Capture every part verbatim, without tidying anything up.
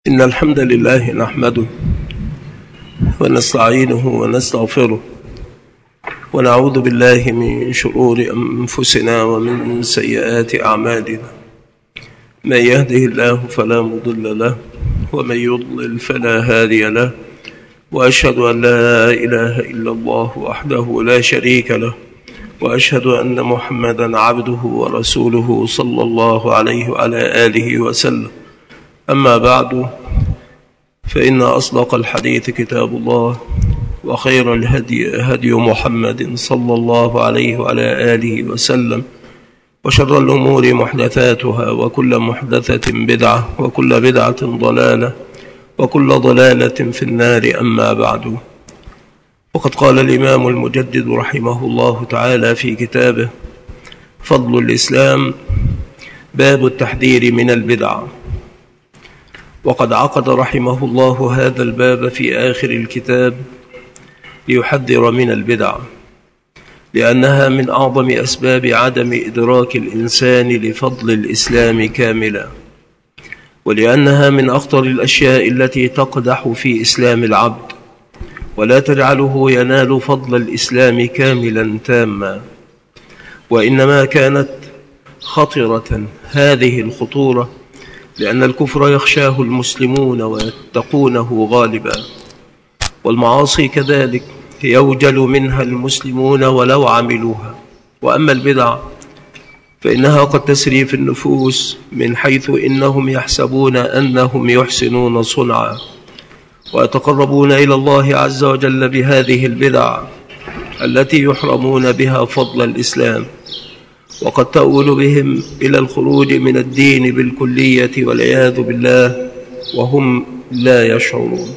إن الحمد لله نحمده ونستعينه ونستغفره ونعوذ بالله من شرور أنفسنا ومن سيئات أعمالنا. من يهده الله فلا مضل له ومن يضلل فلا هادي له، وأشهد أن لا إله إلا الله وحده لا شريك له، وأشهد أن محمدا عبده ورسوله صلى الله عليه وعلى آله وسلم. أما بعد، فإن أصدق الحديث كتاب الله، وخير الهدي هدي محمد صلى الله عليه وعلى آله وسلم، وشر الأمور محدثاتها، وكل محدثة بدعة، وكل بدعة ضلالة، وكل ضلالة في النار. أما بعد، وقد قال الإمام المجدد رحمه الله تعالى في كتابه فضل الإسلام: باب التحذير من البدع. وقد عقد رحمه الله هذا الباب في آخر الكتاب ليحذر من البدع، لأنها من أعظم أسباب عدم إدراك الإنسان لفضل الإسلام كاملا، ولأنها من أخطر الأشياء التي تقدح في إسلام العبد ولا تجعله ينال فضل الإسلام كاملا تاما، وإنما كانت خطرة هذه الخطورة لأن الكفر يخشاه المسلمون ويتقونه غالبا، والمعاصي كذلك يوجل منها المسلمون ولو عملوها. وأما البدع فإنها قد تسري في النفوس من حيث إنهم يحسبون أنهم يحسنون صنعا ويتقربون إلى الله عز وجل بهذه البدع التي يحرمون بها فضل الإسلام، وقد تؤول بهم إلى الخروج من الدين بالكلية والعياذ بالله وهم لا يشعرون.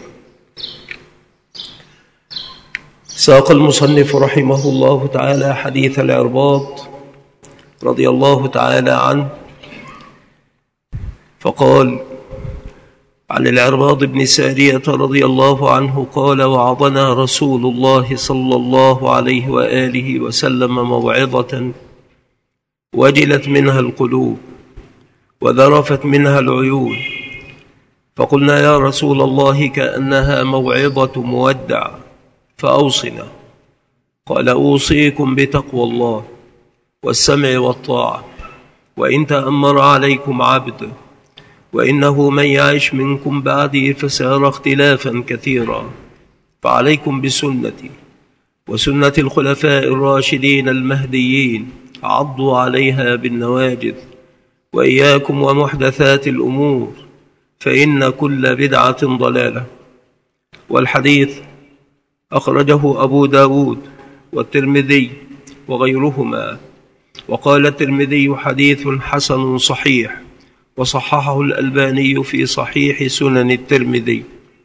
ساق المصنف رحمه الله تعالى حديث العرباض رضي الله تعالى عنه، فقال: عن العرباض بن سارية رضي الله عنه قال: وعظنا رسول الله صلى الله عليه وآله وسلم موعظة وجلت منها القلوب وذرفت منها العيون، فقلنا: يا رسول الله كأنها موعظة مودع، فأوصنا. قال: أوصيكم بتقوى الله والسمع والطاعة، وإن تأمر عليكم عبد، وإنه من يعش منكم بعدي فسيرى اختلافا كثيرا، فعليكم بسنتي وسنة الخلفاء الراشدين المهديين، عضوا عليها بالنواجذ، وإياكم ومحدثات الأمور، فإن كل بدعة ضلالة. والحديث أخرجه أبو داود والترمذي وغيرهما، وقال الترمذي: حديث حسن صحيح، وصححه الألباني في صحيح سنن الترمذي.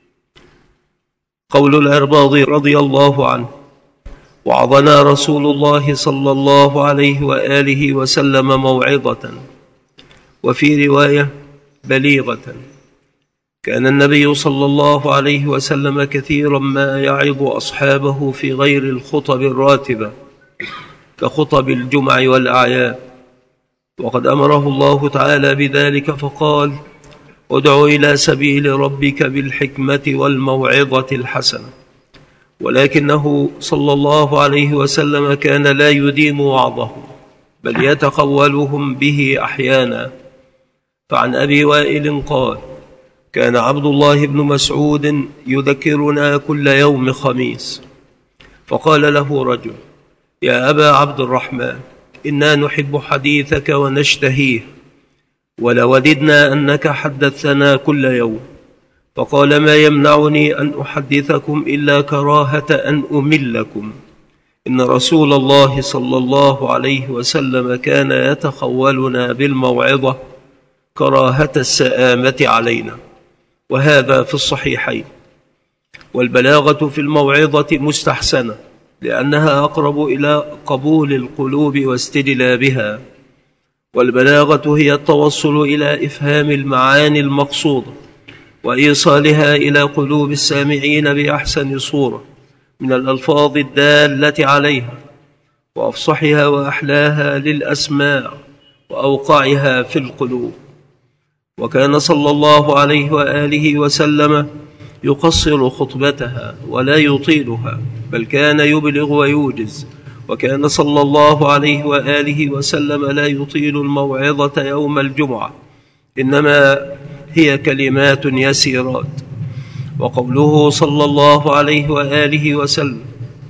قول العرباض رضي الله عنه: وعظنا رسول الله صلى الله عليه وآله وسلم موعظة، وفي رواية بليغة. كان النبي صلى الله عليه وسلم كثيرا ما يعظ أصحابه في غير الخطب الراتبة كخطب الجمع والأعياد، وقد أمره الله تعالى بذلك فقال: ادع إلى سبيل ربك بالحكمة والموعظة الحسنة. ولكنه صلى الله عليه وسلم كان لا يديم وعظه، بل يتقولهم به أحيانا. فعن أبي وائل قال: كان عبد الله بن مسعود يذكرنا كل يوم خميس، فقال له رجل: يا أبا عبد الرحمن، إنا نحب حديثك ونشتهيه، ولوددنا أنك حدثنا كل يوم. فقال: ما يمنعني أن أحدثكم إلا كراهة أن أملكم. إن رسول الله صلى الله عليه وسلم كان يتخولنا بالموعظة كراهة السآمة علينا، وهذا في الصحيحين. والبلاغة في الموعظة مستحسنة، لأنها أقرب إلى قبول القلوب واستجلابها. والبلاغة هي التوصل إلى إفهام المعاني المقصودة وإيصالها إلى قلوب السامعين بأحسن صورة من الألفاظ الدالة عليها، وأفصحها وأحلاها للأسماع وأوقعها في القلوب. وكان صلى الله عليه وآله وسلم يقصر خطبتها ولا يطيلها، بل كان يبلغ ويوجز. وكان صلى الله عليه وآله وسلم لا يطيل الموعظة يوم الجمعة، إنما هي كلمات يسيرات. وقوله صلى الله عليه وآله وسلم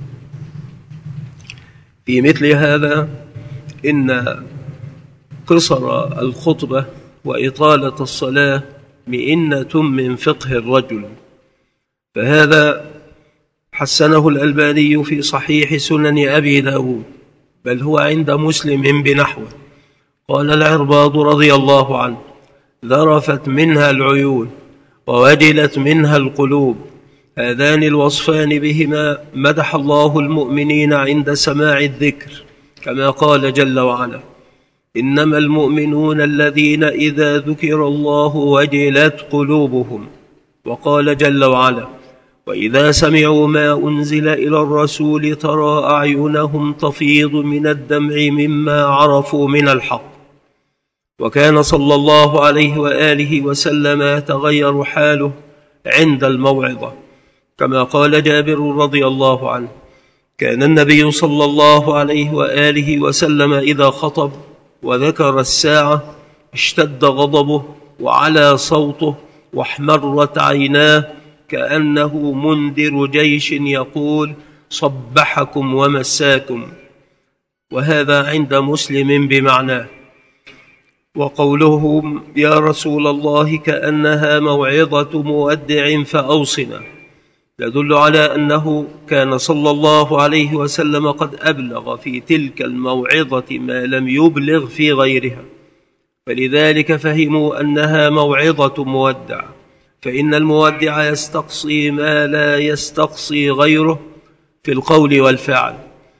في مثل هذا: إن قصر الخطبة وإطالة الصلاة مئنة من فقه الرجل، فهذا حسنه الألباني في صحيح سنن أبي داود، بل هو عند مسلم بنحوه. قال العرباض رضي الله عنه: ذرفت منها العيون ووجلت منها القلوب. هذان الوصفان بهما مدح الله المؤمنين عند سماع الذكر، كما قال جل وعلا: إنما المؤمنون الذين إذا ذكر الله وجلت قلوبهم. وقال جل وعلا: وإذا سمعوا ما أنزل إلى الرسول ترى أعينهم تفيض من الدمع مما عرفوا من الحق. وكان صلى الله عليه وآله وسلم يتغير حاله عند الموعظة، كما قال جابر رضي الله عنه: كان النبي صلى الله عليه وآله وسلم إذا خطب وذكر الساعة اشتد غضبه وعلى صوته واحمرت عيناه، كأنه منذر جيش يقول: صبحكم ومساكم. وهذا عند مسلم بمعناه. وقولهم: يا رسول الله كأنها موعظة مودع فأوصنا، يدل على أنه كان صلى الله عليه وسلم قد أبلغ في تلك الموعظة ما لم يبلغ في غيرها، فلذلك فهموا أنها موعظة مودع، فإن المودع يستقصي ما لا يستقصي غيره في القول والفعل.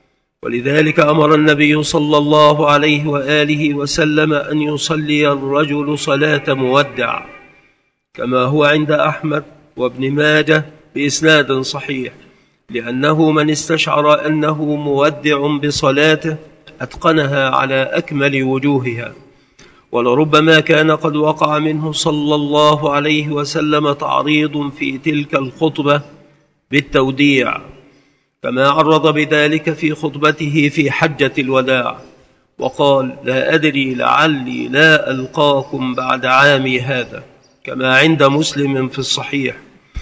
ولذلك أمر النبي صلى الله عليه وآله وسلم أن يصلي الرجل صلاة مودع، كما هو عند أحمد وابن ماجه بإسناد صحيح، لأنه من استشعر أنه مودع بصلاته أتقنها على أكمل وجوهها. ولربما كان قد وقع منه صلى الله عليه وسلم تعريض في تلك الخطبة بالتوديع، كما عرض بذلك في خطبته في حجة الوداع، وقال: لا أدري لعلي لا ألقاكم بعد عامي هذا، كما عند مسلم في الصحيح.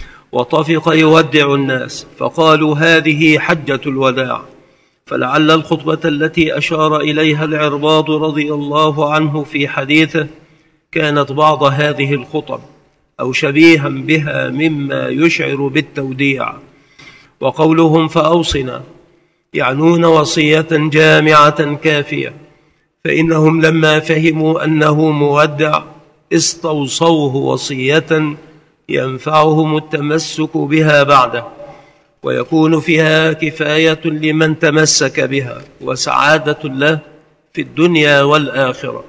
وطفق يودع الناس، فقالوا: هذه حجة الوداع. فلعل الخطبة التي أشار إليها العرباض رضي الله عنه في حديثه كانت بعض هذه الخطب أو شبيها بها مما يشعر بالتوديع. وقولهم فأوصنا يعنون وصية جامعة كافية، فإنهم لما فهموا أنه مودع استوصوه وصية ينفعهم التمسك بها بعده، ويكون فيها كفاية لمن تمسك بها وسعادة له في الدنيا والآخرة.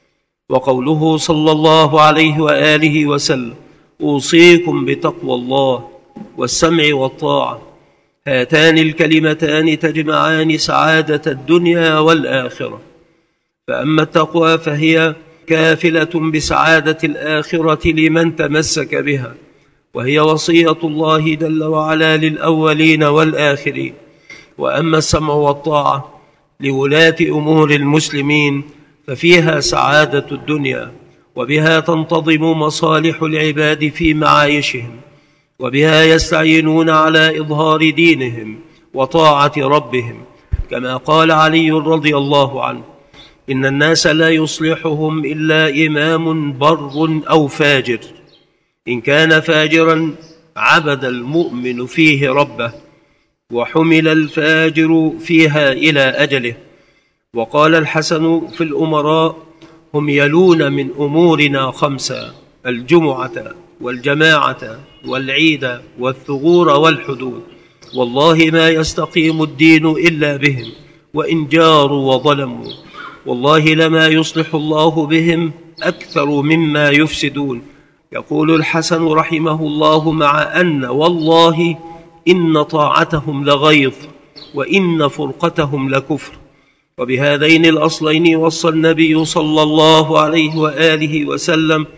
وقوله صلى الله عليه وآله وسلم: أوصيكم بتقوى الله والسمع والطاعة، هاتان الكلمتان تجمعان سعادة الدنيا والآخرة. فأما التقوى فهي كافلة بسعادة الآخرة لمن تمسك بها، وهي وصية الله جل وعلا للأولين والآخرين. وأما السمع والطاعة لولاة أمور المسلمين ففيها سعادة الدنيا، وبها تنتظم مصالح العباد في معايشهم، وبها يستعينون على إظهار دينهم وطاعة ربهم، كما قال علي رضي الله عنه: إن الناس لا يصلحهم إلا إمام بر أو فاجر، إن كان فاجرا عبد المؤمن فيه ربه، وحمل الفاجر فيها إلى أجله. وقال الحسن في الأمراء: هم يلون من أمورنا خمسة: الجمعة والجماعة والعيد والثغور والحدود، والله ما يستقيم الدين إلا بهم، وإن جاروا وظلموا، والله لما يصلح الله بهم أكثر مما يفسدون. يقول الحسن رحمه الله: مع أن والله إن طاعتهم لغيظ وإن فرقتهم لكفر. وبهذين الأصلين وصى النبي صلى الله عليه وآله وسلم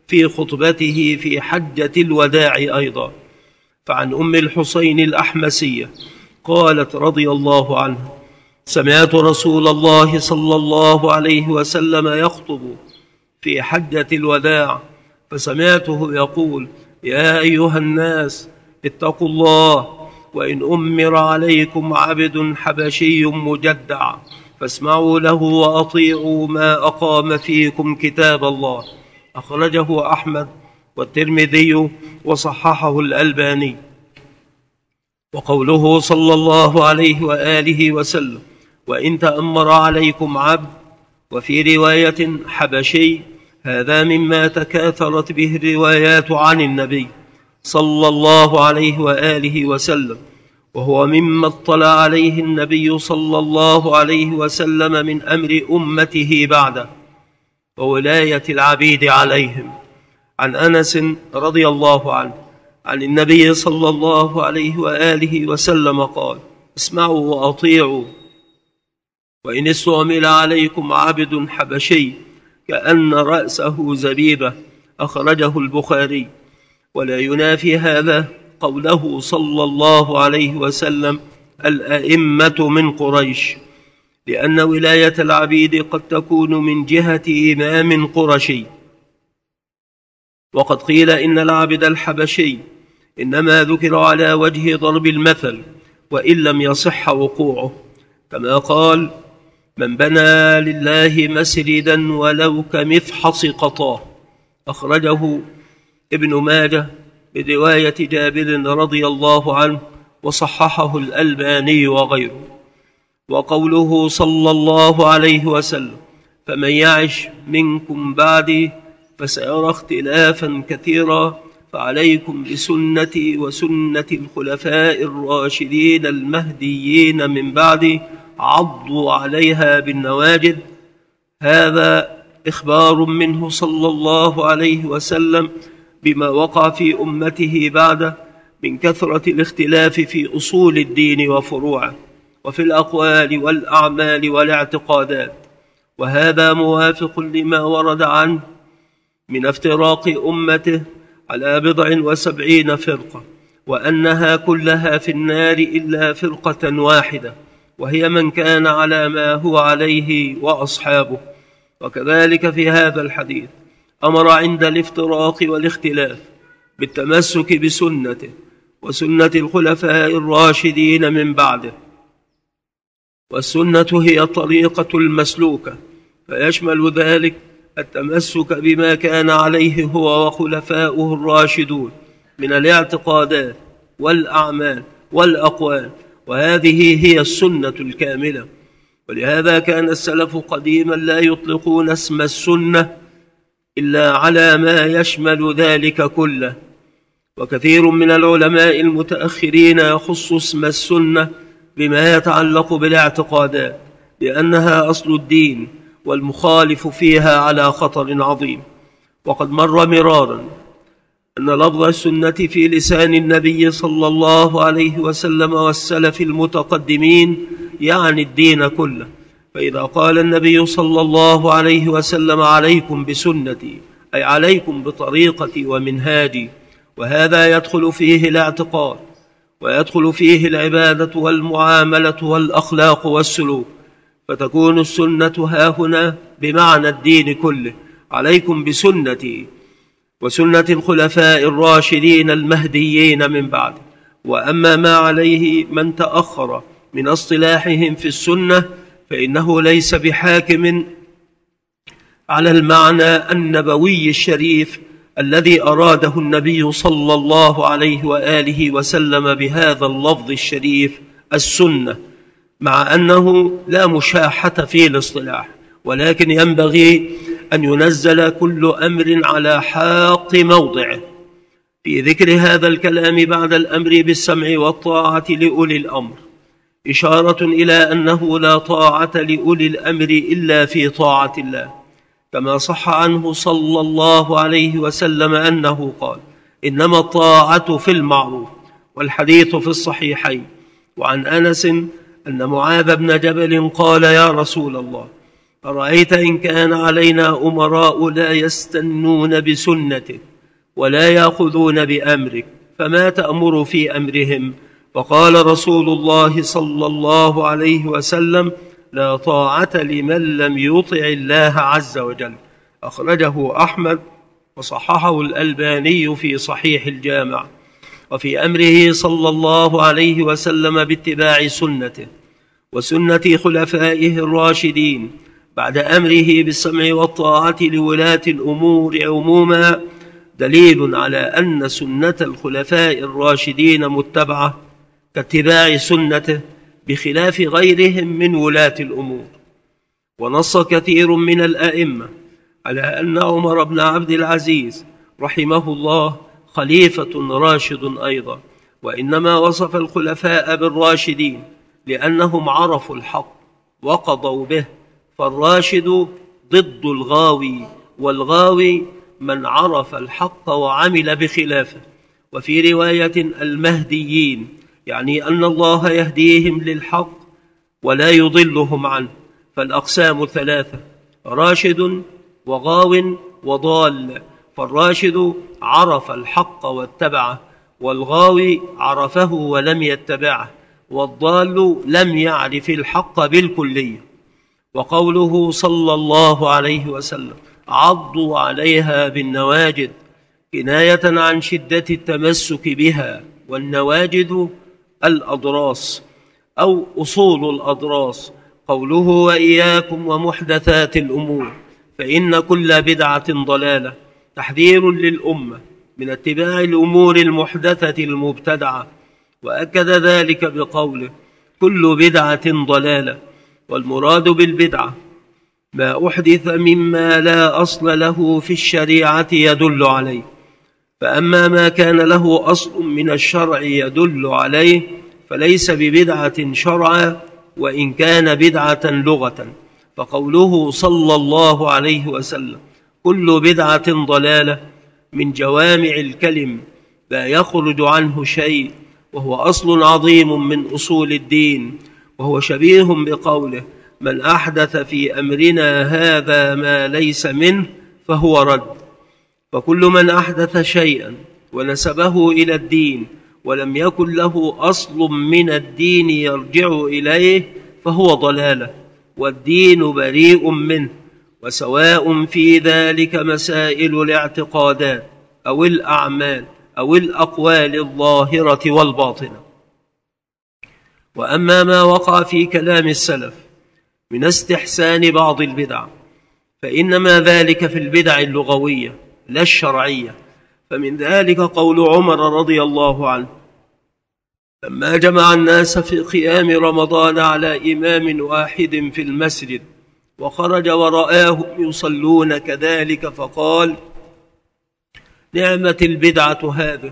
في خطبته في حجة الوداع أيضا. فعن أم الحسين الأحمسية قالت رضي الله عنها: سمعت رسول الله صلى الله عليه وسلم يخطب في حجة الوداع، فسمعته يقول: يا أيها الناس اتقوا الله، وإن أمر عليكم عبد حبشي مجدع فاسمعوا له وأطيعوا ما أقام فيكم كتاب الله. أخرجه أحمد والترمذي وصححه الألباني. وقوله صلى الله عليه وآله وسلم: وإن تأمر عليكم عبد، وفي رواية حبشي، هذا مما تكاثرت به الروايات عن النبي صلى الله عليه وآله وسلم، وهو مما اطلع عليه النبي صلى الله عليه وسلم من أمر أمته بعده وولاية العبيد عليهم. عن أنس رضي الله عنه عن النبي صلى الله عليه وآله وسلم قال: اسمعوا وأطيعوا، وإن استعمل عليكم عبد حبشي كأن رأسه زبيبة. أخرجه البخاري. ولا ينافي هذا قوله صلى الله عليه وسلم: الأئمة من قريش، لأن ولاية العبيد قد تكون من جهة إمام قرشي. وقد قيل إن العبد الحبشي إنما ذكر على وجه ضرب المثل وإن لم يصح وقوعه، كما قال: من بنى لله مسجدا ولو كمفحص قطاه. أخرجه ابن ماجه برواية جابر رضي الله عنه وصححه الألباني وغيره. وقوله صلى الله عليه وسلم: فمن يعش منكم بعدي فسيرى اختلافا كثيرا، فعليكم بسنتي وسنة الخلفاء الراشدين المهديين من بعدي، عضوا عليها بالنواجذ. هذا إخبار منه صلى الله عليه وسلم بما وقع في أمته بعده من كثرة الاختلاف في أصول الدين وفروعه، وفي الأقوال والأعمال والاعتقادات. وهذا موافق لما ورد عنه من افتراق أمته على بضع وسبعين فرقة، وأنها كلها في النار إلا فرقة واحدة، وهي من كان على ما هو عليه وأصحابه. وكذلك في هذا الحديث أمر عند الافتراق والاختلاف بالتمسك بسنته وسنة الخلفاء الراشدين من بعده. والسنة هي الطريقة المسلوكة، فيشمل ذلك التمسك بما كان عليه هو وخلفاؤه الراشدون من الاعتقادات والأعمال والأقوال، وهذه هي السنة الكاملة. ولهذا كان السلف قديما لا يطلقون اسم السنة إلا على ما يشمل ذلك كله. وكثير من العلماء المتأخرين يخص اسم السنة بما يتعلق بالاعتقادات، لأنها أصل الدين والمخالف فيها على خطر عظيم. وقد مر مرارا أن لفظ السنة في لسان النبي صلى الله عليه وسلم والسلف المتقدمين يعني الدين كله. فإذا قال النبي صلى الله عليه وسلم: عليكم بسنتي، أي عليكم بطريقتي ومنهاجي. وهذا يدخل فيه الاعتقاد، ويدخل فيه العبادة والمعاملة والأخلاق والسلوك، فتكون السنة هاهنا بمعنى الدين كله: عليكم بسنتي وسنة الخلفاء الراشدين المهديين من بعد. وأما ما عليه من تأخر من اصطلاحهم في السنة فإنه ليس بحاكم على المعنى النبوي الشريف الذي أراده النبي صلى الله عليه وآله وسلم بهذا اللفظ الشريف السنة، مع أنه لا مشاحة في الاصطلاح، ولكن ينبغي أن ينزل كل أمر على حاق موضعه. في ذكر هذا الكلام بعد الأمر بالسمع والطاعة لأولي الأمر إشارة إلى أنه لا طاعة لأولي الأمر إلا في طاعة الله، كما صح عنه صلى الله عليه وسلم أنه قال: إنما الطاعة في المعروف. والحديث في الصحيحين. وعن أنس أن معاذ بن جبل قال: يا رسول الله، أرأيت إن كان علينا أمراء لا يستنون بسنتك ولا يأخذون بأمرك فما تأمر في أمرهم؟ فقال رسول الله صلى الله عليه وسلم: لا طاعة لمن لم يطع الله عز وجل. أخرجه أحمد وصححه الألباني في صحيح الجامع. وفي أمره صلى الله عليه وسلم باتباع سنته وسنة خلفائه الراشدين بعد أمره بالسمع والطاعة لولاة الأمور عموما دليل على أن سنة الخلفاء الراشدين متبعة كاتباع سنته بخلاف غيرهم من ولاة الأمور. ونص كثير من الأئمة على أن عمر بن عبد العزيز رحمه الله خليفة راشد أيضا، وإنما وصف الخلفاء بالراشدين لأنهم عرفوا الحق وقضوا به، فالراشد ضد الغاوي، والغاوي من عرف الحق وعمل بخلافه. وفي رواية المهديين، يعني أن الله يهديهم للحق ولا يضلهم عنه. فالأقسام ثلاثة: راشد وغاو وضال. فالراشد عرف الحق واتبعه، والغاوي عرفه ولم يتبعه، والضال لم يعرف الحق بالكلية. وقوله صلى الله عليه وسلم: عضوا عليها بالنواجذ، كناية عن شدة التمسك بها، والنواجذ الأضراس أو أصول الأضراس. قوله: وإياكم ومحدثات الأمور فإن كل بدعة ضلالة، تحذير للأمة من اتباع الأمور المحدثة المبتدعة. وأكد ذلك بقوله: كل بدعة ضلالة. والمراد بالبدعة ما أحدث مما لا أصل له في الشريعة يدل عليه. فأما ما كان له أصل من الشرع يدل عليه فليس ببدعة شرعا، وإن كان بدعة لغة. فقوله صلى الله عليه وسلم: كل بدعة ضلالة، من جوامع الكلم لا يخرج عنه شيء، وهو أصل عظيم من أصول الدين. وهو شبيه بقوله: من أحدث في أمرنا هذا ما ليس منه فهو رد. فكل من أحدث شيئا ونسبه إلى الدين ولم يكن له أصل من الدين يرجع إليه فهو ضلالة، والدين بريء منه. وسواء في ذلك مسائل الاعتقادات أو الأعمال أو الأقوال الظاهرة والباطنة. وأما ما وقع في كلام السلف من استحسان بعض البدع فإنما ذلك في البدع اللغوية لا الشرعية. فمن ذلك قول عمر رضي الله عنه لما جمع الناس في قيام رمضان على إمام واحد في المسجد وخرج ورآهم يصلون كذلك فقال: نعمة البدعة هذه.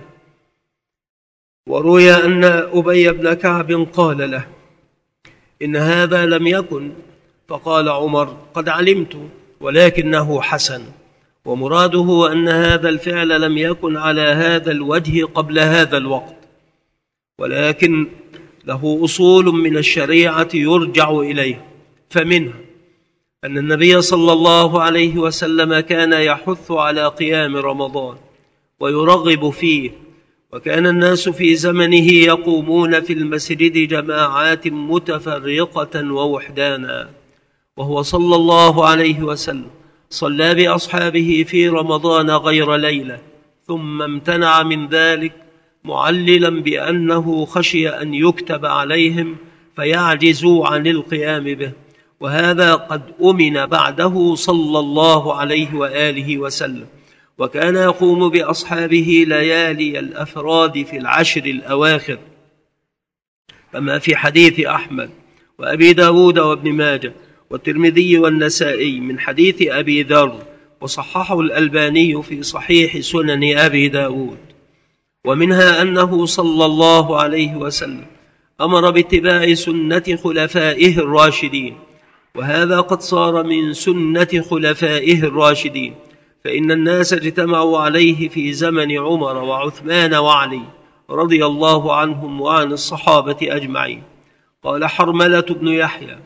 وروي أن أبي بن كعب قال له: إن هذا لم يكن. فقال عمر: قد علمت، ولكنه حسن. ومراده أن هذا الفعل لم يكن على هذا الوجه قبل هذا الوقت، ولكن له أصول من الشريعة يرجع إليه. فمنها أن النبي صلى الله عليه وسلم كان يحث على قيام رمضان ويرغب فيه، وكان الناس في زمنه يقومون في المسجد جماعات متفرقة ووحدانا، وهو صلى الله عليه وسلم صلى بأصحابه في رمضان غير ليلة، ثم امتنع من ذلك معللا بأنه خشي أن يكتب عليهم فيعجزوا عن القيام به، وهذا قد أمن بعده صلى الله عليه وآله وسلم. وكان يقوم بأصحابه ليالي الأفراد في العشر الأواخر، كما في حديث أحمد وأبي داود وابن ماجه والترمذي والنسائي من حديث أبي ذر، وصححه الألباني في صحيح سنن أبي داود. ومنها أنه صلى الله عليه وسلم أمر باتباع سنة خلفائه الراشدين، وهذا قد صار من سنة خلفائه الراشدين، فإن الناس اجتمعوا عليه في زمن عمر وعثمان وعلي رضي الله عنهم وعن الصحابة أجمعين. قال حرملة بن يحيى: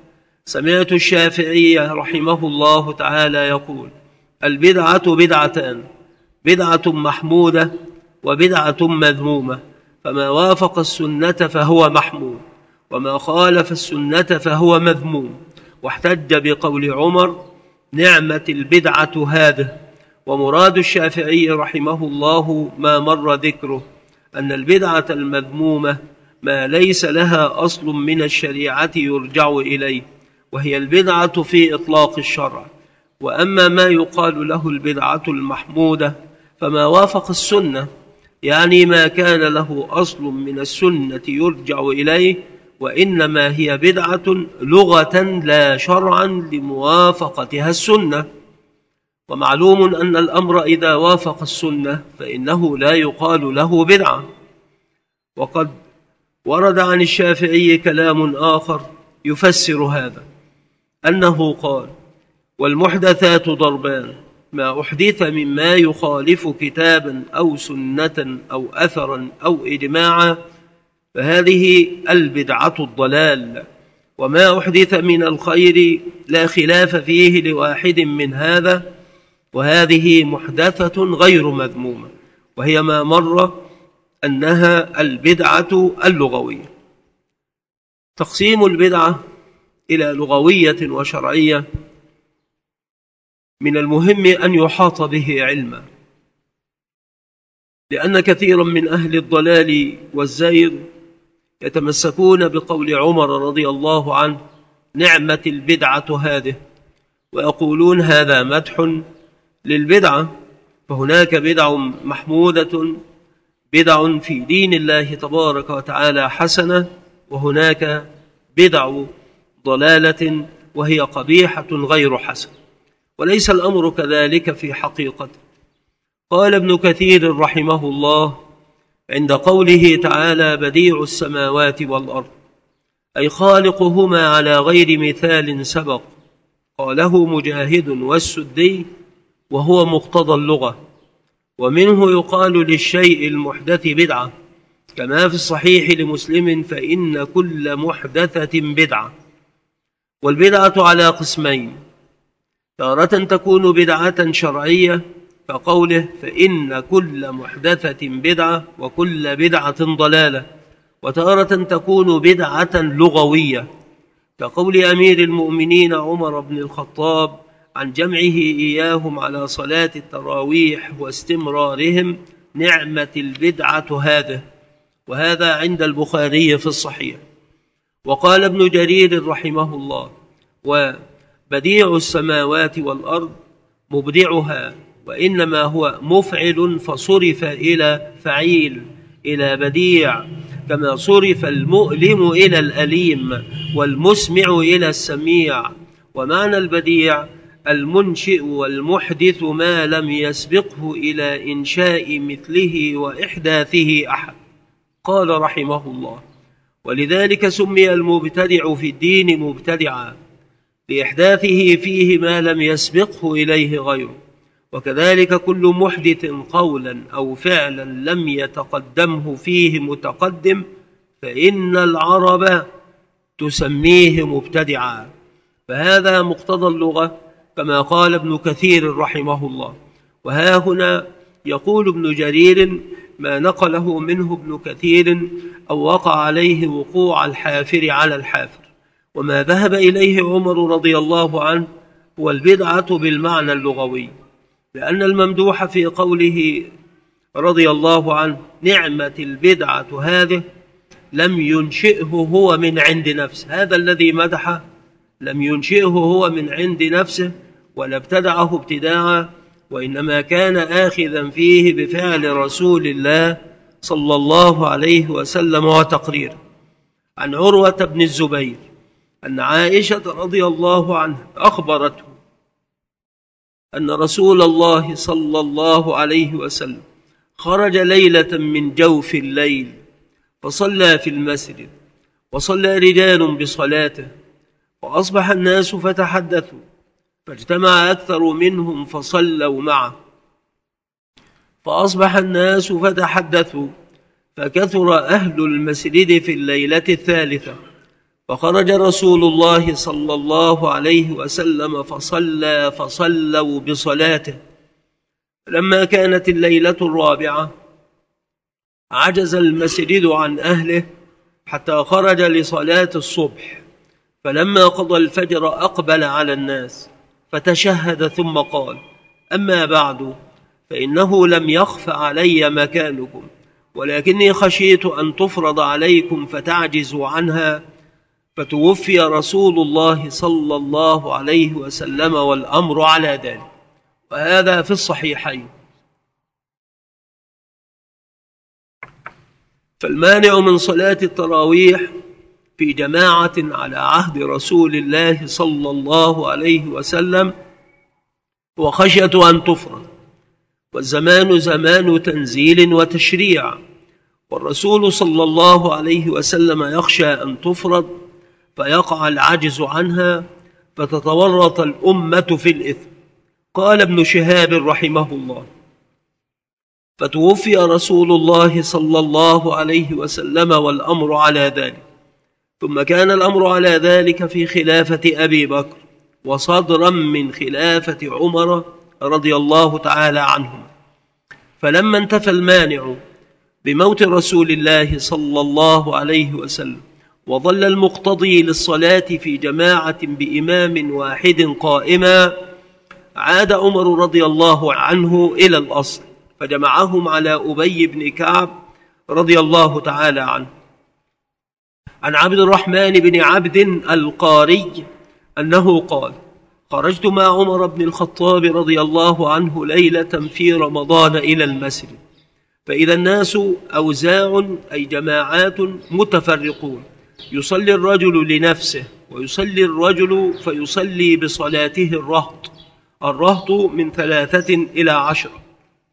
سمعت الشافعي رحمه الله تعالى يقول: البدعة بدعتان، بدعة محمودة وبدعة مذمومة، فما وافق السنة فهو محمود، وما خالف السنة فهو مذموم. واحتج بقول عمر: نعمة البدعة هذه. ومراد الشافعي رحمه الله ما مر ذكره، أن البدعة المذمومة ما ليس لها أصل من الشريعة يرجع إليه، وهي البدعة في إطلاق الشرع. وأما ما يقال له البدعة المحمودة فما وافق السنة، يعني ما كان له أصل من السنة يرجع إليه، وإنما هي بدعة لغة لا شرعا لموافقتها السنة. ومعلوم أن الأمر إذا وافق السنة فإنه لا يقال له بدعة. وقد ورد عن الشافعي كلام آخر يفسر هذا، أنه قال: والمحدثات ضربان، ما أحدث مما يخالف كتابا أو سنة أو أثرا أو إجماعا فهذه البدعة الضلال، وما أحدث من الخير لا خلاف فيه لواحد من هذا، وهذه محدثة غير مذمومة، وهي ما مر أنها البدعة اللغوية. تقسيم البدعة إلى لغوية وشرعية من المهم أن يحاط به علما، لأن كثيرا من أهل الضلال والزيغ يتمسكون بقول عمر رضي الله عنه: نعمة البدعة هذه، ويقولون هذا مدح للبدعة. فهناك بدع محمودة، بدع في دين الله تبارك وتعالى حسنة، وهناك بدع ضلالة وهي قبيحة غير حسنة، وليس الأمر كذلك في حقيقته. قال ابن كثير رحمه الله عند قوله تعالى: بديع السماوات والأرض، أي خالقهما على غير مثال سبق. قاله مجاهد والسدي، وهو مقتضى اللغة. ومنه يقال للشيء المحدث بدعة، كما في الصحيح لمسلم: فإن كل محدثة بدعة. والبدعة على قسمين: تارة تكون بدعة شرعية كقوله: فإن كل محدثة بدعة وكل بدعة ضلالة. وتارة تكون بدعة لغوية كقول أمير المؤمنين عمر بن الخطاب عن جمعه إياهم على صلاة التراويح واستمرارهم: نعمة البدعة هذه. وهذا عند البخاري في الصحيح. وقال ابن جرير رحمه الله: وبديع السماوات والأرض مبدعها، وإنما هو مفعل فصرف إلى فعيل، إلى بديع، كما صرف المؤلم إلى الأليم والمسمع إلى السميع. ومعنى البديع المنشئ والمحدث ما لم يسبقه إلى إنشاء مثله وإحداثه أحد. قال رحمه الله: ولذلك سمي المبتدع في الدين مبتدعا، لإحداثه فيه ما لم يسبقه إليه غيره. وكذلك كل محدث قولا أو فعلا لم يتقدمه فيه متقدم فإن العرب تسميه مبتدعا. فهذا مقتضى اللغة كما قال ابن كثير رحمه الله. وها هنا يقول ابن جرير ما نقله منه ابن كثير أو وقع عليه وقوع الحافر على الحافر. وما ذهب إليه عمر رضي الله عنه هو البدعة بالمعنى اللغوي، لأن الممدوح في قوله رضي الله عنه: نعمة البدعة هذه، لم ينشئه هو من عند نفسه. هذا الذي مدح لم ينشئه هو من عند نفسه ولا ابتدعه ابتداعا، وإنما كان آخذا فيه بفعل رسول الله صلى الله عليه وسلم وتقريره. عن عروة بن الزبير أن عائشة رضي الله عنها أخبرته أن رسول الله صلى الله عليه وسلم خرج ليلة من جوف الليل فصلى في المسجد، وصلى رجال بصلاته، وأصبح الناس فتحدثوا، فاجتمع أكثر منهم فصلوا معه، فأصبح الناس فتحدثوا، فكثر أهل المسجد في الليلة الثالثة، فخرج رسول الله صلى الله عليه وسلم فصلى فصلوا بصلاته. لما كانت الليلة الرابعة عجز المسجد عن أهله حتى خرج لصلاة الصبح، فلما قضى الفجر أقبل على الناس فتشهد ثم قال: أما بعد، فإنه لم يخف علي مكانكم، ولكني خشيت أن تفرض عليكم فتعجزوا عنها، فتوفي رسول الله صلى الله عليه وسلم والأمر على ذلك. وهذا في الصحيحين. فالمانع من صلاة التراويح في جماعة على عهد رسول الله صلى الله عليه وسلم هو خشية أن تفرض، والزمان زمان تنزيل وتشريع، والرسول صلى الله عليه وسلم يخشى أن تفرض فيقع العجز عنها فتتورط الأمة في الإثم. قال ابن شهاب رحمه الله: فتوفي رسول الله صلى الله عليه وسلم والأمر على ذلك، ثم كان الأمر على ذلك في خلافة أبي بكر وصدرا من خلافة عمر رضي الله تعالى عنهم. فلما انتفى المانع بموت رسول الله صلى الله عليه وسلم وظل المقتضي للصلاة في جماعة بإمام واحد قائما، عاد عمر رضي الله عنه إلى الأصل فجمعهم على أبي بن كعب رضي الله تعالى عنه. عن عبد الرحمن بن عبد القاري أنه قال: خرجت مع عمر بن الخطاب رضي الله عنه ليلة في رمضان إلى المسجد، فإذا الناس أوزاع أي جماعات متفرقون، يصلي الرجل لنفسه ويصلي الرجل فيصلي بصلاته الرهط، الرهط من ثلاثة إلى عشرة.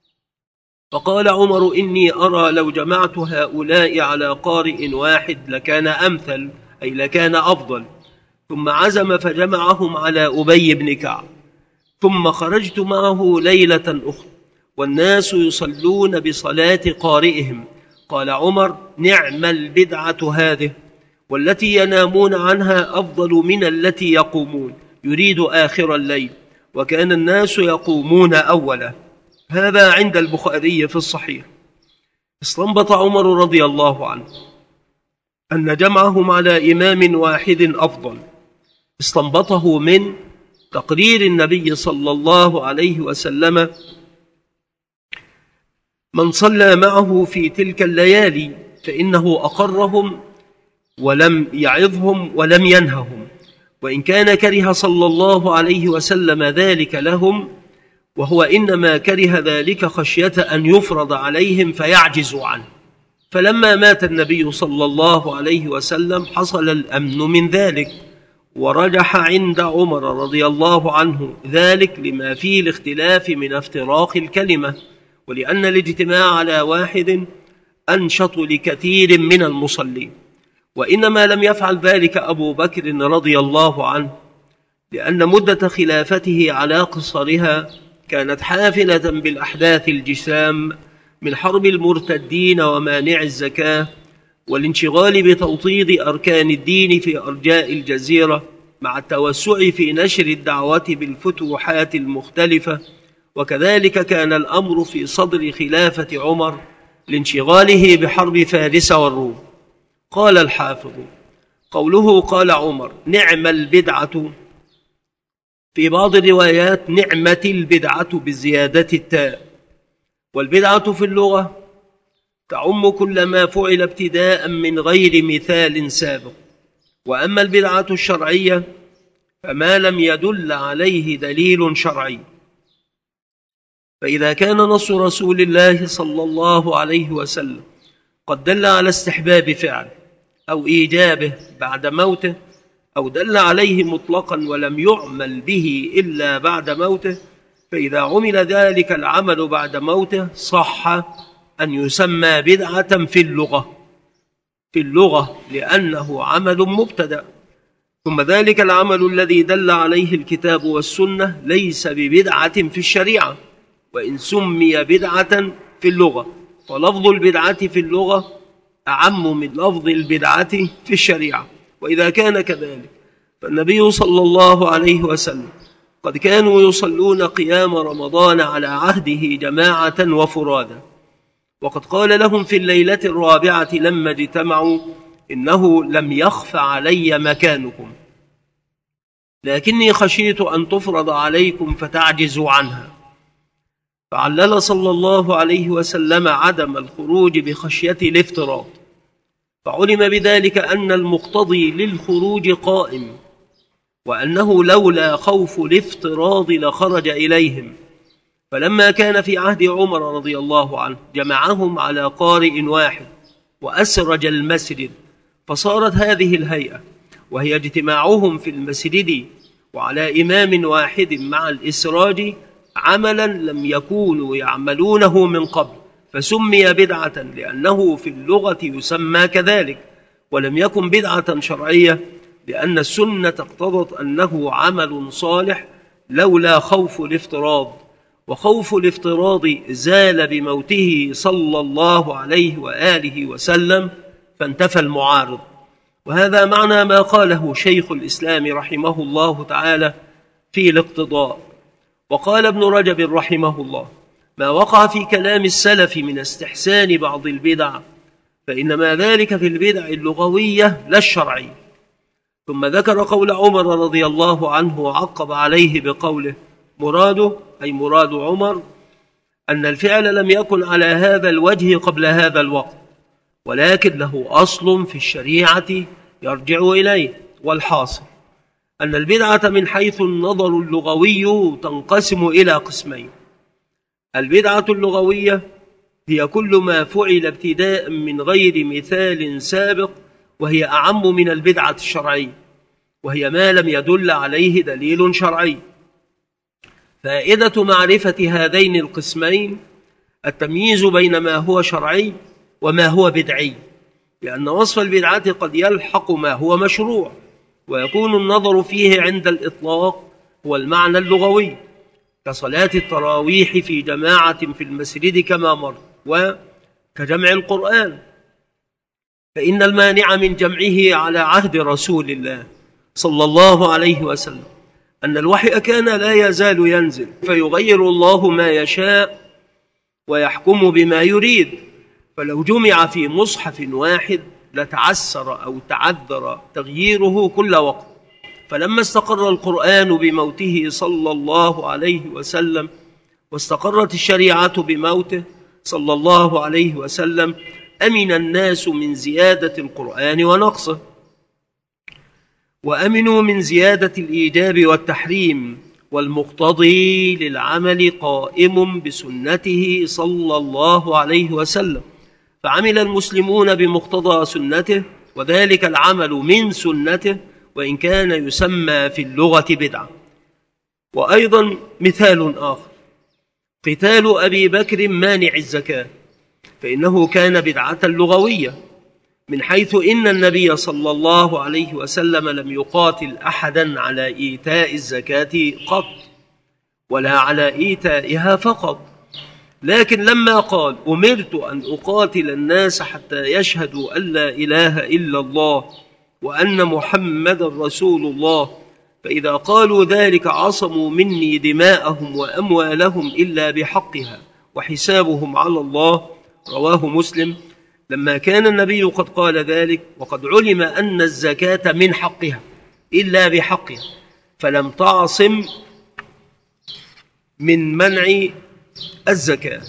فقال عمر: إني أرى لو جمعت هؤلاء على قارئ واحد لكان أمثل، أي لكان أفضل. ثم عزم فجمعهم على أبي بن كعب، ثم خرجت معه ليلة أخرى والناس يصلون بصلاة قارئهم. قال عمر: نعم البدعة هذه، والتي ينامون عنها أفضل من التي يقومون، يريد آخر الليل، وكان الناس يقومون أوله. هذا عند البخاري في الصحيح. استنبط عمر رضي الله عنه أن جمعهم على إمام واحد أفضل، استنبطه من تقرير النبي صلى الله عليه وسلم من صلى معه في تلك الليالي فإنه أقرهم ولم يعظهم ولم ينههم، وإن كان كره صلى الله عليه وسلم ذلك لهم، وهو إنما كره ذلك خشية أن يفرض عليهم فيعجزوا عنه. فلما مات النبي صلى الله عليه وسلم حصل الأمن من ذلك، ورجح عند عمر رضي الله عنه ذلك لما فيه الاختلاف من افتراق الكلمة، ولأن الاجتماع على واحد أنشط لكثير من المصلين. وإنما لم يفعل ذلك أبو بكر رضي الله عنه، لأن مدة خلافته على قصرها كانت حافلة بالأحداث الجسام من حرب المرتدين ومانع الزكاة والانشغال بتوطيد أركان الدين في أرجاء الجزيرة، مع التوسع في نشر الدعوة بالفتوحات المختلفة. وكذلك كان الأمر في صدر خلافة عمر لانشغاله بحرب فارس والروم. قال الحافظ: قوله قال عمر نعم البدعة، في بعض الروايات نعمة البدعة بزيادة التاء. والبدعة في اللغة تعم كل ما فعل ابتداء من غير مثال سابق. وأما البدعة الشرعية فما لم يدل عليه دليل شرعي. فإذا كان نص رسول الله صلى الله عليه وسلم قد دل على استحباب فعل أو إيجابه بعد موته، أو دل عليه مطلقا ولم يعمل به إلا بعد موته، فإذا عمل ذلك العمل بعد موته صح أن يسمى بدعة في اللغة في اللغة لأنه عمل مبتدأ. ثم ذلك العمل الذي دل عليه الكتاب والسنة ليس ببدعة في الشريعة، وإن سمي بدعة في اللغة، ولفظ البدعة في اللغة أعم من لفظ البدعة في الشريعة. وإذا كان كذلك فالنبي صلى الله عليه وسلم قد كانوا يصلون قيام رمضان على عهده جماعة وفرادا، وقد قال لهم في الليلة الرابعة لما اجتمعوا: إنه لم يخف علي مكانكم، لكني خشيت أن تفرض عليكم فتعجزوا عنها. فعلل صلى الله عليه وسلم عدم الخروج بخشية الافتراض، فعلم بذلك أن المقتضي للخروج قائم، وأنه لولا خوف الافتراض لخرج إليهم. فلما كان في عهد عمر رضي الله عنه جمعهم على قارئ واحد وأسرج المسجد، فصارت هذه الهيئة، وهي اجتماعهم في المسجد وعلى إمام واحد مع الإسراج، عملا لم يكونوا يعملونه من قبل، فسمي بدعة لأنه في اللغة يسمى كذلك، ولم يكن بدعة شرعية لأن السنة اقتضت أنه عمل صالح لولا خوف الافتراض، وخوف الافتراض زال بموته صلى الله عليه وآله وسلم، فانتفى المعارض. وهذا معنى ما قاله شيخ الإسلام رحمه الله تعالى في الاقتضاء. وقال ابن رجب رحمه الله: ما وقع في كلام السلف من استحسان بعض البدع فإنما ذلك في البدع اللغوية لا الشرعية. ثم ذكر قول عمر رضي الله عنه وعقب عليه بقوله: مراده أي مراد عمر أن الفعل لم يكن على هذا الوجه قبل هذا الوقت، ولكن له أصل في الشريعة يرجع إليه. والحاصل أن البدعة من حيث النظر اللغوي تنقسم إلى قسمين: البدعة اللغوية هي كل ما فعل ابتداء من غير مثال سابق، وهي أعم من البدعة الشرعية، وهي ما لم يدل عليه دليل شرعي. فائدة معرفة هذين القسمين التمييز بين ما هو شرعي وما هو بدعي، لأن وصف البدعة قد يلحق ما هو مشروع، ويكون النظر فيه عند الإطلاق هو المعنى اللغوي، كصلاة التراويح في جماعة في المسجد كما مر، وكجمع القرآن. فإن المانع من جمعه على عهد رسول الله صلى الله عليه وسلم أن الوحي كان لا يزال ينزل، فيغير الله ما يشاء ويحكم بما يريد، فلو جمع في مصحف واحد لتعسر أو تعذر تغييره كل وقت. فلما استقر القرآن بموته صلى الله عليه وسلم واستقرت الشريعة بموته صلى الله عليه وسلم، أمن الناس من زيادة القرآن ونقصه، وأمنوا من زيادة الإيجاب والتحريم، والمقتضي للعمل قائم بسنته صلى الله عليه وسلم، فعمل المسلمون بمقتضى سنته، وذلك العمل من سنته وإن كان يسمى في اللغة بدعة. وأيضا مثال آخر: قتال أبي بكر مانع الزكاة، فإنه كان بدعة لغوية، من حيث إن النبي صلى الله عليه وسلم لم يقاتل أحدا على إيتاء الزكاة قط، ولا على إيتائها فقط، لكن لما قال: أمرت أن أقاتل الناس حتى يشهدوا أن لا إله إلا الله وأن محمد رسول الله، فإذا قالوا ذلك عصموا مني دماءهم وأموالهم إلا بحقها وحسابهم على الله، رواه مسلم. لما كان النبي قد قال ذلك وقد علم أن الزكاة من حقها إلا بحقها، فلم تعصم من منع الزكاة.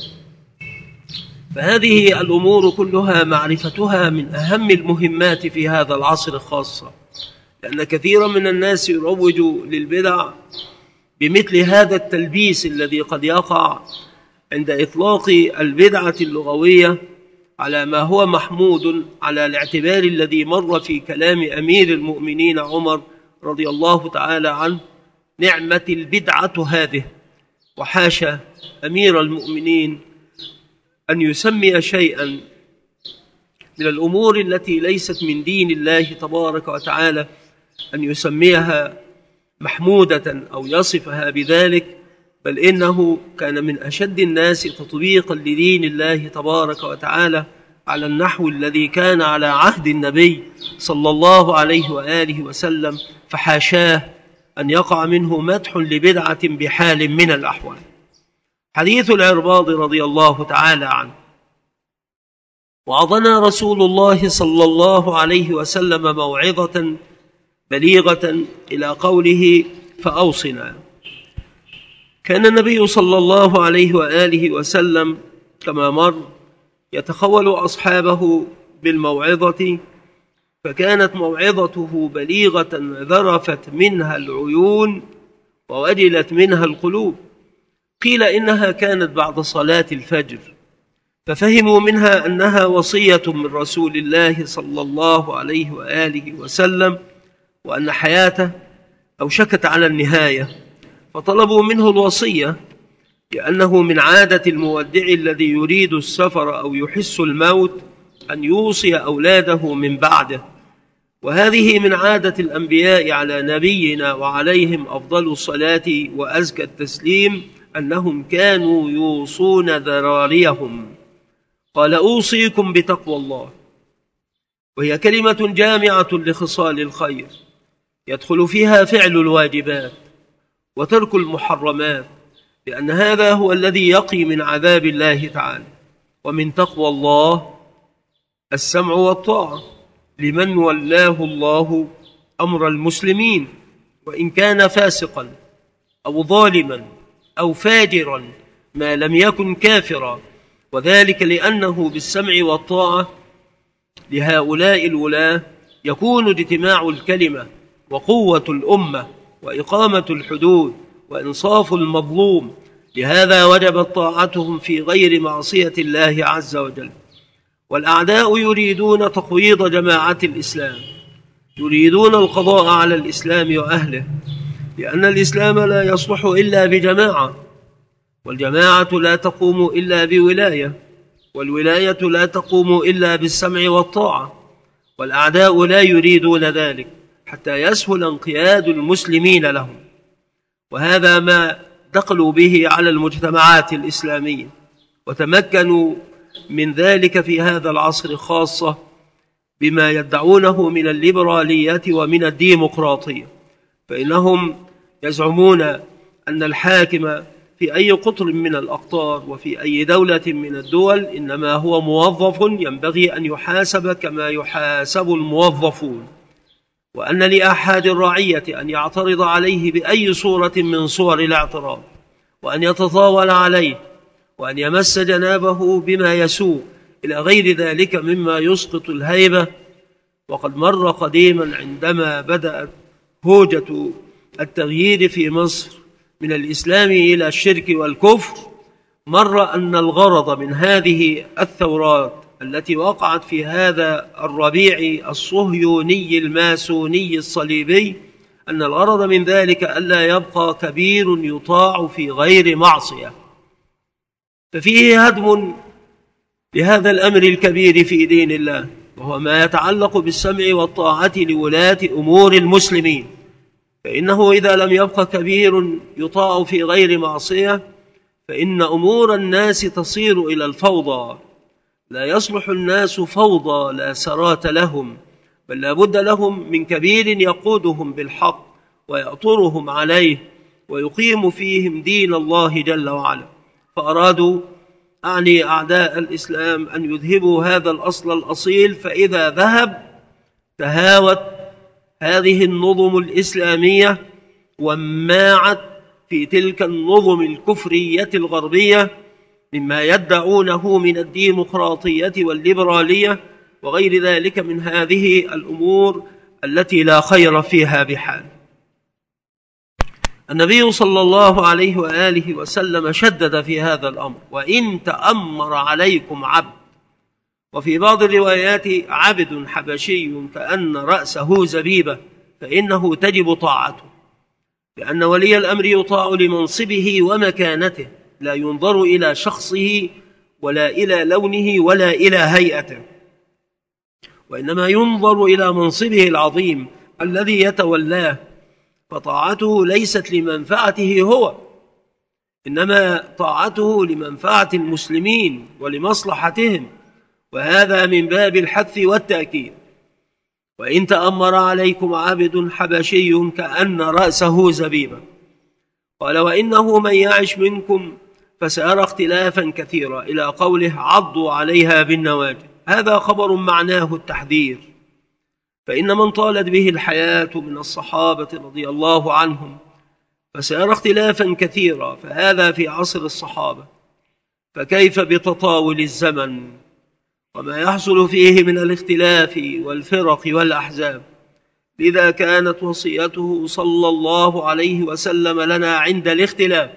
فهذه الأمور كلها معرفتها من أهم المهمات في هذا العصر خاصة، لأن كثيرا من الناس يروج للبدع بمثل هذا التلبيس الذي قد يقع عند إطلاق البدعة اللغوية على ما هو محمود على الاعتبار الذي مر في كلام أمير المؤمنين عمر رضي الله تعالى عنه: نعمة البدعة هذه. وحاشا أمير المؤمنين أن يسمي شيئا من الأمور التي ليست من دين الله تبارك وتعالى أن يسميها محمودة أو يصفها بذلك، بل إنه كان من أشد الناس تطبيقا لدين الله تبارك وتعالى على النحو الذي كان على عهد النبي صلى الله عليه وآله وسلم، فحاشاه أن يقع منه مدح لبدعة بحال من الأحوال. حديث العرباض رضي الله تعالى عنه: وعظنا رسول الله صلى الله عليه وسلم موعظة بليغة إلى قوله: فأوصنا. كان النبي صلى الله عليه وآله وسلم كما مر يتخول أصحابه بالموعظة، فكانت موعظته بليغة ذرفت منها العيون ووجلت منها القلوب. قيل إنها كانت بعد صلاة الفجر، ففهموا منها أنها وصية من رسول الله صلى الله عليه وآله وسلم، وأن حياته أوشكت على النهاية، فطلبوا منه الوصية، لأنه من عادة المودع الذي يريد السفر أو يحس الموت أن يوصي أولاده من بعده، وهذه من عادة الأنبياء على نبينا وعليهم أفضل الصلاة وأزكى التسليم، أنهم كانوا يوصون ذراريهم. قال: أوصيكم بتقوى الله، وهي كلمة جامعة لخصال الخير يدخل فيها فعل الواجبات وترك المحرمات، لأن هذا هو الذي يقي من عذاب الله تعالى. ومن تقوى الله السمع والطاعة لمن ولاه الله أمر المسلمين، وإن كان فاسقا أو ظالما أو فاجرا ما لم يكن كافرا، وذلك لأنه بالسمع والطاعة لهؤلاء الولاة يكون اجتماع الكلمة وقوة الأمة وإقامة الحدود وإنصاف المظلوم. لهذا وجبت طاعتهم في غير معصية الله عز وجل. والأعداء يريدون تقويض جماعة الإسلام، يريدون القضاء على الإسلام وأهله، لأن الإسلام لا يصلح إلا بجماعة، والجماعة لا تقوم إلا بولاية، والولاية لا تقوم إلا بالسمع والطاعة، والأعداء لا يريدون ذلك حتى يسهل انقياد المسلمين لهم. وهذا ما دخلوا به على المجتمعات الإسلامية، وتمكنوا من ذلك في هذا العصر خاصة بما يدعونه من الليبرالية ومن الديمقراطية، فإنهم يزعمون أن الحاكم في أي قطر من الأقطار وفي أي دولة من الدول إنما هو موظف ينبغي أن يحاسب كما يحاسب الموظفون، وأن لأحد الرعية أن يعترض عليه بأي صورة من صور الاعتراض، وأن يتطاول عليه، وأن يمس جنابه بما يسوء إلى غير ذلك مما يسقط الهيبة. وقد مر قديما عندما بدأت هوجة التغيير في مصر من الإسلام إلى الشرك والكفر، مر أن الغرض من هذه الثورات التي وقعت في هذا الربيع الصهيوني الماسوني الصليبي، أن الغرض من ذلك ألا يبقى كبير يطاع في غير معصية، ففيه هدم لهذا الأمر الكبير في دين الله، وهو ما يتعلق بالسمع والطاعة لولاة أمور المسلمين. فإنه إذا لم يبقى كبير يطاع في غير معصية فإن أمور الناس تصير إلى الفوضى. لا يصلح الناس فوضى لا سرات لهم، بل لا بد لهم من كبير يقودهم بالحق ويأطرهم عليه ويقيم فيهم دين الله جل وعلا. فأرادوا أعني أعداء الإسلام أن يذهبوا هذا الأصل الأصيل، فإذا ذهب تهاوت هذه النظم الإسلامية وماعت في تلك النظم الكفرية الغربية مما يدعونه من الديمقراطية والليبرالية وغير ذلك من هذه الأمور التي لا خير فيها بحال. النبي صلى الله عليه وآله وسلم شدد في هذا الأمر: وإن تأمر عليكم عبد، وفي بعض الروايات عبد حبشي كأن رأسه زبيبة، فإنه تجب طاعته، لأن ولي الأمر يطاع لمنصبه ومكانته، لا ينظر إلى شخصه ولا إلى لونه ولا إلى هيئته، وإنما ينظر إلى منصبه العظيم الذي يتولاه، فطاعته ليست لمنفعته هو، إنما طاعته لمنفعة المسلمين ولمصلحتهم، وهذا من باب الحث والتأكيد. وإن تأمر عليكم عبد حبشي كأن رأسه زبيبا. قال وإنه من يعش منكم فسيرى اختلافا كثيرا إلى قوله عضوا عليها بالنواجذ. هذا خبر معناه التحذير، فإن من طالت به الحياة من الصحابة رضي الله عنهم فسيرى اختلافا كثيرا، فهذا في عصر الصحابة، فكيف بتطاول الزمن وما يحصل فيه من الاختلاف والفرق والأحزاب. لذا كانت وصيته صلى الله عليه وسلم لنا عند الاختلاف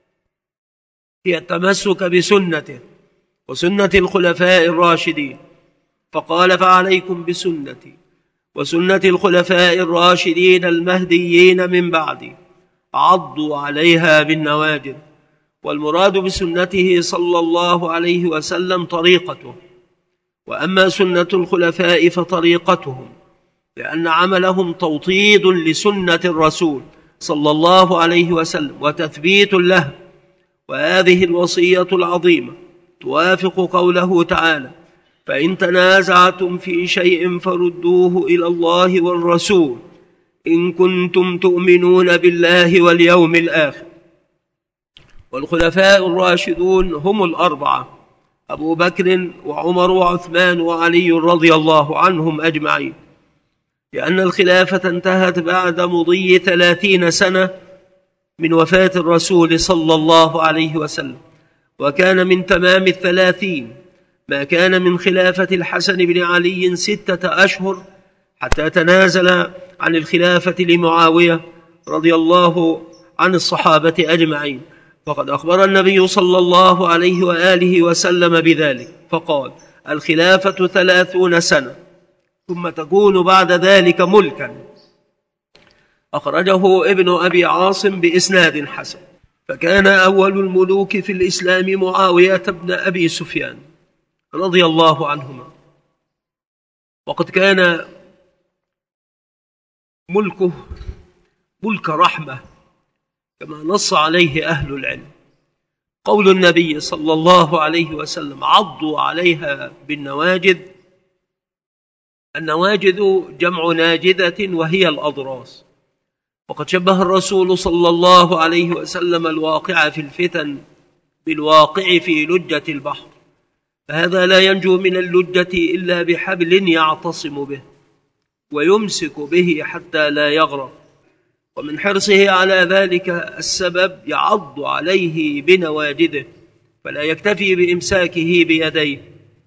هي التمسك بسنته وسنة الخلفاء الراشدين، فقال فعليكم بسنتي وسنة الخلفاء الراشدين المهديين من بعدي عضوا عليها بالنواجذ. والمراد بسنته صلى الله عليه وسلم طريقته، وأما سنة الخلفاء فطريقتهم، لأن عملهم توطيد لسنة الرسول صلى الله عليه وسلم وتثبيت له. وهذه الوصية العظيمة توافق قوله تعالى فإن تنازعتم في شيء فردوه إلى الله والرسول إن كنتم تؤمنون بالله واليوم الآخر. والخلفاء الراشدون هم الأربعة أبو بكر وعمر وعثمان وعلي رضي الله عنهم أجمعين، لأن الخلافة انتهت بعد مضي ثلاثين سنة من وفاة الرسول صلى الله عليه وسلم، وكان من تمام الثلاثين ما كان من خلافة الحسن بن علي ستة أشهر حتى تنازل عن الخلافة لمعاوية رضي الله عن الصحابة أجمعين. فقد أخبر النبي صلى الله عليه وآله وسلم بذلك فقال الخلافة ثلاثون سنة ثم تكون بعد ذلك ملكا. أخرجه ابن أبي عاصم بإسناد حسن. فكان أول الملوك في الإسلام معاوية بن أبي سفيان رضي الله عنهما، وقد كان ملكه ملك رحمة كما نص عليه أهل العلم. قول النبي صلى الله عليه وسلم عضوا عليها بالنواجذ، النواجذ جمع ناجذة وهي الأضراس، وقد شبه الرسول صلى الله عليه وسلم الواقع في الفتن بالواقع في لجة البحر، فهذا لا ينجو من اللجة إلا بحبل يعتصم به ويمسك به حتى لا يغرق، ومن حرصه على ذلك السبب يعض عليه بنواجذه، فلا يكتفي بإمساكه بيديه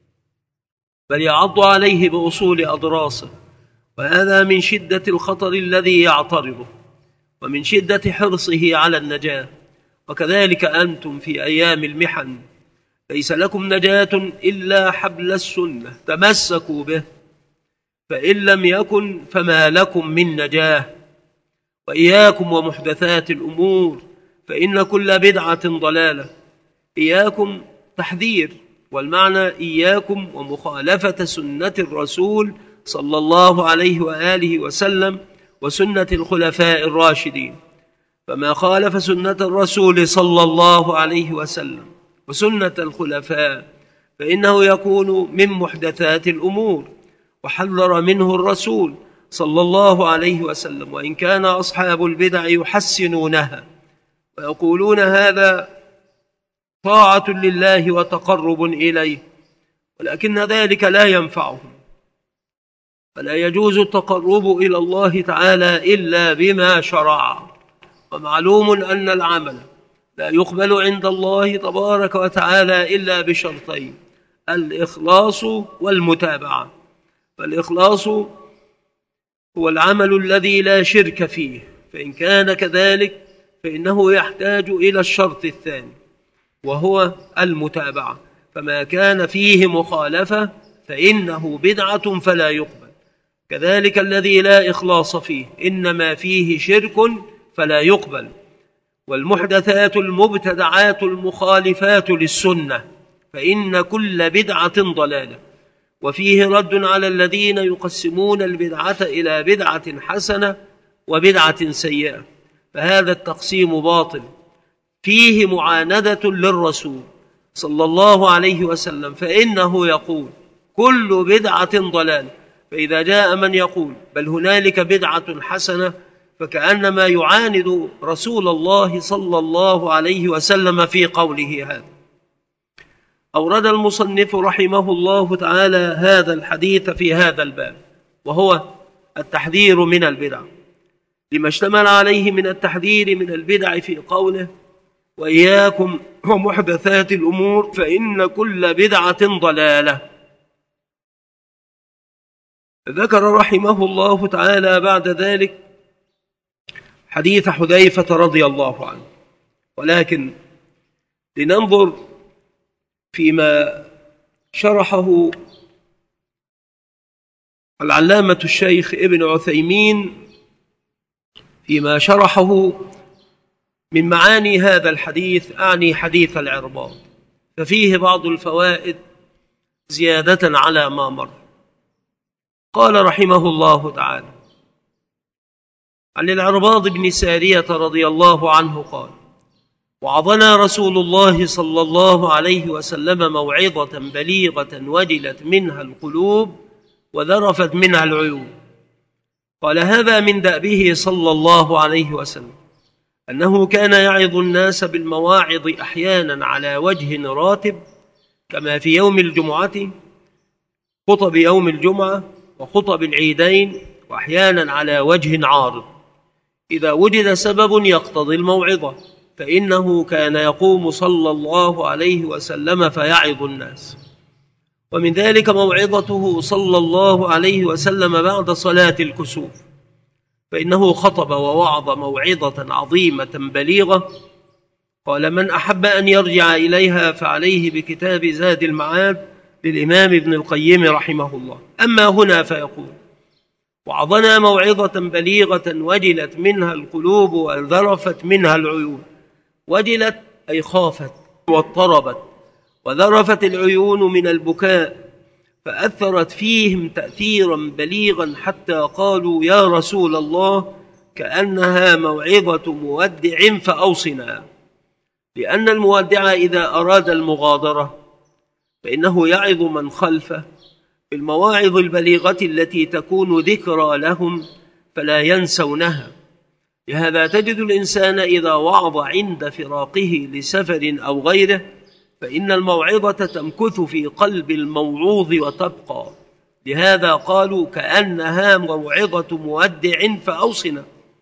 بل يعض عليه بأصول أضراسه، وهذا من شدة الخطر الذي يعترضه ومن شدة حرصه على النجاة. وكذلك أنتم في أيام المحن ليس لكم نجاة إلا حبل السنة تمسكوا به، فإن لم يكن فما لكم من نجاة. وإياكم ومحدثات الأمور فإن كل بدعة ضلالة. إياكم تحذير، والمعنى إياكم ومخالفة سنة الرسول صلى الله عليه وآله وسلم وسنة الخلفاء الراشدين، فما خالف سنة الرسول صلى الله عليه وسلم وسنة الخلفاء فإنه يكون من محدثات الأمور، وحذر منه الرسول صلى الله عليه وسلم، وإن كان أصحاب البدع يحسنونها ويقولون هذا طاعة لله وتقرب إليه، ولكن ذلك لا ينفعهم، فلا يجوز التقرب إلى الله تعالى إلا بما شرع. ومعلوم أن العمل لا يقبل عند الله تبارك وتعالى إلا بشرطين: الإخلاص والمتابعة. فالإخلاص هو العمل الذي لا شرك فيه، فإن كان كذلك فإنه يحتاج إلى الشرط الثاني وهو المتابعة، فما كان فيه مخالفة فإنه بدعة فلا يقبل. كذلك الذي لا إخلاص فيه إنما فيه شرك فلا يقبل. والمحدثات المبتدعات المخالفات للسنة فإن كل بدعة ضلالة. وفيه رد على الذين يقسمون البدعة إلى بدعة حسنة وبدعة سيئة، فهذا التقسيم باطل، فيه معاندة للرسول صلى الله عليه وسلم، فإنه يقول كل بدعة ضلالة. فإذا جاء من يقول بل هنالك بدعة حسنة فكأنما يعاند رسول الله صلى الله عليه وسلم في قوله هذا. أورد المصنف رحمه الله تعالى هذا الحديث في هذا الباب، وهو التحذير من البدع، لما اشتمل عليه من التحذير من البدع في قوله وإياكم ومحدثات الأمور فإن كل بدعة ضلالة. ذكر رحمه الله تعالى بعد ذلك حديث حذيفة رضي الله عنه، ولكن لننظر فيما شرحه العلامة الشيخ ابن عثيمين فيما شرحه من معاني هذا الحديث، أعني حديث العرباض، ففيه بعض الفوائد زيادة على ما مر. قال رحمه الله تعالى عن العرباض بن سارية رضي الله عنه قال وعظنا رسول الله صلى الله عليه وسلم موعظة بليغة وجلت منها القلوب وذرفت منها العيون. قال هذا من دأبه صلى الله عليه وسلم أنه كان يعظ الناس بالمواعظ أحيانا على وجه راتب، كما في يوم الجمعة خطب يوم الجمعة وخطب العيدين، وأحيانا على وجه عارض إذا وجد سبب يقتضي الموعظة، فإنه كان يقوم صلى الله عليه وسلم فيعظ الناس. ومن ذلك موعظته صلى الله عليه وسلم بعد صلاة الكسوف، فإنه خطب ووعظ موعظة عظيمة بليغة. قال من أحب أن يرجع إليها فعليه بكتاب زاد المعاد للإمام ابن القيم رحمه الله. أما هنا فيقول وعظنا موعظة بليغة وجلت منها القلوب وذرفت منها العيون. وجلت أي خافت واضطربت، وذرفت العيون من البكاء، فأثرت فيهم تأثيرا بليغا حتى قالوا يا رسول الله كأنها موعظة مودع فأوصنا. لأن المودع إذا أراد المغادرة فإنه يعظ من خلفه بالمواعظ البليغة التي تكون ذكرى لهم فلا ينسونها. لهذا تجد الإنسان إذا وعظ عند فراقه لسفر أو غيره فإن الموعظة تمكث في قلب الموعوظ وتبقى. لهذا قالوا كأنها موعظة مودع فأوصنا.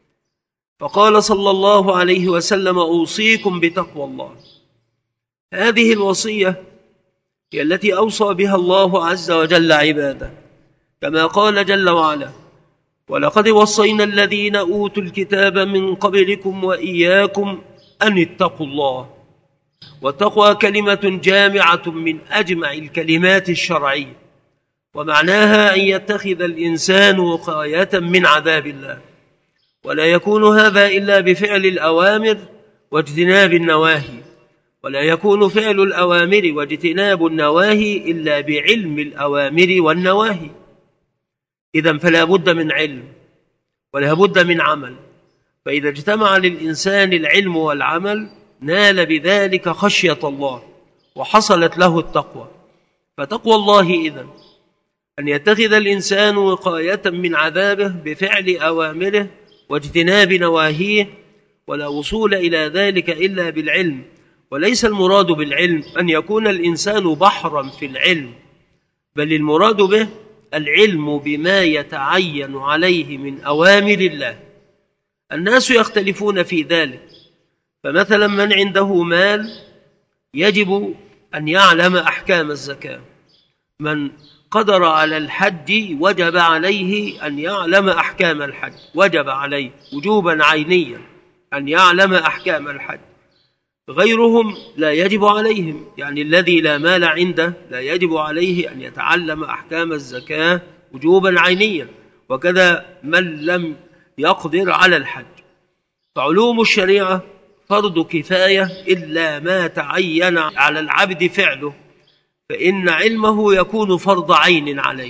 فقال صلى الله عليه وسلم أوصيكم بتقوى الله. هذه الوصية هي التي أوصى بها الله عز وجل عباده، كما قال جل وعلا ولقد وصينا الذين أوتوا الكتاب من قبلكم وإياكم أن اتقوا الله. والتقوى كلمة جامعة من أجمع الكلمات الشرعية، ومعناها أن يتخذ الإنسان وقاية من عذاب الله، ولا يكون هذا إلا بفعل الأوامر واجتناب النواهي، ولا يكون فعل الأوامر واجتناب النواهي إلا بعلم الأوامر والنواهي. إذن فلا بد من علم ولا بد من عمل، فإذا اجتمع للإنسان العلم والعمل نال بذلك خشية الله وحصلت له التقوى. فتقوى الله إذن أن يتخذ الإنسان وقاية من عذابه بفعل أوامره واجتناب نواهيه، ولا وصول إلى ذلك إلا بالعلم. وليس المراد بالعلم أن يكون الإنسان بحرا في العلم، بل المراد به العلم بما يتعين عليه من أوامر الله. الناس يختلفون في ذلك، فمثلا من عنده مال يجب أن يعلم أحكام الزكاة، من قدر على الحج وجب عليه أن يعلم أحكام الحج، وجب عليه وجوبا عينيا أن يعلم أحكام الحج. غيرهم لا يجب عليهم، يعني الذي لا مال عنده لا يجب عليه أن يتعلم أحكام الزكاة وجوبا عينيا، وكذا من لم يقدر على الحج. فعلوم الشريعة فرض كفاية إلا ما تعين على العبد فعله، فإن علمه يكون فرض عين عليه.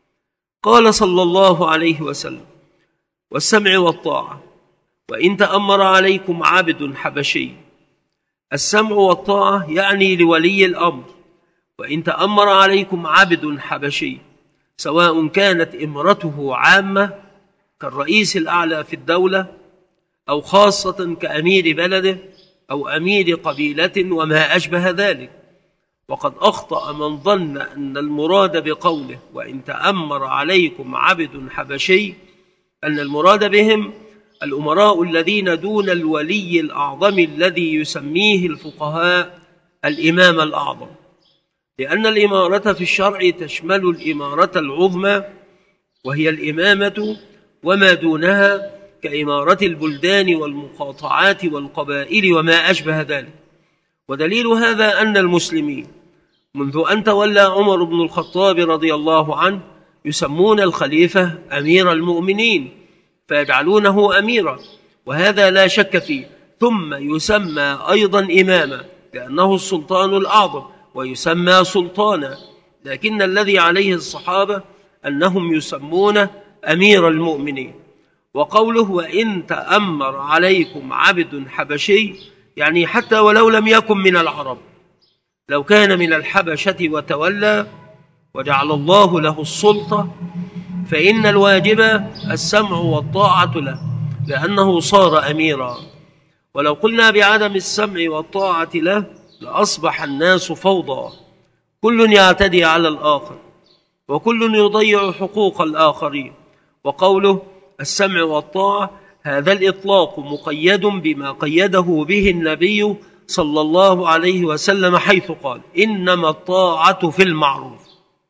قال صلى الله عليه وسلم والسمع والطاعة وإن تأمر عليكم عبد حبشي. السمع والطاعة يعني لولي الأمر، وإن تأمر عليكم عبد حبشي سواء كانت إمرته عامة كالرئيس الأعلى في الدولة أو خاصة كأمير بلده أو أمير قبيلة وما أشبه ذلك. وقد أخطأ من ظن أن المراد بقوله وإن تأمر عليكم عبد حبشي أن المراد بهم الأمراء الذين دون الولي الأعظم الذي يسميه الفقهاء الإمام الأعظم، لأن الإمارة في الشرع تشمل الإمارة العظمى وهي الإمامة وما دونها كإمارة البلدان والمقاطعات والقبائل وما أشبه ذلك. ودليل هذا أن المسلمين منذ أن تولى عمر بن الخطاب رضي الله عنه يسمون الخليفة أمير المؤمنين فيجعلونه أميرا، وهذا لا شك فيه، ثم يسمى أيضا إماما لأنه السلطان الأعظم ويسمى سلطانا، لكن الذي عليه الصحابة أنهم يسمون أمير المؤمنين. وقوله وإن تأمر عليكم عبد حبشي يعني حتى ولو لم يكن من العرب، لو كان من الحبشة وتولى وجعل الله له السلطة فإن الواجب السمع والطاعة له لأنه صار أميرا. ولو قلنا بعدم السمع والطاعة له لأصبح الناس فوضى، كل يعتدي على الآخر وكل يضيع حقوق الآخرين. وقوله السمع والطاعة هذا الإطلاق مقيد بما قيده به النبي صلى الله عليه وسلم حيث قال إنما الطاعة في المعروف،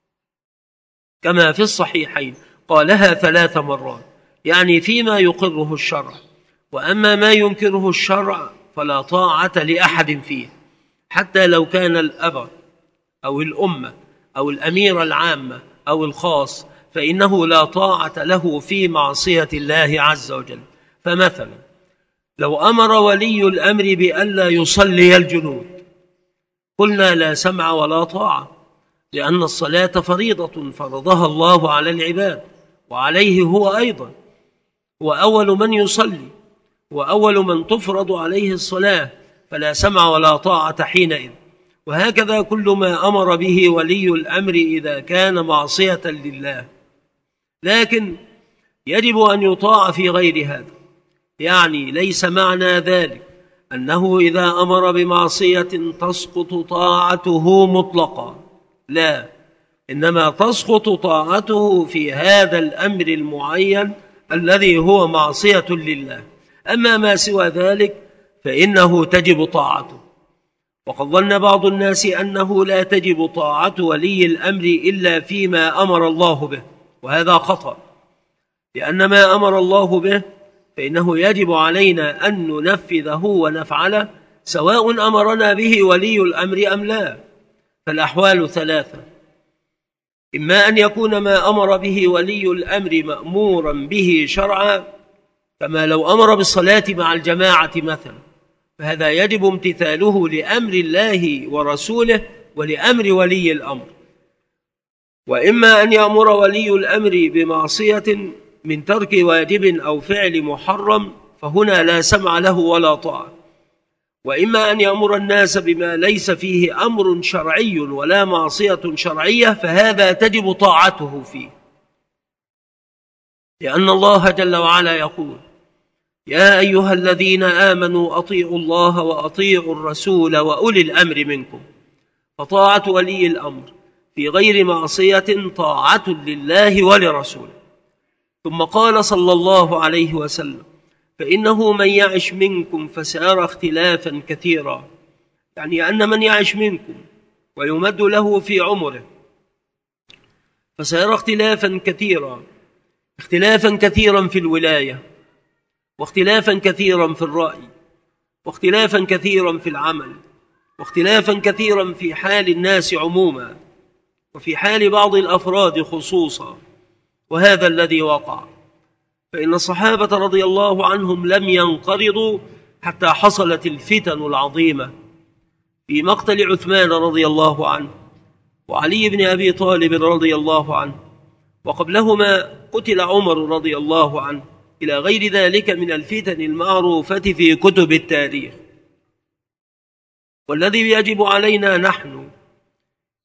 كما في الصحيحين قالها ثلاث مرات، يعني فيما يقره الشرع، وأما ما ينكره الشرع فلا طاعة لأحد فيه حتى لو كان الأب أو الأمة أو الأمير العامة أو الخاص، فإنه لا طاعة له في معصية الله عز وجل. فمثلا لو أمر ولي الأمر بألا يصلي الجنود قلنا لا سمع ولا طاعة، لأن الصلاة فريضة فرضها الله على العباد وعليه هو أيضا، وأول من يصلي وأول من تفرض عليه الصلاة، فلا سمع ولا طاعة حينئذ. وهكذا كل ما أمر به ولي الأمر إذا كان معصية لله، لكن يجب أن يطاع في غير هذا، يعني ليس معنى ذلك أنه إذا أمر بمعصية تسقط طاعته مطلقا، لا، إنما تسقط طاعته في هذا الأمر المعين الذي هو معصية لله، أما ما سوى ذلك فإنه تجب طاعته. وقد ظن بعض الناس أنه لا تجب طاعة ولي الأمر إلا فيما أمر الله به، وهذا خطأ، لأن ما أمر الله به فإنه يجب علينا أن ننفذه ونفعله سواء أمرنا به ولي الأمر أم لا. فالأحوال ثلاثة، إما أن يكون ما أمر به ولي الأمر مأمورا به شرعا، كما لو أمر بالصلاة مع الجماعة مثلا، فهذا يجب امتثاله لأمر الله ورسوله ولأمر ولي الأمر. وإما أن يأمر ولي الأمر بمعصية من ترك واجب أو فعل محرم، فهنا لا سمع له ولا طاعة. وإما أن يأمر الناس بما ليس فيه أمر شرعي ولا معصية شرعية، فهذا تجب طاعته فيه، لأن الله جل وعلا يقول يا أيها الذين آمنوا أطيعوا الله وأطيعوا الرسول وأولي الأمر منكم. فطاعة ولي الأمر في غير معصية طاعة لله ولرسوله. ثم قال صلى الله عليه وسلم فإنه من يعش منكم فسيرى اختلافا كثيرا، يعني أن من يعش منكم ويمد له في عمره فسيرى اختلافا كثيرا، اختلافا كثيرا في الولاية، واختلافا كثيرا في الرأي، واختلافا كثيرا في العمل، واختلافا كثيرا في حال الناس عموما وفي حال بعض الأفراد خصوصا. وهذا الذي وقع، فإن الصحابة رضي الله عنهم لم ينقرضوا حتى حصلت الفتن العظيمة في مقتل عثمان رضي الله عنه وعلي بن أبي طالب رضي الله عنه، وقبلهما قتل عمر رضي الله عنه، إلى غير ذلك من الفتن المعروفة في كتب التاريخ. والذي يجب علينا نحن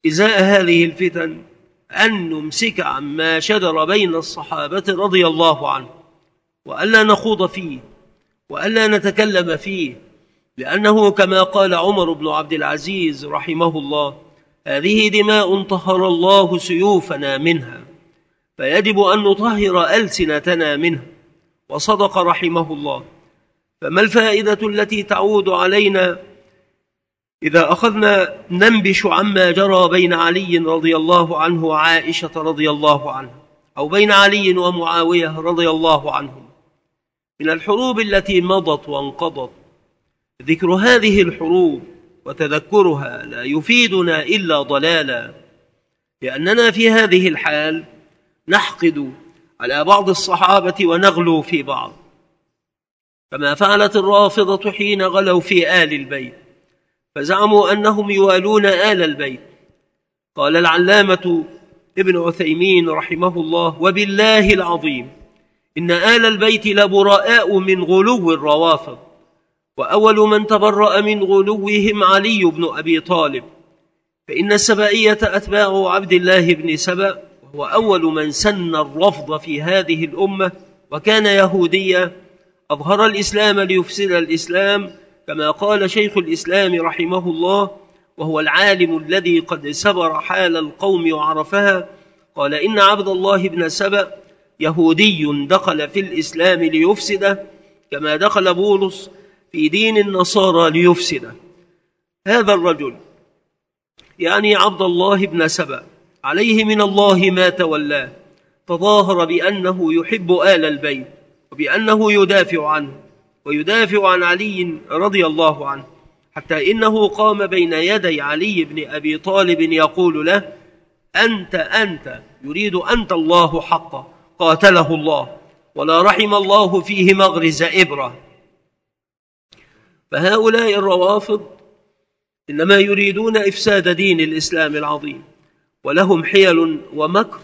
إزاء هذه الفتن أن نمسك عما شجر بين الصحابة رضي الله عنهم، وألا نخوض فيه وألا نتكلم فيه، لأنه كما قال عمر بن عبد العزيز رحمه الله: هذه دماء طهر الله سيوفنا منها، فيجب أن نطهر ألسنتنا منها. وصدق رحمه الله. فما الفائدة التي تعود علينا إذا أخذنا ننبش عما جرى بين علي رضي الله عنه وعائشة رضي الله عنها، أو بين علي ومعاوية رضي الله عنهم من الحروب التي مضت وانقضت؟ ذكر هذه الحروب وتذكرها لا يفيدنا إلا ضلالا، لأننا في هذه الحال نحقد على بعض الصحابة ونغلو في بعض، كما فعلت الرافضة حين غلوا في آل البيت فزعموا أنهم يوالون آل البيت. قال العلامة ابن عثيمين رحمه الله: وبالله العظيم إن آل البيت لبراء من غلو الروافض، وأول من تبرأ من غلوهم علي بن أبي طالب، فإن السبائية أتباع عبد الله بن سبأ، وهو أول من سن الرفض في هذه الأمة، وكان يهوديا أظهر الإسلام ليفسد الإسلام، كما قال شيخ الإسلام رحمه الله وهو العالم الذي قد سبر حال القوم وعرفها. قال: إن عبد الله بن سبأ يهودي دخل في الإسلام ليفسده، كما دخل بولس في دين النصارى ليفسده. هذا الرجل يعني عبد الله بن سبأ عليه من الله ما تولاه، تظاهر بأنه يحب آل البيت وبأنه يدافع عنه ويدافع عن علي رضي الله عنه، حتى إنه قام بين يدي علي بن أبي طالب يقول له: أنت أنت يريد أنت الله حقا، قاتله الله ولا رحم الله فيه مغرز إبرة. فهؤلاء الروافض إنما يريدون إفساد دين الإسلام العظيم، ولهم حيل ومكر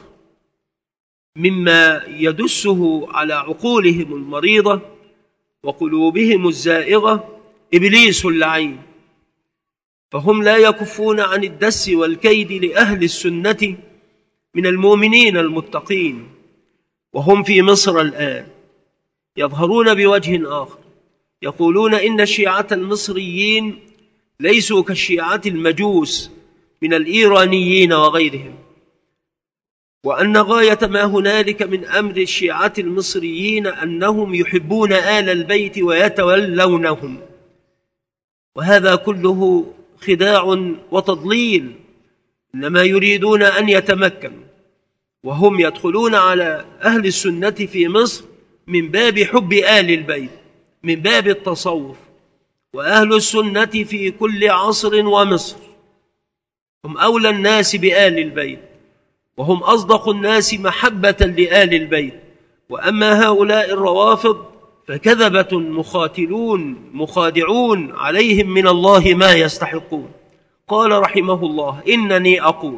مما يدسه على عقولهم المريضة وقلوبهم الزائغة إبليس اللعين، فهم لا يكفون عن الدس والكيد لأهل السنة من المؤمنين المتقين. وهم في مصر الآن يظهرون بوجه آخر، يقولون إن الشيعة المصريين ليسوا كالشيعة المجوس من الإيرانيين وغيرهم، وأن غاية ما هنالك من أمر الشيعة المصريين أنهم يحبون آل البيت ويتولونهم، وهذا كله خداع وتضليل. إنما يريدون أن يتمكنوا، وهم يدخلون على أهل السنة في مصر من باب حب آل البيت، من باب التصوف. وأهل السنة في كل عصر ومصر هم أولى الناس بآل البيت، وهم أصدق الناس محبة لآل البيت. وأما هؤلاء الروافض فكذبة مخاتلون مخادعون عليهم من الله ما يستحقون. قال رحمه الله: إنني أقول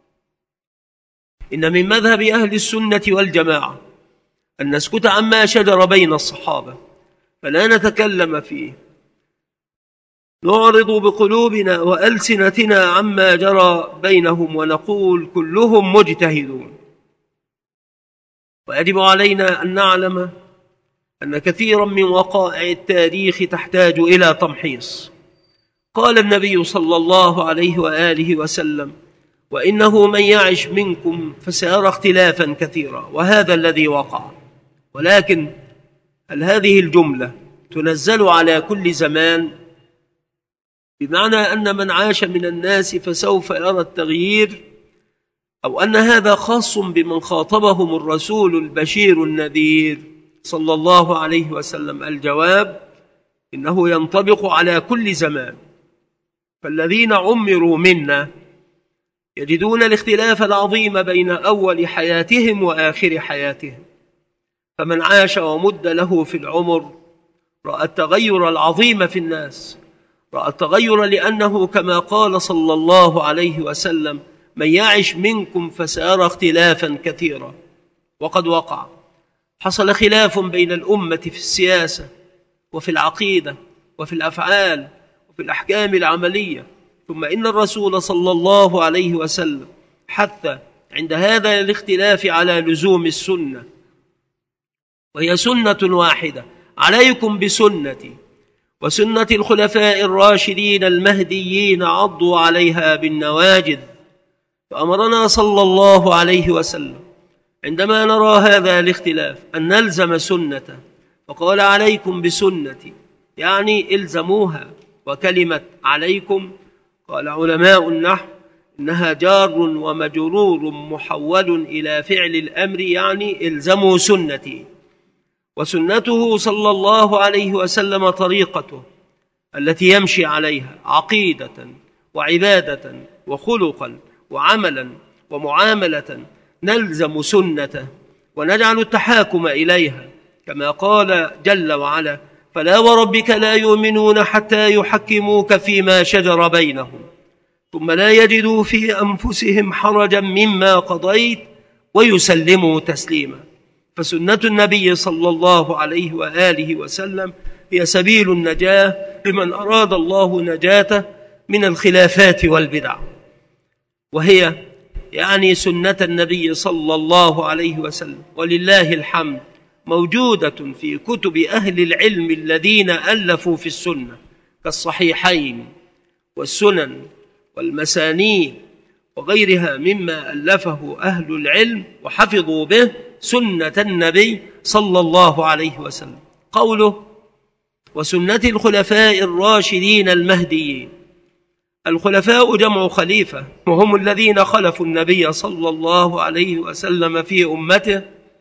إن من مذهب أهل السنة والجماعة أن نسكت عما شجر بين الصحابة فلا نتكلم فيه، نعرض بقلوبنا وألسنتنا عما جرى بينهم ونقول كلهم مجتهدون. ويجب علينا أن نعلم أن كثيرا من وقائع التاريخ تحتاج إلى تمحيص. قال النبي صلى الله عليه وآله وسلم: وإنه من يعش منكم فسيرى اختلافا كثيرا، وهذا الذي وقع. ولكن هل هذه الجملة تنزل على كل زمان؟ بمعنى أن من عاش من الناس فسوف يرى التغيير، أو أن هذا خاص بمن خاطبهم الرسول البشير النذير صلى الله عليه وسلم؟ الجواب: إنه ينطبق على كل زمان. فالذين عمروا منا يجدون الاختلاف العظيم بين أول حياتهم وآخر حياتهم، فمن عاش ومد له في العمر رأى التغير العظيم في الناس، رأى التغير لأنه كما قال صلى الله عليه وسلم: من يعش منكم فسيرى اختلافا كثيرا. وقد وقع، حصل خلاف بين الأمة في السياسة وفي العقيدة وفي الأفعال وفي الأحكام العملية، ثم إن الرسول صلى الله عليه وسلم حث عند هذا الاختلاف على لزوم السنة، وهي سنة واحدة: عليكم بسنتي وسنة الخلفاء الراشدين المهديين عضوا عليها بالنواجذ. فأمرنا صلى الله عليه وسلم عندما نرى هذا الاختلاف أن نلزم سنته، فقال: عليكم بسنتي، يعني الزموها. وكلمة عليكم قال علماء النحو إنها جار ومجرور محول إلى فعل الأمر، يعني الزموا سنتي. وسنته صلى الله عليه وسلم طريقته التي يمشي عليها عقيدة وعبادة وخلقا وعملا ومعاملة، نلزم سنته ونجعل التحاكم إليها، كما قال جل وعلا: فلا وربك لا يؤمنون حتى يحكموك فيما شجر بينهم ثم لا يجدوا في أنفسهم حرجا مما قضيت ويسلموا تسليما. فسنة النبي صلى الله عليه وآله وسلم هي سبيل النجاة لمن أراد الله نجاته من الخلافات والبدع، وهي يعني سنة النبي صلى الله عليه وسلم، ولله الحمد موجودة في كتب أهل العلم الذين ألفوا في السنة كالصحيحين والسنن والمسانيد وغيرها مما ألفه أهل العلم وحفظوا به سنة النبي صلى الله عليه وسلم. قوله: وسنة الخلفاء الراشدين المهديين. الخلفاء جمع خليفة، وهم الذين خلفوا النبي صلى الله عليه وسلم في أمته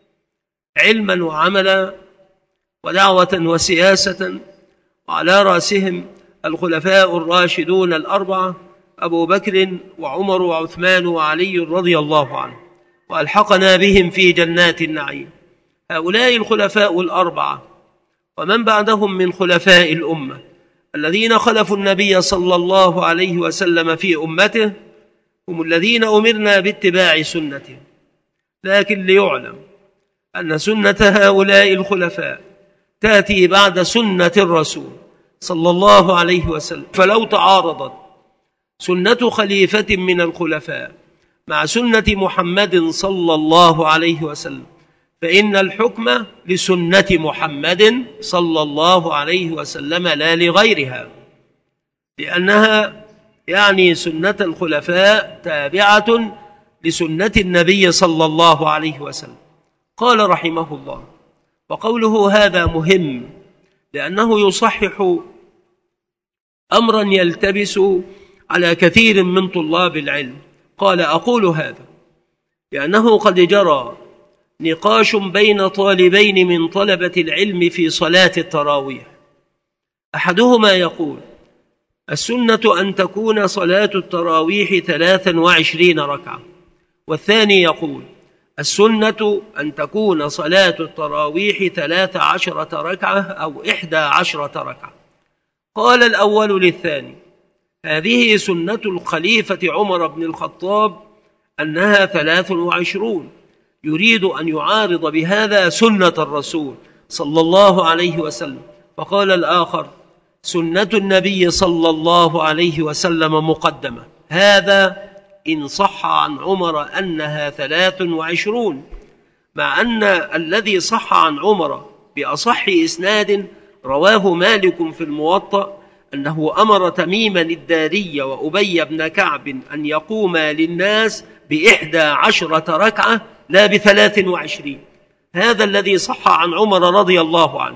علما وعملا ودعوة وسياسة، وعلى رأسهم الخلفاء الراشدون الأربعة أبو بكر وعمر وعثمان وعلي رضي الله عنه، وألحقنا بهم في جنات النعيم. هؤلاء الخلفاء الأربعة ومن بعدهم من خلفاء الأمة الذين خلفوا النبي صلى الله عليه وسلم في أمته هم الذين أمرنا باتباع سنته. لكن ليعلم أن سنة هؤلاء الخلفاء تأتي بعد سنة الرسول صلى الله عليه وسلم، فلو تعارضت سنة خليفة من الخلفاء مع سنة محمد صلى الله عليه وسلم فإن الحكم لسنة محمد صلى الله عليه وسلم لا لغيرها، لأنها يعني سنة الخلفاء تابعة لسنة النبي صلى الله عليه وسلم. قال رحمه الله: وقوله هذا مهم لأنه يصحح أمرا يلتبس على كثير من طلاب العلم. قال: أقول هذا لأنه قد جرى نقاش بين طالبين من طلبة العلم في صلاة التراويح، أحدهما يقول: السنة أن تكون صلاة التراويح ثلاثا وعشرين ركعة، والثاني يقول: السنة أن تكون صلاة التراويح ثلاث عشرة ركعة أو إحدى عشرة ركعة. قال الأول للثاني: هذه سنة الخليفة عمر بن الخطاب أنها ثلاث وعشرون، يريد أن يعارض بهذا سنة الرسول صلى الله عليه وسلم. فقال الآخر: سنة النبي صلى الله عليه وسلم مقدمة، هذا إن صح عن عمر أنها ثلاث وعشرون، مع أن الذي صح عن عمر بأصح إسناد رواه مالك في الموطأ أنه أمر تميما الداري وأبي بن كعب أن يقوما للناس بإحدى عشرة ركعة لا بثلاث وعشرين. هذا الذي صح عن عمر رضي الله عنه.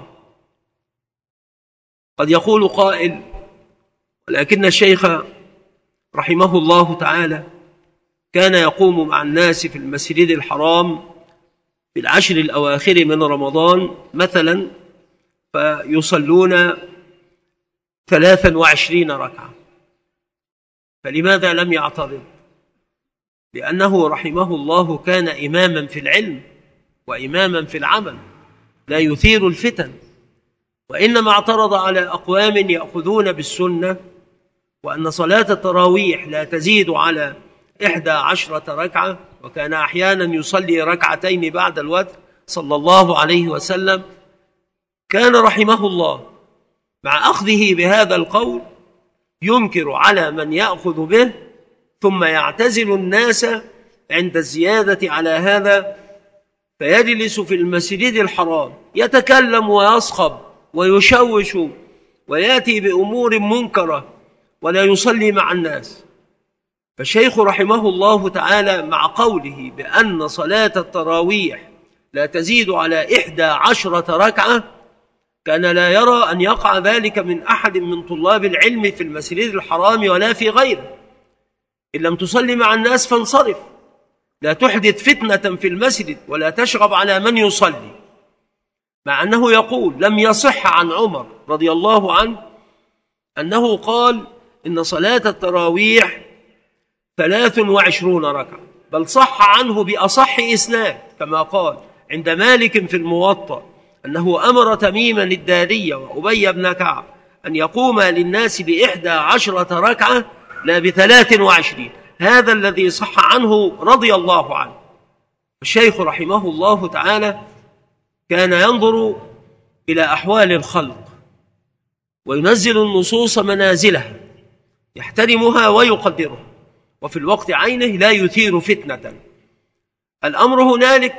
قد يقول قائل: ولكن الشيخ رحمه الله تعالى كان يقوم مع الناس في المسجد الحرام في العشر الأواخر من رمضان مثلا فيصلون ثلاثا وعشرين ركعة، فلماذا لم يعترض؟ لأنه رحمه الله كان إماما في العلم وإماما في العمل لا يثير الفتن، وإنما اعترض على أقوام يأخذون بالسنة وأن صلاة التراويح لا تزيد على إحدى عشرة ركعة، وكان أحيانا يصلي ركعتين بعد الوتر صلى الله عليه وسلم. كان رحمه الله مع أخذه بهذا القول ينكر على من يأخذ به ثم يعتزل الناس عند الزيادة على هذا، فيجلس في المسجد الحرام يتكلم ويصخب ويشوش ويأتي بأمور منكرة ولا يصلي مع الناس. فالشيخ رحمه الله تعالى مع قوله بأن صلاة التراويح لا تزيد على إحدى عشرة ركعة كان لا يرى أن يقع ذلك من أحد من طلاب العلم في المسجد الحرام ولا في غيره. إن لم تصلي مع الناس فانصرف، لا تحدث فتنة في المسجد ولا تشغب على من يصلي. مع أنه يقول لم يصح عن عمر رضي الله عنه أنه قال إن صلاة التراويح ثلاث وعشرون ركعة، بل صح عنه بأصح إسناد كما قال عند مالك في الموطأ أنه أمر تميما الداري وأبي بن كعب أن يقوم للناس بإحدى عشرة ركعة لا بثلاث وعشرين. هذا الذي صح عنه رضي الله عنه. الشيخ رحمه الله تعالى كان ينظر إلى أحوال الخلق وينزل النصوص منازلها، يحترمها ويقدرها، وفي الوقت عينه لا يثير فتنة. الأمر هنالك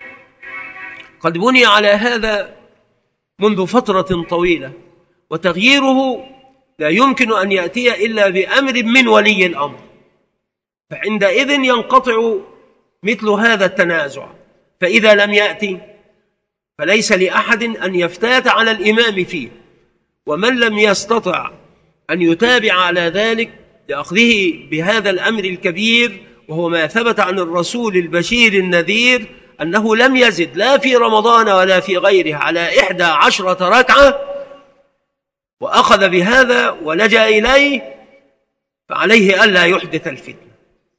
قد بني على هذا منذ فترة طويلة، وتغييره لا يمكن أن يأتي إلا بأمر من ولي الأمر، فعندئذ ينقطع مثل هذا التنازع. فإذا لم يأتي فليس لأحد أن يفتات على الإمام فيه، ومن لم يستطع أن يتابع على ذلك لأخذه بهذا الأمر الكبير، وهو ما ثبت عن الرسول البشير النذير أنه لم يزد لا في رمضان ولا في غيره على إحدى عشرة ركعة، وأخذ بهذا ولجأ إليه، فعليه ألا يحدث الفتنة.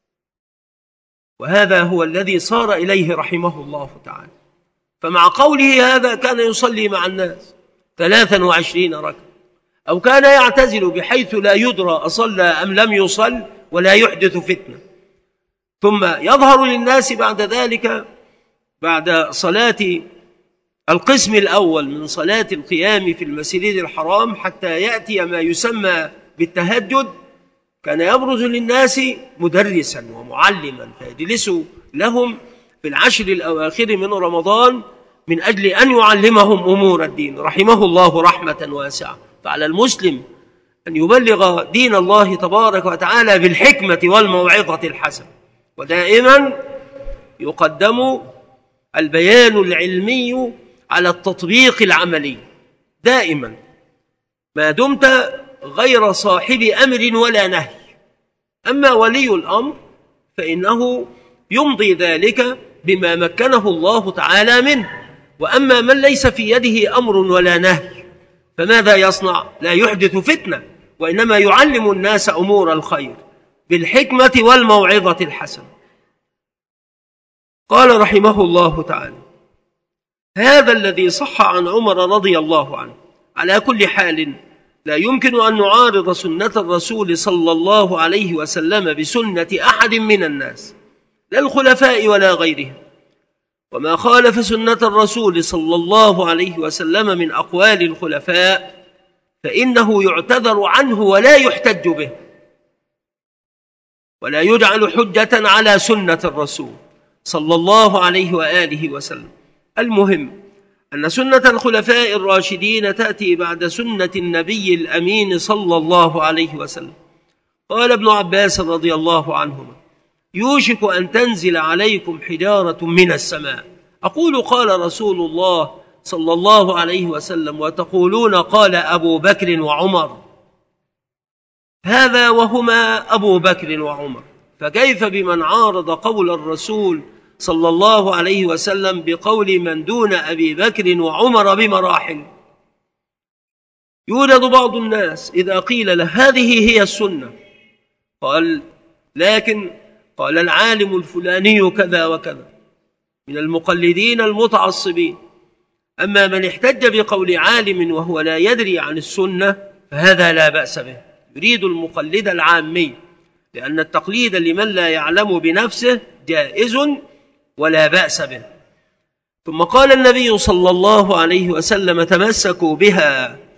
وهذا هو الذي صار إليه رحمه الله تعالى. فمع قوله هذا كان يصلي مع الناس ثلاثا وعشرين ركعة، أو كان يعتزل بحيث لا يدرى أصلى أم لم يصل ولا يحدث فتنة، ثم يظهر للناس بعد ذلك بعد صلاة القسم الأول من صلاة القيام في المسجد الحرام حتى يأتي ما يسمى بالتهجد، كان يبرز للناس مدرسا ومعلما، فيجلس لهم في العشر الأواخر من رمضان من أجل أن يعلمهم أمور الدين رحمه الله رحمة واسعة. فعلى المسلم أن يبلغ دين الله تبارك وتعالى بالحكمة والموعظة الحسنة، ودائما يقدم البيان العلمي على التطبيق العملي دائما، ما دمت غير صاحب أمر ولا نهي. أما ولي الأمر فإنه يمضي ذلك بما مكنه الله تعالى منه، وأما من ليس في يده أمر ولا نهي فماذا يصنع؟ لا يحدث فتنة، وإنما يعلم الناس أمور الخير بالحكمة والموعظة الحسنة. قال رحمه الله تعالى: هذا الذي صح عن عمر رضي الله عنه. على كل حال لا يمكن أن نعارض سنة الرسول صلى الله عليه وسلم بسنة أحد من الناس، لا الخلفاء ولا غيرهم. وما خالف سنة الرسول صلى الله عليه وسلم من أقوال الخلفاء فإنه يعتذر عنه ولا يحتج به، ولا يجعل حجة على سنة الرسول صلى الله عليه وآله وسلم. المهم أن سنة الخلفاء الراشدين تأتي بعد سنة النبي الأمين صلى الله عليه وسلم. قال ابن عباس رضي الله عنهما: يوشك أن تنزل عليكم حجارة من السماء. أقول قال رسول الله صلى الله عليه وسلم، وتقولون قال أبو بكر وعمر. هذا وهما أبو بكر وعمر، فكيف بمن عارض قول الرسول صلى الله عليه وسلم بقول من دون أبي بكر وعمر بمراحل؟ يوجد بعض الناس إذا قيل له هذه هي السنة قال لكن قال العالم الفلاني كذا وكذا من المقلدين المتعصبين. أما من احتج بقول عالم وهو لا يدري عن السنة فهذا لا بأس به، يريد المقلد العامي، لأن التقليد لمن لا يعلم بنفسه جائز ولا بأس به. ثم قال النبي صلى الله عليه وسلم: تمسكوا بها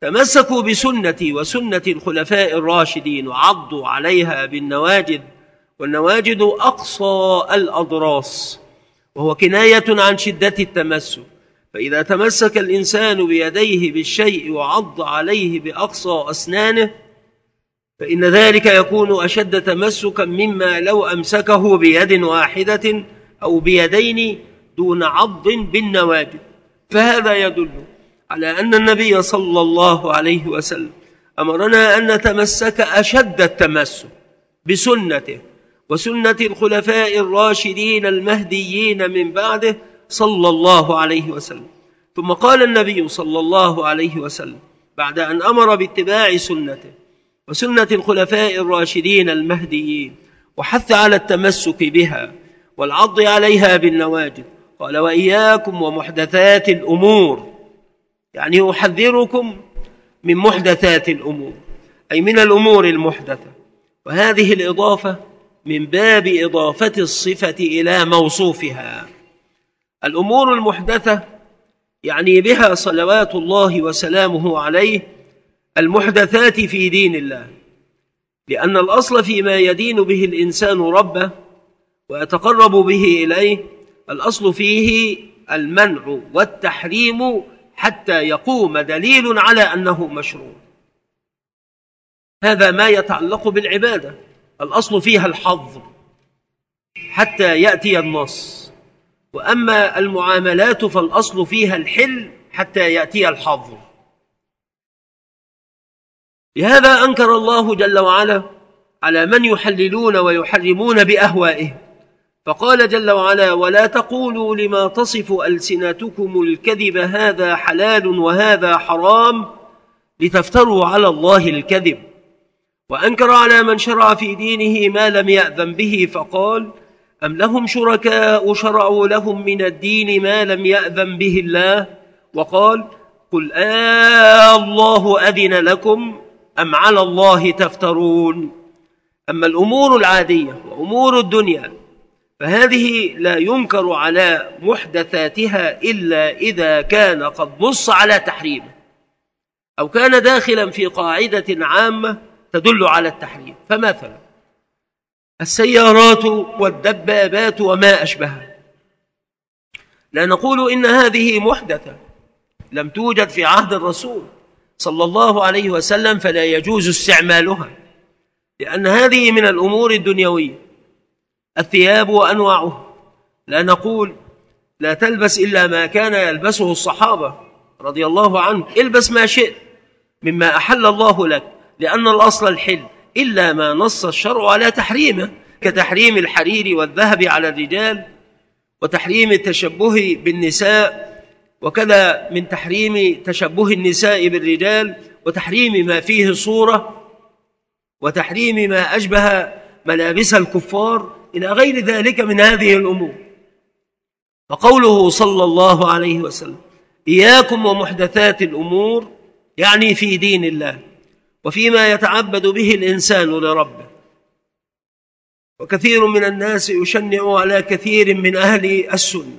تمسكوا بسنتي وسنة الخلفاء الراشدين وعضوا عليها بالنواجذ، والنواجذ أقصى الأضراس، وهو كناية عن شدة التمسك. فإذا تمسك الإنسان بيديه بالشيء وعض عليه بأقصى أسنانه فإن ذلك يكون أشد تمسكا مما لو أمسكه بيد واحدة أو بيدين دون عض بالنواجذ. فهذا يدل على أن النبي صلى الله عليه وسلم أمرنا أن نتمسك أشد التمسك بسنته وسنة الخلفاء الراشدين المهديين من بعده صلى الله عليه وسلم. ثم قال النبي صلى الله عليه وسلم بعد أن أمر باتباع سنته وسنة الخلفاء الراشدين المهديين وحث على التمسك بها والعض عليها بالنواجذ، قال: وإياكم ومحدثات الأمور، يعني أحذركم من محدثات الأمور، أي من الأمور المحدثة. وهذه الإضافة من باب إضافة الصفة إلى موصوفها. الأمور المحدثة يعني بها صلوات الله وسلامه عليه المحدثات في دين الله، لأن الأصل فيما يدين به الإنسان ربه ويتقرب به إليه الأصل فيه المنع والتحريم حتى يقوم دليل على أنه مشروع. هذا ما يتعلق بالعبادة، الأصل فيها الحظر حتى يأتي النص، وأما المعاملات فالأصل فيها الحل حتى يأتي الحظر. لهذا أنكر الله جل وعلا على من يحللون ويحرمون بأهوائهم، فقال جل وعلا: ولا تقولوا لما تصف ألسنتكم الكذب هذا حلال وهذا حرام لتفتروا على الله الكذب. وأنكر على من شرع في دينه ما لم يأذن به، فقال: أم لهم شركاء شرعوا لهم من الدين ما لم يأذن به الله. وقال: قل آه الله أذن لكم أم على الله تفترون. أما الأمور العادية وأمور الدنيا فهذه لا ينكر على محدثاتها إلا إذا كان قد نص على تحريمه أو كان داخلا في قاعدة عامة تدل على التحريم. فمثلا السيارات والدبابات وما أشبهها، لا نقول إن هذه محدثة لم توجد في عهد الرسول صلى الله عليه وسلم فلا يجوز استعمالها، لأن هذه من الأمور الدنيوية. الثياب وأنواعها لا نقول لا تلبس إلا ما كان يلبسه الصحابة رضي الله عنه، البس ما شئت مما أحل الله لك، لأن الأصل الحل إلا ما نص الشرع على تحريمه، كتحريم الحرير والذهب على الرجال، وتحريم التشبه بالنساء، وكذا من تحريم تشبه النساء بالرجال، وتحريم ما فيه صورة، وتحريم ما أشبه ملابس الكفار، إلى غير ذلك من هذه الأمور. فقوله صلى الله عليه وسلم: إياكم ومحدثات الأمور، يعني في دين الله وفيما يتعبد به الإنسان لربه. وكثير من الناس يشنع على كثير من أهل السنة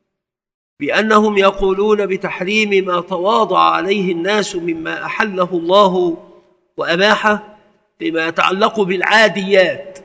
بأنهم يقولون بتحريم ما تواضع عليه الناس مما أحله الله وأباحه فيما يتعلق بالعاديات،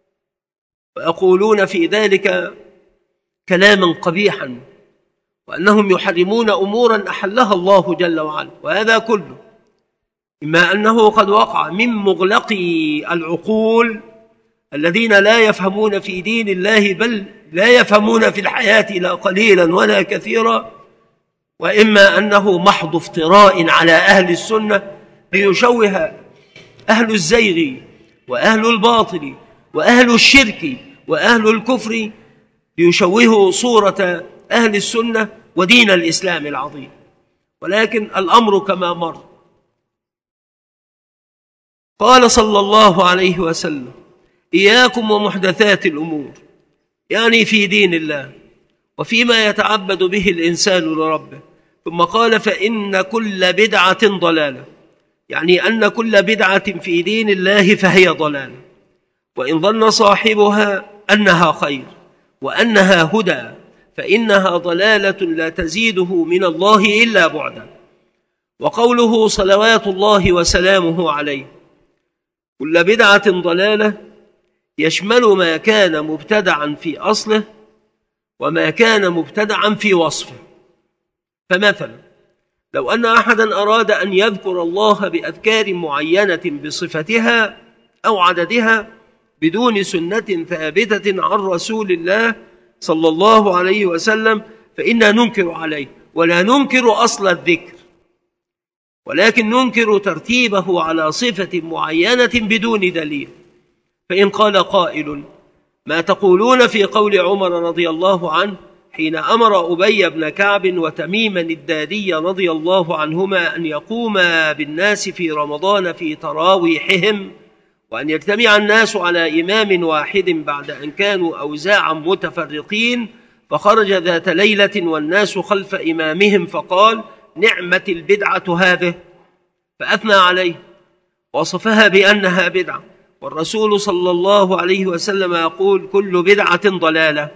ويقولون في ذلك كلاما قبيحا، وأنهم يحرمون أمورا أحلها الله جل وعلا. وهذا كله إما أنه قد وقع من مغلقي العقول الذين لا يفهمون في دين الله، بل لا يفهمون في الحياة لا قليلا ولا كثيرا، وإما أنه محض افتراء على أهل السنة ليشوه أهل الزيغ وأهل الباطل وأهل الشرك وأهل الكفر، ليشوهوا صورة أهل السنة ودين الإسلام العظيم. ولكن الأمر كما مر. قال صلى الله عليه وسلم: إياكم ومحدثات الأمور، يعني في دين الله وفيما يتعبد به الإنسان لربه. ثم قال: فإن كل بدعة ضلالة، يعني أن كل بدعة في دين الله فهي ضلالة، وإن ظن صاحبها أنها خير وأنها هدى فإنها ضلالة لا تزيده من الله إلا بعدا. وقوله صلوات الله وسلامه عليه كل بدعة ضلالة يشمل ما كان مبتدعا في أصله وما كان مبتدعا في وصفه. فمثلا لو أن أحدا أراد أن يذكر الله بأذكار معينة بصفتها أو عددها بدون سنة ثابتة عن رسول الله صلى الله عليه وسلم فإنا ننكر عليه، ولا ننكر أصل الذكر، ولكن ننكر ترتيبه على صفة معينة بدون دليل. فإن قال قائل ما تقولون في قول عمر رضي الله عنه حين أمر أبي بن كعب وتميما الداري رضي الله عنهما أن يقوما بالناس في رمضان في تراويحهم، وأن يجتمع الناس على إمام واحد بعد أن كانوا أوزاعا متفرقين، فخرج ذات ليلة والناس خلف إمامهم فقال نعمة البدعة هذه، فأثنى عليه وصفها بأنها بدعة، والرسول صلى الله عليه وسلم يقول كل بدعة ضلالة.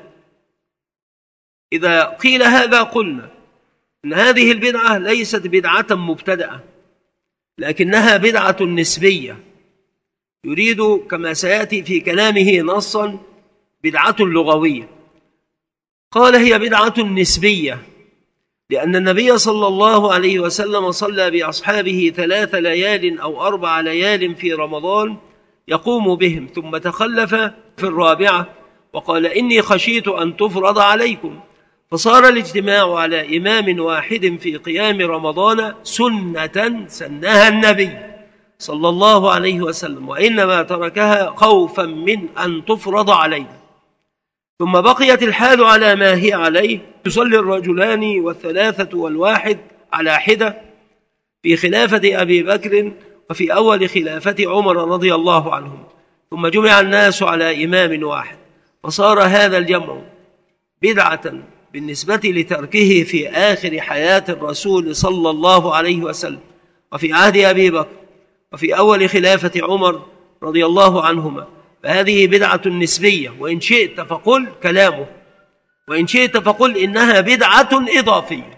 إذا قيل هذا قلنا إن هذه البدعة ليست بدعة مبتدأة، لكنها بدعة نسبية، يريد كما سيأتي في كلامه نصا بدعة لغوية. قال هي بدعة نسبية لأن النبي صلى الله عليه وسلم صلى بأصحابه ثلاث ليال أو أربع ليال في رمضان يقوم بهم، ثم تخلف في الرابعة وقال إني خشيت أن تفرض عليكم، فصار الاجتماع على إمام واحد في قيام رمضان سنة سنها النبي صلى الله عليه وسلم، وإنما تركها خوفا من أن تفرض علينا. ثم بقيت الحال على ما هي عليه، يصلي الرجلان والثلاثة والواحد على حدة في خلافة أبي بكر وفي أول خلافة عمر رضي الله عنهم، ثم جمع الناس على إمام واحد، فصار هذا الجمع بدعة بالنسبة لتركه في آخر حياة الرسول صلى الله عليه وسلم وفي عهد أبي بكر وفي أول خلافة عمر رضي الله عنهما، فهذه بدعة نسبية، وإن شئت فقل كلامه، وإن شئت فقل إنها بدعة إضافية،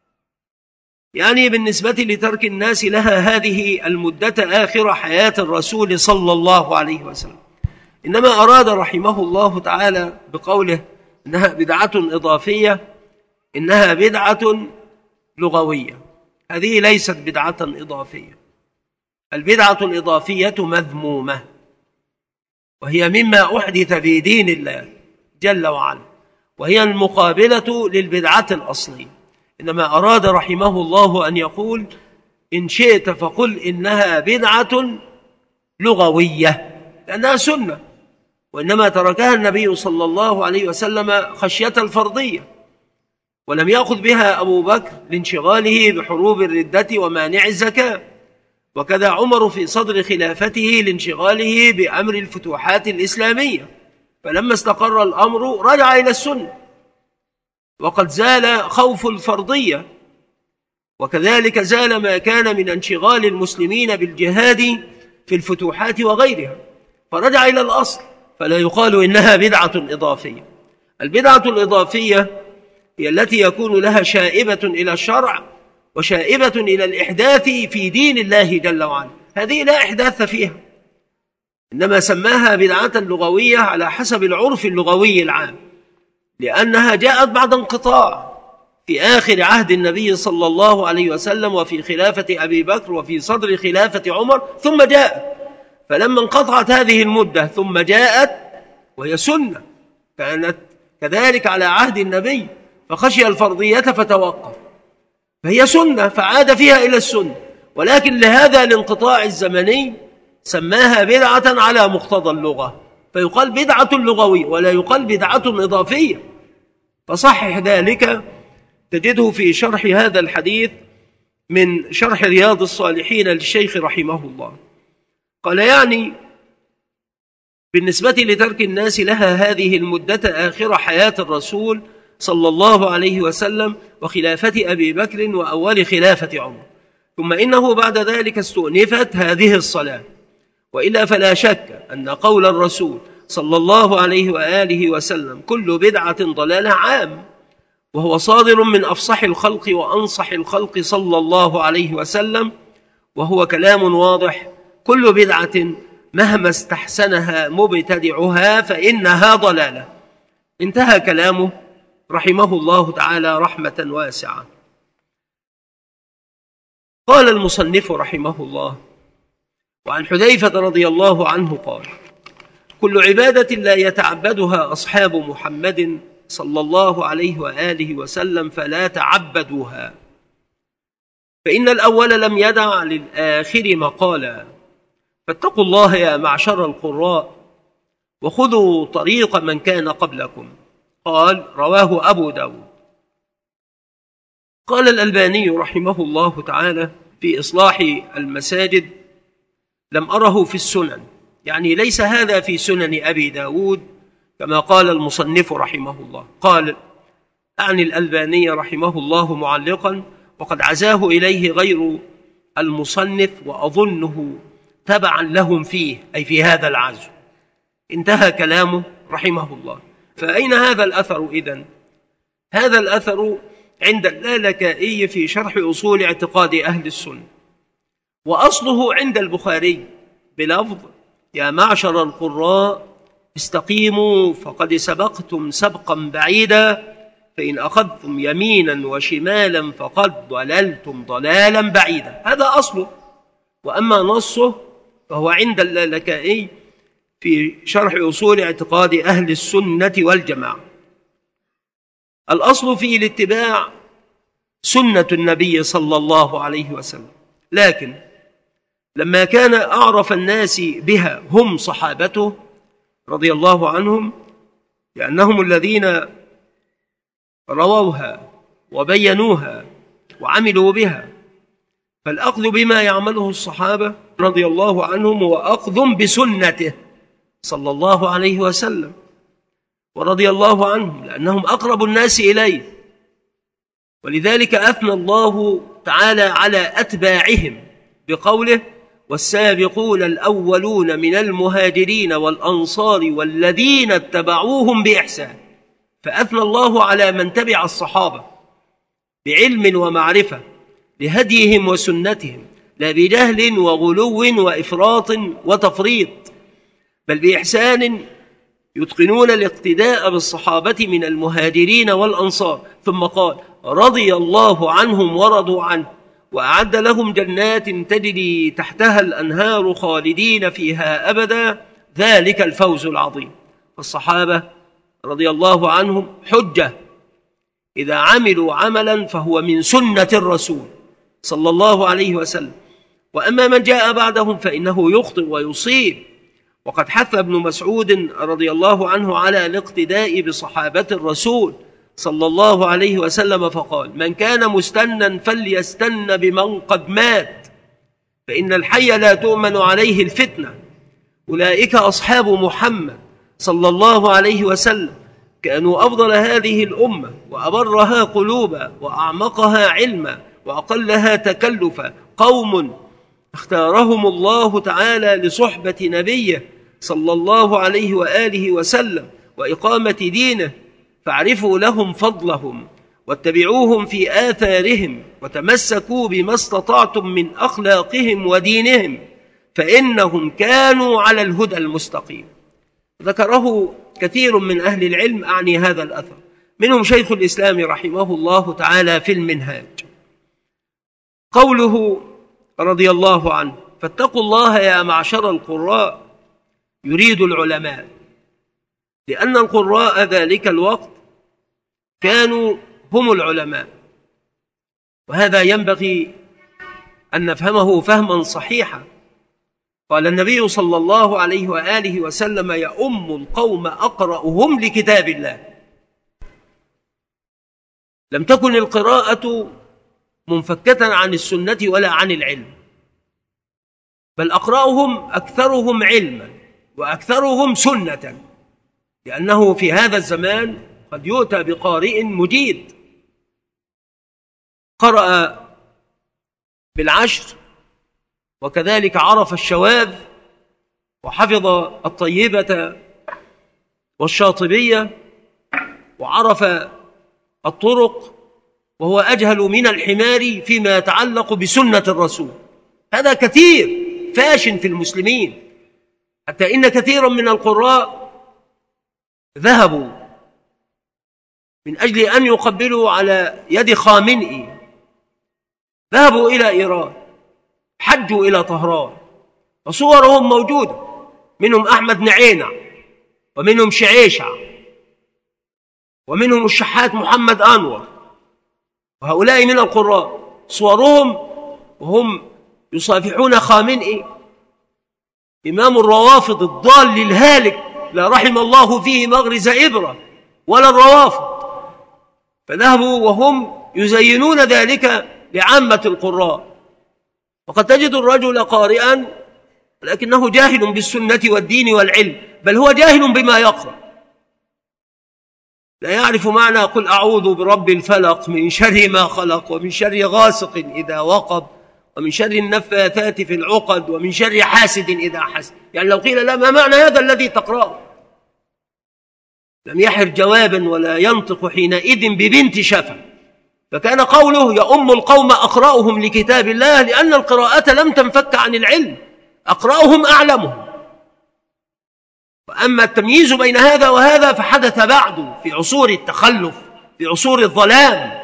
يعني بالنسبة لترك الناس لها هذه المدة آخر حياة الرسول صلى الله عليه وسلم. إنما أراد رحمه الله تعالى بقوله إنها بدعة إضافية إنها بدعة لغوية، هذه ليست بدعة إضافية. البدعة الإضافية مذمومة، وهي مما أحدث في دين الله جل وعلا، وهي المقابلة للبدعة الأصلية. إنما أراد رحمه الله أن يقول إن شئت فقل إنها بدعة لغوية لأنها سنة، وإنما تركها النبي صلى الله عليه وسلم خشية الفرضية، ولم يأخذ بها أبو بكر لانشغاله بحروب الردة ومانع الزكاة، وكذا عمر في صدر خلافته لانشغاله بأمر الفتوحات الإسلامية، فلما استقر الأمر رجع إلى السنة، وقد زال خوف الفرضية، وكذلك زال ما كان من انشغال المسلمين بالجهاد في الفتوحات وغيرها، فرجع إلى الأصل، فلا يقال إنها بدعة إضافية. البدعة الإضافية هي التي يكون لها شائبة إلى الشرع وشائبة إلى الإحداث في دين الله جل وعلا، هذه لا إحداث فيها، إنما سماها بدعة لغوية على حسب العرف اللغوي العام، لأنها جاءت بعد انقطاع في آخر عهد النبي صلى الله عليه وسلم وفي خلافة أبي بكر وفي صدر خلافة عمر، ثم جاءت، فلما انقطعت هذه المدة ثم جاءت وهي سنة، كانت كذلك على عهد النبي فخشي الفرضية فتوقف، فهي سنة فعاد فيها إلى السنة، ولكن لهذا الانقطاع الزمني سماها بدعة على مقتضى اللغة، فيقال بدعة لغوية ولا يقال بدعة إضافية. فصحح ذلك تجده في شرح هذا الحديث من شرح رياض الصالحين للشيخ رحمه الله، قال يعني بالنسبة لترك الناس لها هذه المدة آخر حياة الرسول صلى الله عليه وسلم وخلافة أبي بكر وأول خلافة عمر، ثم إنه بعد ذلك استؤنفت هذه الصلاة، وإلا فلا شك أن قول الرسول صلى الله عليه وآله وسلم كل بدعة ضلالة عام، وهو صادر من أفصح الخلق وأنصح الخلق صلى الله عليه وسلم، وهو كلام واضح: كل بدعة مهما استحسنها مبتدعها فإنها ضلالة. انتهى كلامه رحمه الله تعالى رحمة واسعة. قال المصنف رحمه الله: وعن حذيفة رضي الله عنه قال: كل عبادة لا يتعبدها أصحاب محمد صلى الله عليه وآله وسلم فلا تعبدوها، فإن الأول لم يدع للآخر مقالا، فاتقوا الله يا معشر القراء وخذوا طريق من كان قبلكم. قال: رواه أبو داود. قال الألباني رحمه الله تعالى في إصلاح المساجد: لم أره في السنن، يعني ليس هذا في سنن أبي داود كما قال المصنف رحمه الله. قال أعني الألباني رحمه الله معلقا: وقد عزاه إليه غير المصنف وأظنه تبعا لهم فيه، أي في هذا العزو. انتهى كلامه رحمه الله. فأين هذا الأثر إذن؟ هذا الأثر عند اللالكائي في شرح أصول اعتقاد أهل السنة، وأصله عند البخاري بلفظ: يا معشر القراء استقيموا فقد سبقتم سبقا بعيدا، فإن أخذتم يمينا وشمالا فقد ضللتم ضلالا بعيدا. هذا أصله، وأما نصه فهو عند اللالكائي في شرح أصول اعتقاد أهل السنة والجماعة. الأصل في الاتباع سنة النبي صلى الله عليه وسلم، لكن لما كان أعرف الناس بها هم صحابته رضي الله عنهم، لأنهم الذين رووها وبينوها وعملوا بها، فالأخذ بما يعمله الصحابة رضي الله عنهم هو أخذ بسنته صلى الله عليه وسلم ورضي الله عنهم، لأنهم أقرب الناس إليه. ولذلك أثنى الله تعالى على أتباعهم بقوله: والسابقون الأولون من المهاجرين والأنصار والذين اتبعوهم بإحسان. فأثنى الله على من تبع الصحابة بعلم ومعرفة لهديهم وسنتهم، لا بجهل وغلو وإفراط وتفريط، بل بإحسان يتقنون الاقتداء بالصحابة من المهاجرين والأنصار. ثم قال: رضي الله عنهم ورضوا عنه وأعد لهم جنات تجري تحتها الأنهار خالدين فيها أبدا، ذلك الفوز العظيم. فالصحابة رضي الله عنهم حجة، إذا عملوا عملا فهو من سنة الرسول صلى الله عليه وسلم. وأما من جاء بعدهم فإنه يخطئ ويصيب. وقد حث ابن مسعود رضي الله عنه على الاقتداء بصحابة الرسول صلى الله عليه وسلم، فقال: من كان مستنا فليستن بمن قد مات، فإن الحي لا تؤمن عليه الفتنة. أولئك أصحاب محمد صلى الله عليه وسلم، كانوا أفضل هذه الأمة وأبرها قلوبا وأعمقها علما وأقلها تكلفا، قوم اختارهم الله تعالى لصحبة نبيه صلى الله عليه وآله وسلم وإقامة دينه، فاعرفوا لهم فضلهم واتبعوهم في آثارهم وتمسكوا بما استطعتم من أخلاقهم ودينهم، فإنهم كانوا على الهدى المستقيم. ذكره كثير من أهل العلم أعني هذا الأثر، منهم شيخ الإسلام رحمه الله تعالى في المنهاج. قوله رضي الله عنه: فاتقوا الله يا معشر القراء، يريد العلماء، لأن القراء ذلك الوقت كانوا هم العلماء، وهذا ينبغي أن نفهمه فهما صحيحا. قال النبي صلى الله عليه وآله وسلم: يؤم القوم أقرأهم لكتاب الله. لم تكن القراءة منفكة عن السنة ولا عن العلم، بل أقرأهم أكثرهم علما وأكثرهم سنة، لأنه في هذا الزمان قد يؤتى بقارئ مجيد قرأ بالعشر، وكذلك عرف الشواذ وحفظ الطيبة والشاطبية، وعرف الطرق وهو أجهل من الحمار فيما يتعلق بسنة الرسول. هذا كثير فاشن في المسلمين، حتى إن كثيرا من القراء ذهبوا من أجل أن يقبلوا على يد خامنئي، ذهبوا إلى إيران، حجوا إلى طهران، وصورهم موجودة، منهم أحمد نعينع، ومنهم شعيشع، ومنهم الشحات محمد أنور، وهؤلاء من القراء صورهم وهم يصافحون خامنئي إمام الروافض الضال الهالك، لا رحم الله فيه مغرز إبرة ولا الروافض. فذهبوا وهم يزينون ذلك لعامة القراء. وقد تجد الرجل قارئا لكنه جاهل بالسنة والدين والعلم، بل هو جاهل بما يقرأ، لا يعرف معنى قل أعوذ برب الفلق من شر ما خلق، ومن شر غاسق إذا وقب، ومن شر النفاثات في العقد، ومن شر حاسد إذا حسد. يعني لو قيل لا ما معنى هذا الذي تقرأه لم يحر جوابا ولا ينطق حينئذ ببنت شفا. فكان قوله يؤم القوم أقرأهم لكتاب الله، لأن القراءة لم تنفك عن العلم، أقرأهم أعلمهم. وأما التمييز بين هذا وهذا فحدث بعد في عصور التخلف، في عصور الظلام.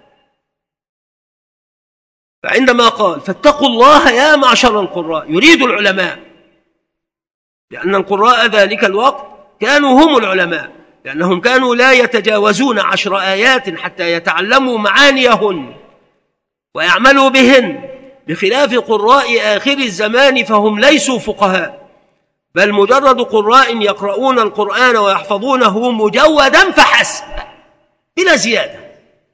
فعندما قال فاتقوا الله يا معشر القراء، يريد العلماء، لأن القراء ذلك الوقت كانوا هم العلماء، لأنهم كانوا لا يتجاوزون عشر آيات حتى يتعلموا معانيهن ويعملوا بهن، بخلاف قراء آخر الزمان فهم ليسوا فقهاء، بل مجرد قراء يقرؤون القرآن ويحفظونه مجودا فحسب بلا زيادة.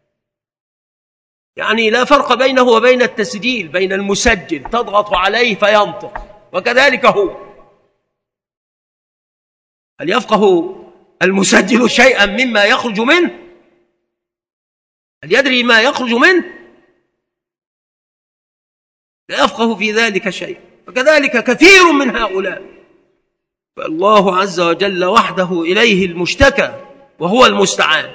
يعني لا فرق بينه وبين التسجيل، بين المسجل تضغط عليه فينطق، وكذلك هو. هل يفقه المسجل شيئا مما يخرج منه؟ هل يدري ما يخرج منه؟ لا يفقه في ذلك شيء. وكذلك كثير من هؤلاء، فالله عز وجل وحده إليه المشتكى وهو المستعان.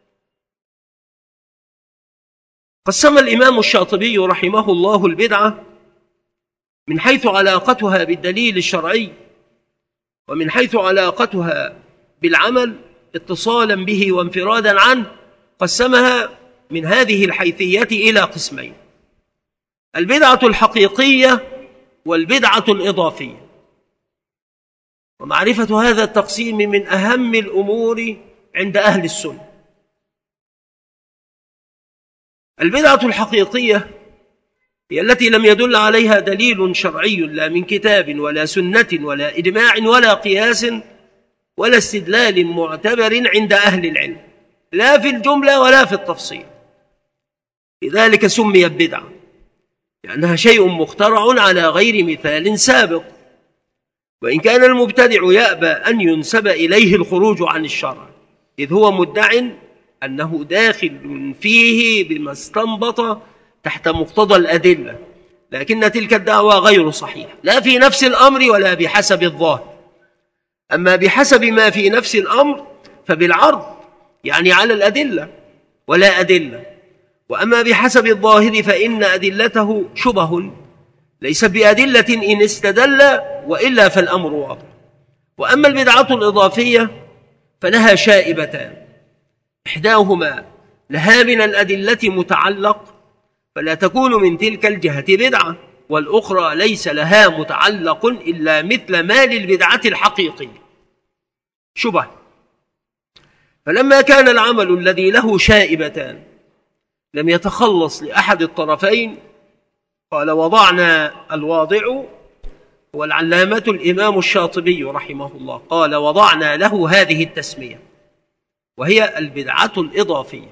قسم الإمام الشاطبي رحمه الله البدعة من حيث علاقتها بالدليل الشرعي، ومن حيث علاقتها بالعمل اتصالا به وانفرادا عنه، قسمها من هذه الحيثية إلى قسمين: البدعة الحقيقية والبدعة الإضافية. ومعرفة هذا التقسيم من أهم الأمور عند أهل السنة. البدعة الحقيقية هي التي لم يدل عليها دليل شرعي لا من كتاب ولا سنة ولا إجماع ولا قياس ولا استدلال معتبر عند أهل العلم، لا في الجملة ولا في التفصيل. لذلك سميت بدعة، لأنها شيء مخترع على غير مثال سابق، وإن كان المبتدع يأبى أن ينسب إليه الخروج عن الشرع، إذ هو مدع أنه داخل فيه بما استنبط تحت مقتضى الأدلة، لكن تلك الدعوة غير صحيحة، لا في نفس الأمر ولا بحسب الظاهر. أما بحسب ما في نفس الأمر فبالعرض، يعني على الأدلة ولا أدلة. وأما بحسب الظاهر فإن أدلته شبه ليس بأدلة إن استدل، وإلا فالأمر واضح. وأما البدعة الإضافية فلها شائبتان: إحداهما لها من الأدلة متعلق فلا تكون من تلك الجهة بدعة، والأخرى ليس لها متعلق إلا مثل ما للبدعة الحقيقية شبه. فلما كان العمل الذي له شائبتان لم يتخلص لأحد الطرفين، قال وضعنا الواضع هو العلامة الإمام الشاطبي رحمه الله، قال وضعنا له هذه التسمية، وهي البدعة الإضافية،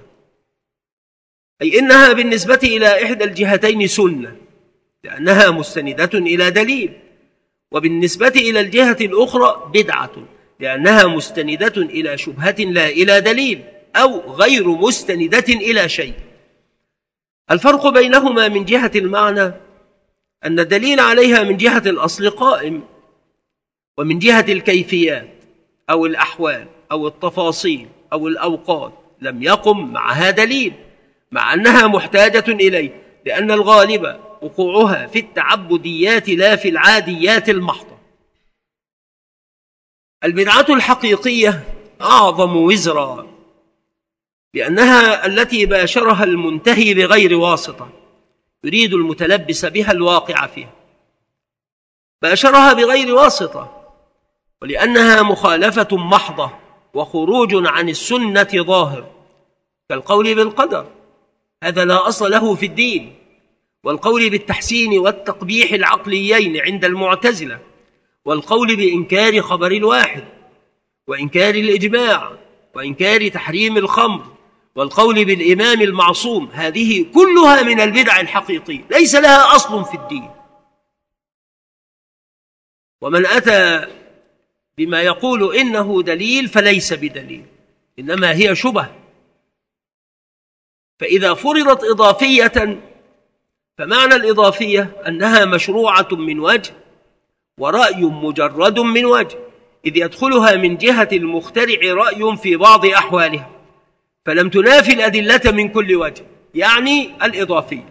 أي إنها بالنسبة إلى إحدى الجهتين سنة لأنها مستندة إلى دليل، وبالنسبة إلى الجهة الأخرى بدعة لأنها مستندة إلى شبهة لا إلى دليل، أو غير مستندة إلى شيء. الفرق بينهما من جهة المعنى أن الدليل عليها من جهة الأصل قائم، ومن جهة الكيفيات أو الأحوال أو التفاصيل أو الأوقات لم يقم معها دليل، مع أنها محتاجة إليه، لأن الغالب وقوعها في التعبديات لا في العاديات المحضة. البدعة الحقيقية أعظم وزرا، لأنها التي باشرها المنتهي بغير واسطة، يريد المتلبس بها الواقع فيها، باشرها بغير واسطة، ولأنها مخالفة محضة وخروج عن السنة ظاهر، كالقول بالقدر، هذا لا أصل له في الدين، والقول بالتحسين والتقبيح العقليين عند المعتزلة، والقول بإنكار خبر الواحد، وإنكار الإجماع، وإنكار تحريم الخمر، والقول بالإمام المعصوم، هذه كلها من البدع الحقيقية ليس لها أصل في الدين. ومن أتى بما يقول إنه دليل فليس بدليل، إنما هي شبه. فإذا فرضت إضافية فمعنى الإضافية أنها مشروعة من وجه ورأي مجرد من وجه، إذ يدخلها من جهة المخترع رأي في بعض أحوالها، فلم تنافي الأدلة من كل وجه، يعني الإضافية.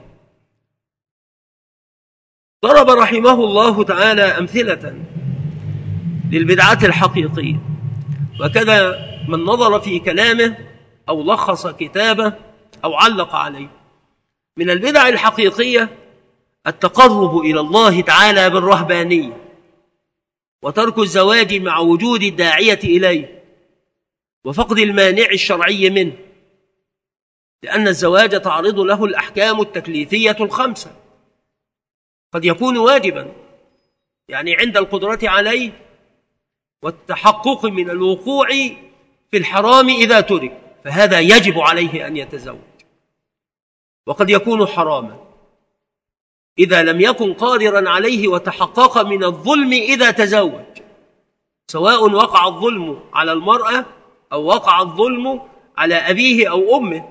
ضرب رحمه الله تعالى أمثلة للبدعة الحقيقية، وكذا من نظر في كلامه أو لخص كتابه أو علق عليه. من البدع الحقيقية التقرب إلى الله تعالى بالرهبانية، وترك الزواج مع وجود الداعية إليه، وفقد المانع الشرعي منه، لأن الزواج تعرض له الأحكام التكليفية الخمسة، قد يكون واجبا يعني عند القدرة عليه والتحقق من الوقوع في الحرام إذا ترك، فهذا يجب عليه أن يتزوج، وقد يكون حراما إذا لم يكن قادرا عليه وتحقق من الظلم إذا تزوج، سواء وقع الظلم على المرأة أو وقع الظلم على أبيه أو أمه،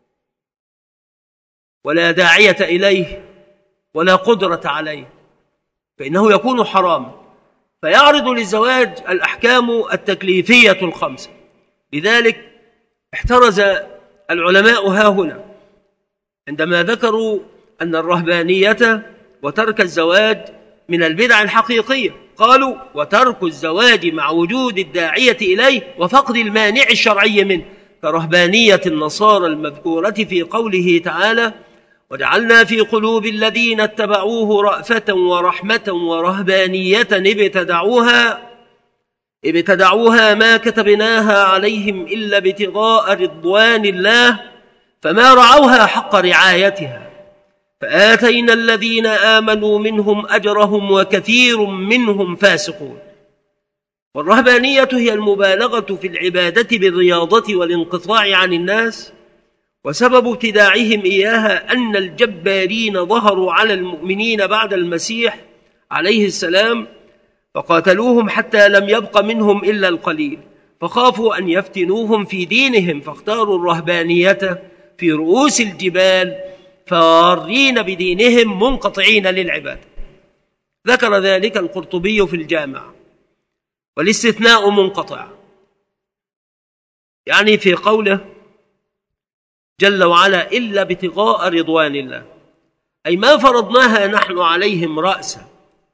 ولا داعية إليه ولا قدرة عليه، فإنه يكون حراما، فيعرض للزواج الأحكام التكليفية الخمسة. لذلك احترز العلماء ها هنا عندما ذكروا أن الرهبانية وترك الزواج من البدع الحقيقية، قالوا وترك الزواج مع وجود الداعية إليه وفقد المانع الشرعي منه، كرهبانية النصارى المذكورة في قوله تعالى وجعلنا في قلوب الذين اتبعوه رأفة ورحمة ورهبانية ابتدعوها ابتدعوها ما كتبناها عليهم إلا ابتغاء رضوان الله فما رعوها حق رعايتها فآتينا الذين آمنوا منهم أجرهم وكثير منهم فاسقون. والرهبانية هي المبالغة في العبادة بالرياضة والانقطاع عن الناس، وسبب ابتداعهم إياها أن الجبارين ظهروا على المؤمنين بعد المسيح عليه السلام فقاتلوهم حتى لم يبق منهم إلا القليل، فخافوا أن يفتنوهم في دينهم فاختاروا الرهبانية في رؤوس الجبال فارين بدينهم منقطعين للعبادة. ذكر ذلك القرطبي في الجامع. والاستثناء منقطع، يعني في قوله جل وعلا إلا ابتغاء رضوان الله، أي ما فرضناها نحن عليهم رأسا،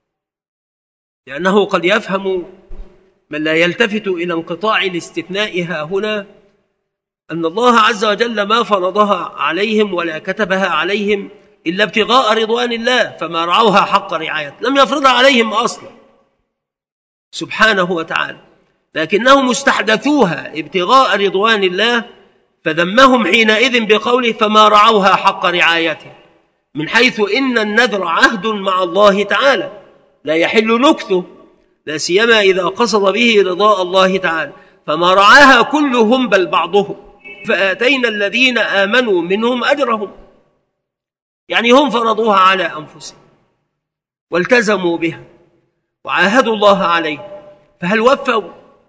لأنه قد يفهم من لا يلتفت إلى انقطاع الاستثناء ها هنا أن الله عز وجل ما فرضها عليهم ولا كتبها عليهم إلا ابتغاء رضوان الله فما رعوها حق رعاية، لم يفرضها عليهم أصلا سبحانه وتعالى، لكنهم استحدثوها ابتغاء رضوان الله فذمهم حينئذ بقوله فما رعوها حق رعايته، من حيث إن النذر عهد مع الله تعالى لا يحل نكثه، لا سيما إذا قصد به رضاء الله تعالى، فما رعاها كلهم بل بعضهم، فآتينا الذين آمنوا منهم أجرهم، يعني هم فرضوها على أنفسهم والتزموا بها وعاهدوا الله عليه، فهل وفوا؟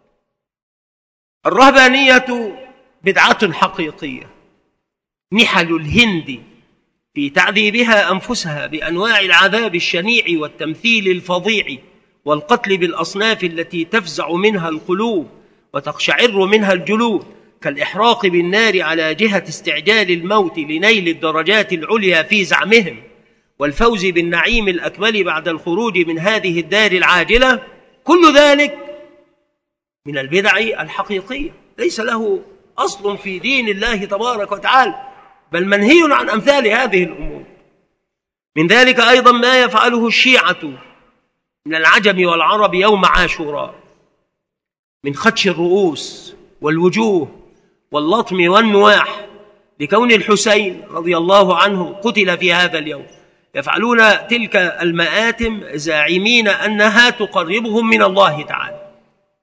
الرهبانية بدعة حقيقية، نحل الهند في تعذيبها أنفسها بأنواع العذاب الشنيع والتمثيل الفظيع والقتل بالأصناف التي تفزع منها القلوب وتقشعر منها الجلود، كالإحراق بالنار على جهة استعجال الموت لنيل الدرجات العليا في زعمهم والفوز بالنعيم الأكمل بعد الخروج من هذه الدار العاجلة، كل ذلك من البدع الحقيقية ليس له أصل في دين الله تبارك وتعالى، بل منهي عن أمثال هذه الأمور. من ذلك أيضا ما يفعله الشيعة من العجم والعرب يوم عاشوراء من خدش الرؤوس والوجوه واللطم والنواح لكون الحسين رضي الله عنه قتل في هذا اليوم، يفعلون تلك المآتم زاعمين أنها تقربهم من الله تعالى،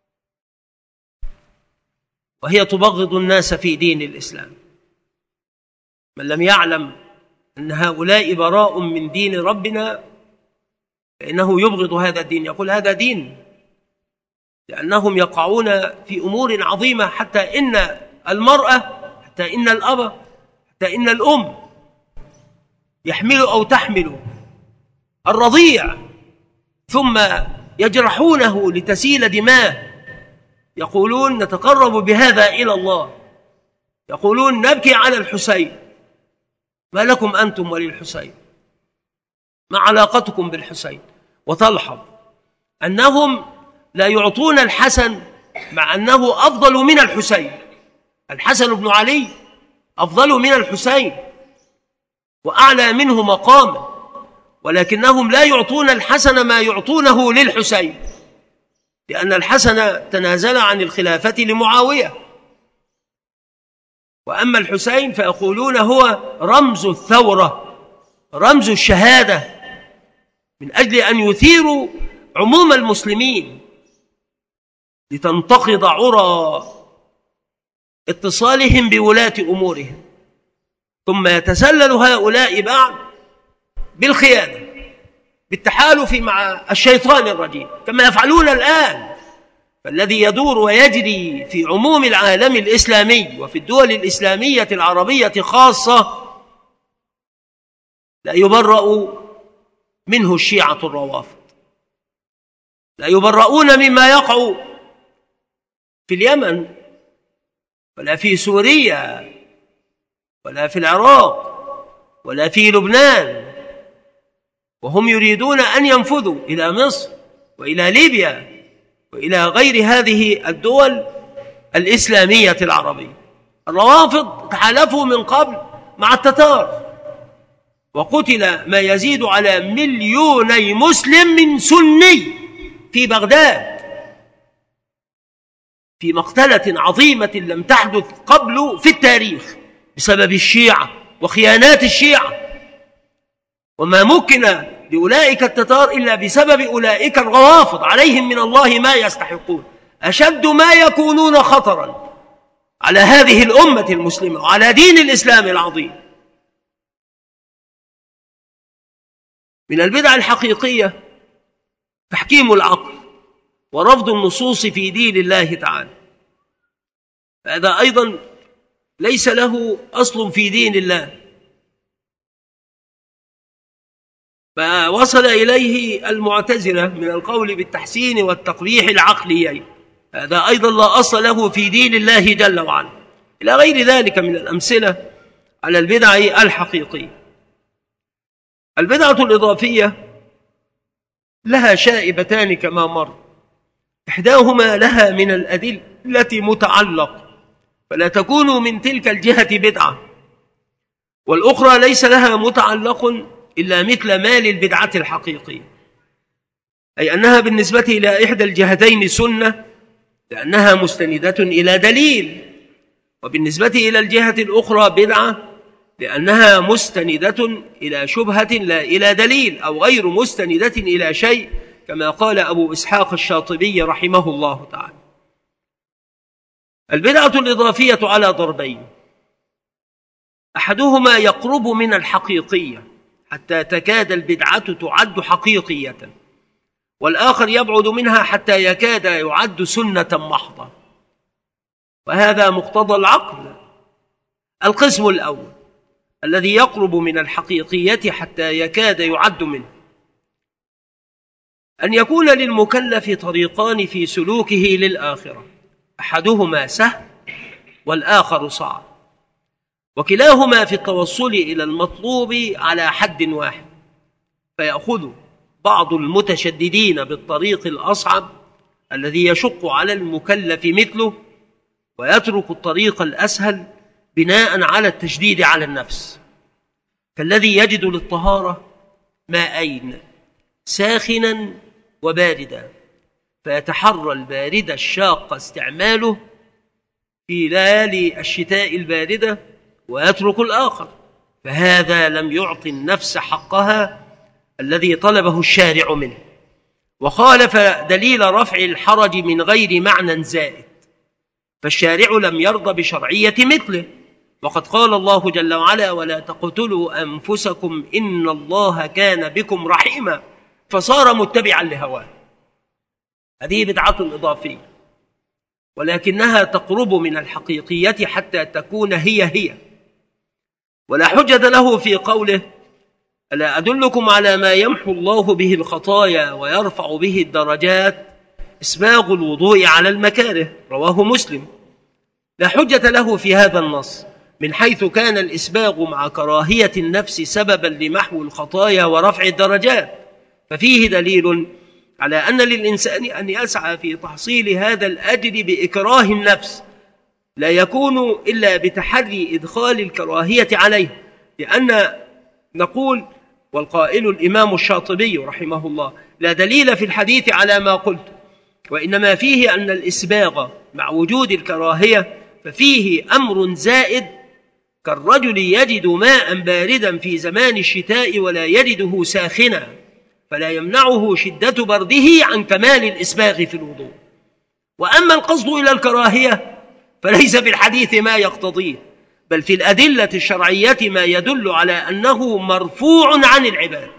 وهي تبغض الناس في دين الإسلام. من لم يعلم أن هؤلاء براء من دين ربنا فإنه يبغض هذا الدين، يقول هذا دين، لأنهم يقعون في أمور عظيمة، حتى إن المرأة، حتى إن الأب، حتى إن الأم يحمل أو تحمل الرضيع ثم يجرحونه لتسيل دماء، يقولون نتقرب بهذا إلى الله، يقولون نبكي على الحسين. ما لكم أنتم وللحسين؟ ما علاقتكم بالحسين؟ وتلحظ أنهم لا يعطون الحسن مع أنه أفضل من الحسين، الحسن بن علي أفضل من الحسين وأعلى منه مقاما، ولكنهم لا يعطون الحسن ما يعطونه للحسين، لأن الحسن تنازل عن الخلافة لمعاوية، وأما الحسين فيقولون هو رمز الثورة، رمز الشهادة، من أجل أن يثيروا عموم المسلمين لتنتقض عرى اتصالهم بولاة أمورهم. ثم يتسلل هؤلاء بعد بالخيانة، بالتحالف مع الشيطان الرجيم كما يفعلون الآن. فالذي يدور ويجري في عموم العالم الإسلامي وفي الدول الإسلامية العربية خاصة لا يبرأ منه الشيعة الروافض، لا يبرؤون مما يقع في اليمن ولا في سوريا ولا في العراق ولا في لبنان، وهم يريدون أن ينفذوا إلى مصر وإلى ليبيا وإلى غير هذه الدول الإسلامية العربية. الروافض تحالفوا من قبل مع التتار، وقتل ما يزيد على مليوني مسلم من سني في بغداد في مقتلة عظيمة لم تحدث قبل في التاريخ بسبب الشيعة وخيانات الشيعة، وما مكن لأولئك التتار إلا بسبب أولئك الروافض، عليهم من الله ما يستحقون، أشد ما يكونون خطرا على هذه الأمة المسلمة وعلى دين الإسلام العظيم. من البدع الحقيقية تحكيم العقل ورفض النصوص في دين الله تعالى، هذا أيضا ليس له أصل في دين الله، فوصل إليه المعتزلة من القول بالتحسين والتقبيح العقليين، هذا أيضا لا أصل له في دين الله جل وعلا، إلى غير ذلك من الأمثلة على البدع الحقيقية. البدعة الإضافية لها شائبتان كما مر، إحداهما لها من الأدلة متعلق فلا تكون من تلك الجهة بدعة، والأخرى ليس لها متعلق إلا مثل ما للبدعة الحقيقية، أي أنها بالنسبة إلى إحدى الجهتين سنة لأنها مستندة إلى دليل، وبالنسبة إلى الجهة الأخرى بدعة لأنها مستندة إلى شبهة لا إلى دليل، أو غير مستندة إلى شيء، كما قال أبو إسحاق الشاطبي رحمه الله تعالى. البدعة الإضافية على ضربين، أحدهما يقرب من الحقيقية حتى تكاد البدعة تعد حقيقية، والآخر يبعد منها حتى يكاد يعد سنة محضة، وهذا مقتضى العقل. القسم الأول الذي يقرب من الحقيقية حتى يكاد يعد منه، أن يكون للمكلف طريقان في سلوكه للآخرة، أحدهما سهل والآخر صعب، وكلاهما في التوصل إلى المطلوب على حد واحد، فيأخذ بعض المتشددين بالطريق الأصعب الذي يشق على المكلف مثله، ويترك الطريق الأسهل بناء على التشديد على النفس، كالذي يجد للطهارة ماءين ساخنا وباردا، فيتحرى البارد الشاق استعماله في ليالي الشتاء الباردة ويترك الآخر، فهذا لم يعطي النفس حقها الذي طلبه الشارع منه، وخالف دليل رفع الحرج من غير معنى زائد، فالشارع لم يرضى بشرعية مثله، وقد قال الله جل وعلا: ولا تقتلوا أنفسكم إن الله كان بكم رحيما، فصار متبعا لهواه. هذه بدعة إضافية، ولكنها تقرب من الحقيقية حتى تكون هي هي. ولا حجة له في قوله: ألا أدلكم على ما يمحو الله به الخطايا ويرفع به الدرجات، إسباغ الوضوء على المكاره، رواه مسلم. لا حجة له في هذا النص من حيث كان الإسباغ مع كراهية النفس سببا لمحو الخطايا ورفع الدرجات، ففيه دليل على أن للإنسان أن يسعى في تحصيل هذا الأجر بإكراه النفس، لا يكون إلا بتحري إدخال الكراهية عليه، لأن نقول والقائل الإمام الشاطبي رحمه الله: لا دليل في الحديث على ما قلت، وإنما فيه أن الإسباغ مع وجود الكراهية ففيه أمر زائد، كالرجل يجد ماء باردا في زمان الشتاء ولا يجده ساخنا، فلا يمنعه شدة برده عن كمال الإسباغ في الوضوء. وأما القصد إلى الكراهية فليس في الحديث ما يقتضيه، بل في الأدلة الشرعية ما يدل على أنه مرفوع عن العباد،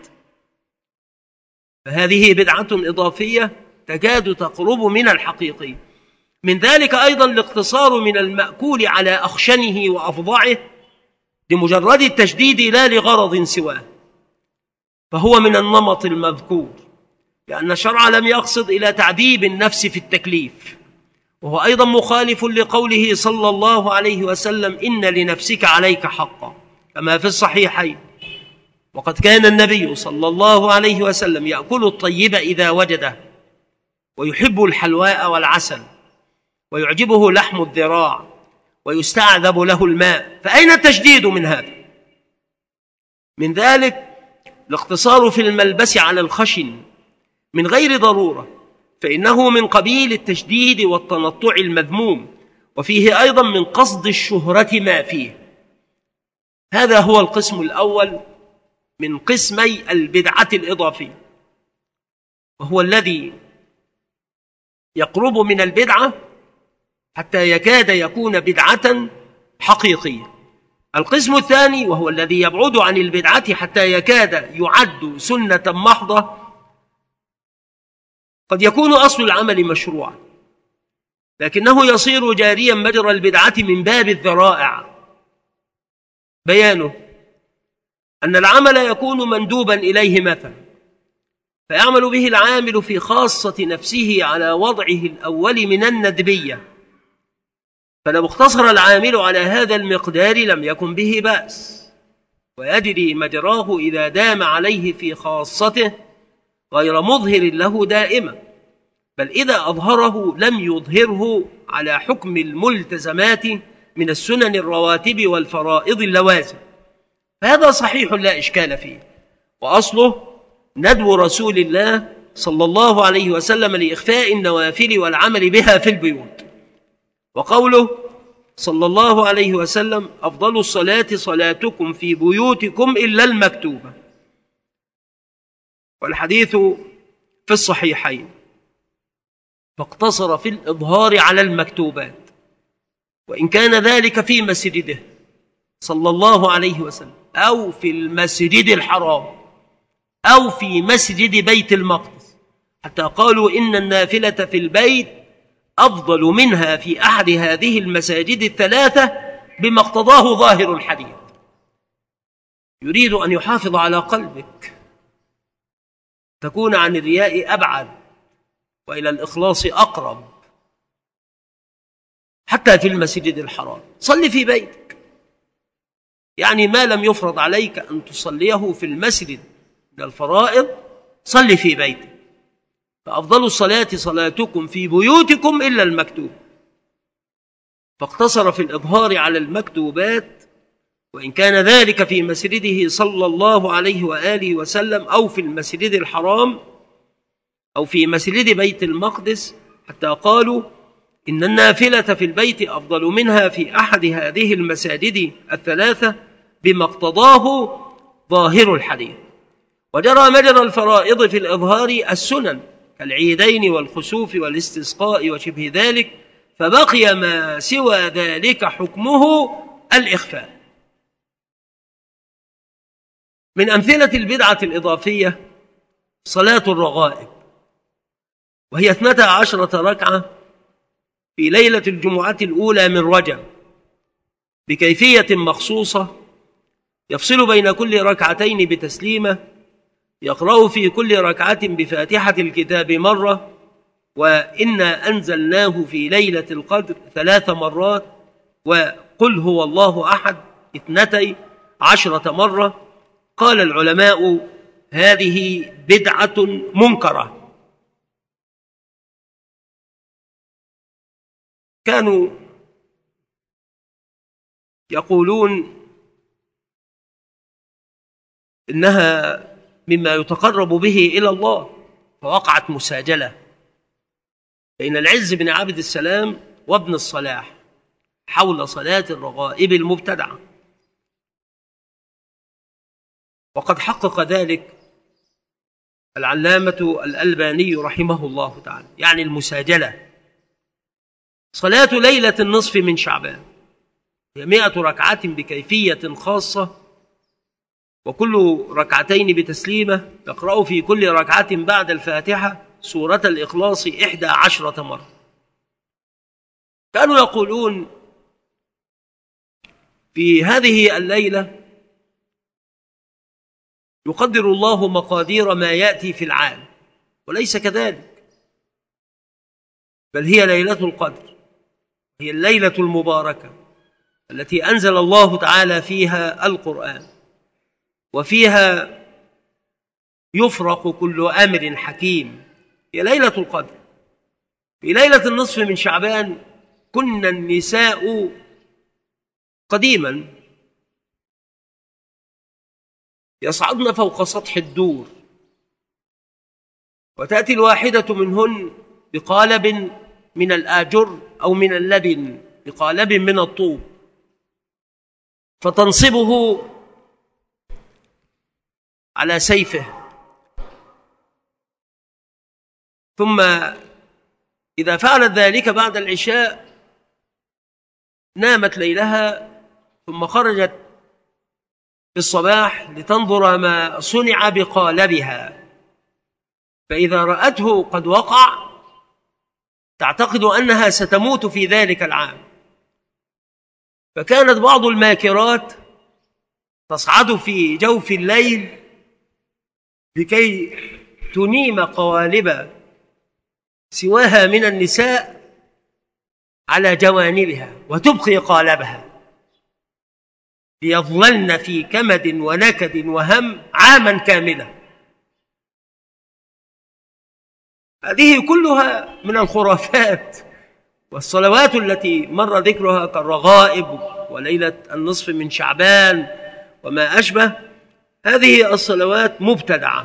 فهذه بدعة إضافية تكاد تقرب من الحقيقي. من ذلك أيضا الاقتصار من المأكول على أخشنه وأفضعه لمجرد التشديد لا لغرض سواه، فهو من النمط المذكور، لأن الشرع لم يقصد إلى تعذيب النفس في التكليف، وهو أيضا مخالف لقوله صلى الله عليه وسلم: إن لنفسك عليك حقا، كما في الصحيحين. وقد كان النبي صلى الله عليه وسلم يأكل الطيب إذا وجده، ويحب الحلواء والعسل، ويعجبه لحم الذراع، ويستعذب له الماء، فأين التشديد من هذا؟ من ذلك الاقتصار في الملبس على الخشن من غير ضرورة، فإنه من قبيل التشديد والتنطع المذموم، وفيه أيضا من قصد الشهرة ما فيه. هذا هو القسم الأول من قسمي البدعة الإضافية، وهو الذي يقرب من البدعة حتى يكاد يكون بدعة حقيقية. القسم الثاني وهو الذي يبعد عن البدعة حتى يكاد يعد سنة محضة، قد يكون أصل العمل مشروعا لكنه يصير جاريا مجرى البدعة من باب الذرائع. بيانه أن العمل يكون مندوبا إليه مثلا، فيعمل به العامل في خاصة نفسه على وضعه الأول من الندبية، فلو اقتصر العامل على هذا المقدار لم يكن به بأس، ويجري مجراه إذا دام عليه في خاصته غير مظهر له دائما، بل إذا أظهره لم يظهره على حكم الملتزمات من السنن الرواتب والفرائض اللوازم، فهذا صحيح لا إشكال فيه، وأصله ندب رسول الله صلى الله عليه وسلم لإخفاء النوافل والعمل بها في البيوت، وقوله صلى الله عليه وسلم: أفضل الصلاة صلاتكم في بيوتكم إلا المكتوبة، والحديث في الصحيحين، فاقتصر في الإظهار على المكتوبات، وإن كان ذلك في مسجده صلى الله عليه وسلم أو في المسجد الحرام أو في مسجد بيت المقدس، حتى قالوا إن النافلة في البيت أفضل منها في أحد هذه المساجد الثلاثة، بما اقتضاه ظاهر الحديث. يريد أن يحافظ على قلبك، تكون عن الرياء أبعد وإلى الإخلاص أقرب، حتى في المسجد الحرام. صل في بيتك، يعني ما لم يفرض عليك أن تصليه في المسجد من الفرائض صل في بيتك. فأفضل الصلاة صلاتكم في بيوتكم إلا المكتوب، فاقتصر في الإظهار على المكتوبات، وإن كان ذلك في مسجده صلى الله عليه وآله وسلم أو في المسجد الحرام أو في مسجد بيت المقدس، حتى قالوا إن النافلة في البيت أفضل منها في أحد هذه المساجد الثلاثة بما اقتضاه ظاهر الحديث. وجرى مجرى الفرائض في الإظهار السنن كالعيدين والخسوف والاستسقاء وشبه ذلك، فبقي ما سوى ذلك حكمه الإخفاء. من أمثلة البدعة الإضافية صلاة الرغائب، وهي اثنتا عشرة ركعة في ليلة الجمعة الأولى من رجب بكيفية مخصوصة، يفصل بين كل ركعتين بتسليمة، يقرأ في كل ركعة بفاتحة الكتاب مرة، وإنا أنزلناه في ليلة القدر ثلاث مرات، وقل هو الله أحد اثنتي عشرة مرة. قال العلماء هذه بدعة منكرة. كانوا يقولون إنها مما يتقرب به إلى الله، فوقعت مساجلة بين العز بن عبد السلام وابن الصلاح حول صلاة الرغائب المبتدعة، وقد حقق ذلك العلامة الألباني رحمه الله تعالى. يعني المساجلة صلاة ليلة النصف من شعبان هي مئة ركعة بكيفية خاصة، وكل ركعتين بتسليمة، يقرأ في كل ركعة بعد الفاتحة سورة الإخلاص إحدى عشرة مرة. كانوا يقولون في هذه الليلة يقدر الله مقادير ما يأتي في العام، وليس كذلك، بل هي ليلة القدر، هي الليلة المباركة التي أنزل الله تعالى فيها القرآن، وفيها يفرق كل أمر حكيم. هي ليلة القدر. في ليلة النصف من شعبان كنا النساء قديما يصعدن فوق سطح الدور، وتأتي الواحدة منهن بقالب من الآجر أو من اللبن، بقالب من الطوب، فتنصبه على سيفه، ثم إذا فعلت ذلك بعد العشاء نامت ليلها، ثم خرجت في الصباح لتنظر ما صنع بقالبها، فإذا رأته قد وقع تعتقد أنها ستموت في ذلك العام. فكانت بعض الماكرات تصعد في جوف الليل لكي تنيم قوالب سواها من النساء على جوانبها وتبقي قالبها، ليظللن في كمد ونكد وهم عاما كاملا. هذه كلها من الخرافات، والصلوات التي مر ذكرها كالرغائب وليلة النصف من شعبان وما أشبه، هذه الصلوات مبتدعة.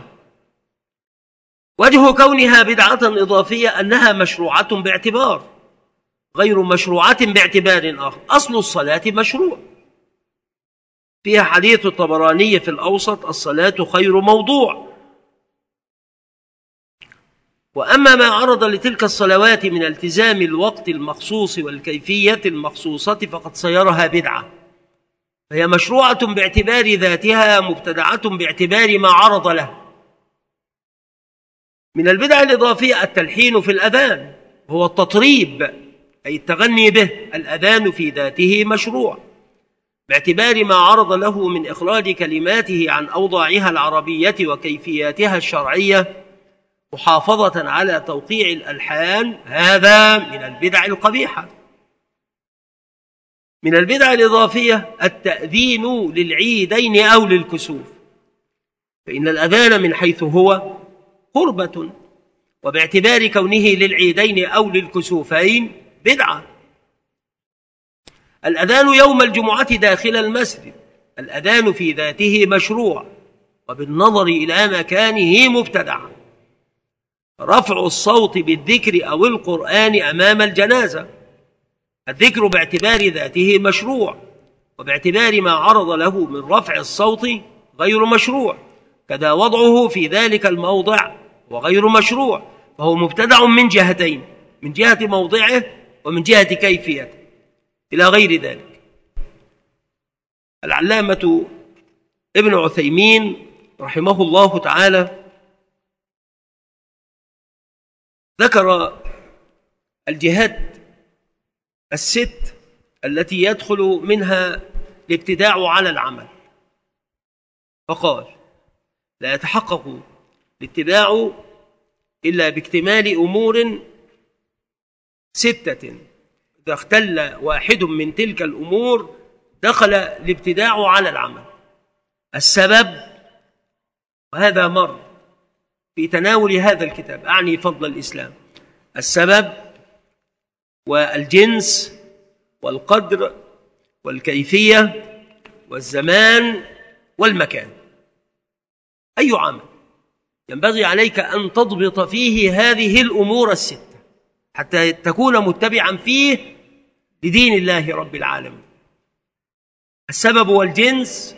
وجه كونها بدعة إضافية أنها مشروعة باعتبار غير مشروعة باعتبار آخر. أصل الصلاة مشروع، فيها حديث الطبراني في الأوسط: الصلاة خير موضوع. وأما ما عرض لتلك الصلوات من التزام الوقت المخصوص والكيفية المخصوصة فقد صيرها بدعة، فهي مشروعة باعتبار ذاتها، مبتدعة باعتبار ما عرض له. من البدع الإضافية التلحين في الأذان، هو التطريب أي التغني به. الأذان في ذاته مشروع باعتبار ما عرض له من إخراج كلماته عن أوضاعها العربية وكيفياتها الشرعية محافظة على توقيع الألحان. هذا من البدع القبيحة. من البدع الإضافية التأذين للعيدين أو للكسوف، فإن الأذان من حيث هو قربة، وباعتبار كونه للعيدين أو للكسوفين بدعة. الأذان يوم الجمعة داخل المسجد، الأذان في ذاته مشروع، وبالنظر إلى مكانه مبتدع. رفع الصوت بالذكر أو القرآن أمام الجنازة، الذكر باعتبار ذاته مشروع، وباعتبار ما عرض له من رفع الصوت غير مشروع، كذا وضعه في ذلك الموضع وغير مشروع، فهو مبتدع من جهتين، من جهة موضعه ومن جهة كيفيته إلى غير ذلك. العلامة ابن عثيمين رحمه الله تعالى ذكر الجهات الست التي يدخل منها الابتداع على العمل، فقال: لا يتحقق الابتداع إلا باكتمال أمور ستة، إذا اختل واحد من تلك الأمور دخل الابتداع على العمل. السبب، وهذا مر في تناول هذا الكتاب، أعني فضل الإسلام، السبب والجنس والقدر والكيفية والزمان والمكان. أي عمل ينبغي عليك أن تضبط فيه هذه الأمور الستة حتى تكون متبعا فيه لدين الله رب العالمين. السبب والجنس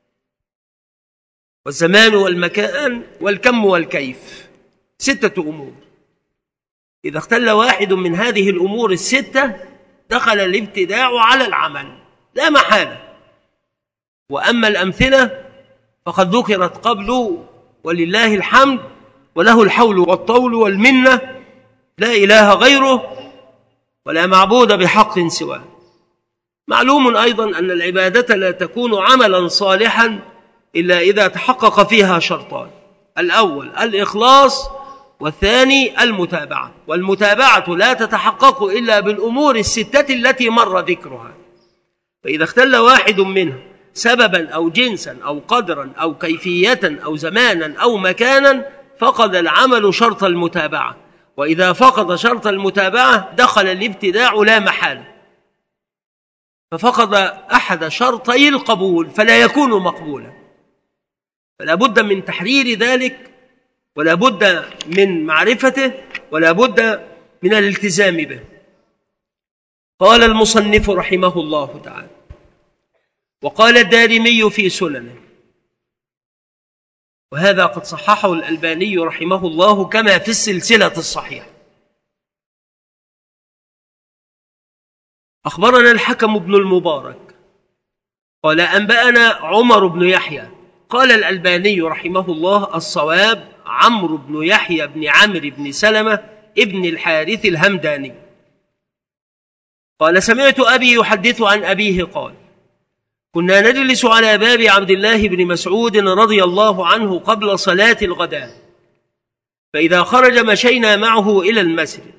والزمان والمكان والكم والكيف، ستة أمور. إذا اختل واحد من هذه الأمور الستة دخل الابتداع على العمل لا محالة. وأما الأمثلة فقد ذكرت قبل، ولله الحمد وله الحول والطول والمنة، لا إله غيره ولا معبود بحق سواه. معلوم أيضا أن العبادة لا تكون عملا صالحا إلا إذا تحقق فيها شرطان: الأول الإخلاص، والثاني المتابعة. والمتابعة لا تتحقق إلا بالأمور الستة التي مر ذكرها. فإذا اختل واحد منها سببا أو جنسا أو قدرا أو كيفية أو زمانا أو مكانا فقد العمل شرط المتابعة، وإذا فقد شرط المتابعة دخل الابتداع لا محالة، ففقد أحد شرطي القبول فلا يكون مقبولا. فلا بد من تحرير ذلك، ولا بد من معرفته، ولا بد من الالتزام به. قال المصنف رحمه الله تعالى: وقال الدارمي في سننه، وهذا قد صححه الألباني رحمه الله كما في السلسلة الصحيحة: أخبرنا الحكم بن المبارك قال أنبأنا عمر بن يحيى. قال الألباني رحمه الله: الصواب عمرو بن يحيى بن عمرو بن سلمة ابن الحارث الهمداني. قال: سمعت أبي يحدث عن أبيه قال: كنا نجلس على باب عبد الله بن مسعود رضي الله عنه قبل صلاة الغداء، فإذا خرج مشينا معه إلى المسجد.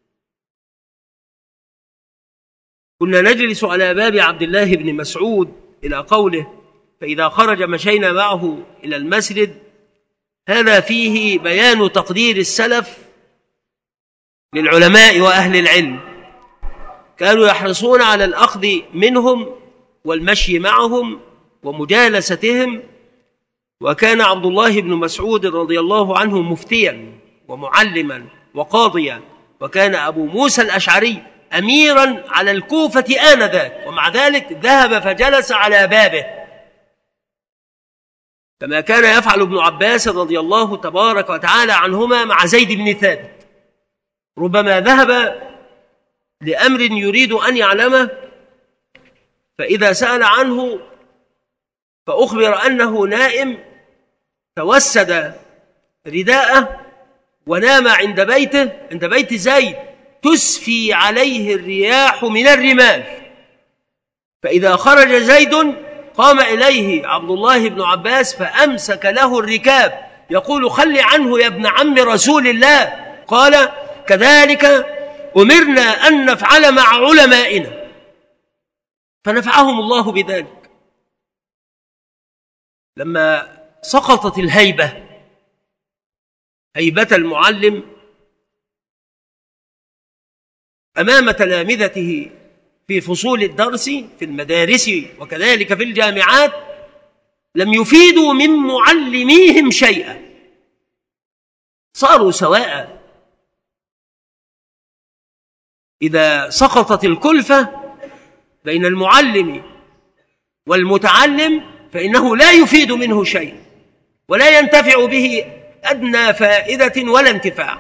كنا نجلس على باب عبد الله بن مسعود إلى قوله فإذا خرج مشينا معه إلى المسجد، هذا فيه بيان تقدير السلف للعلماء وأهل العلم، كانوا يحرصون على الأخذ منهم والمشي معهم ومجالستهم. وكان عبد الله بن مسعود رضي الله عنه مفتيا ومعلما وقاضيا، وكان أبو موسى الأشعري أميرا على الكوفة آنذاك، ومع ذلك ذهب فجلس على بابه، كما كان يفعل ابن عباس رضي الله تبارك وتعالى عنهما مع زيد بن ثابت. ربما ذهب لأمر يريد أن يعلمه، فإذا سأل عنه فأخبر أنه نائم توسد رداءه ونام عند بيته، عند بيت زيد، تسفي عليه الرياح من الرمال. فإذا خرج زيد قام إليه عبد الله بن عباس فأمسك له الركاب يقول: خل عنه يا ابن عم رسول الله. قال: كذلك أمرنا أن نفعل مع علمائنا. فنفعهم الله بذلك. لما سقطت الهيبة، هيبة المعلم أمام تلامذته في فصول الدرس في المدارس وكذلك في الجامعات، لم يفيدوا من معلميهم شيئا، صاروا سواء. إذا سقطت الكلفة بين المعلم والمتعلم فإنه لا يفيد منه شيء ولا ينتفع به أدنى فائدة ولا انتفاع.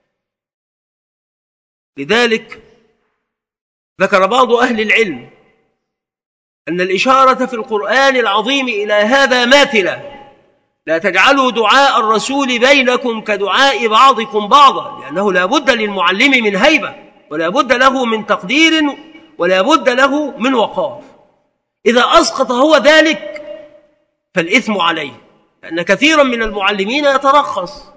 لذلك ذكر بعض أهل العلم أن الإشارة في القرآن العظيم إلى هذا ماثلة: لا تجعلوا دعاء الرسول بينكم كدعاء بعضكم بعضا، لأنه لا بد للمعلم من هيبة ولا بد له من تقدير ولا بد له من وقار. إذا أسقط هو ذلك فالإثم عليه، لأن كثيرا من المعلمين يترخص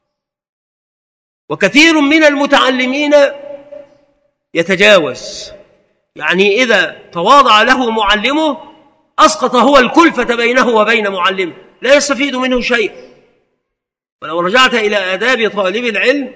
وكثير من المتعلمين يتجاوز، يعني إذا تواضع له معلمه أسقط هو الكلفة بينه وبين معلمه، لا يستفيد منه شيء. ولو رجعت إلى آداب طالب العلم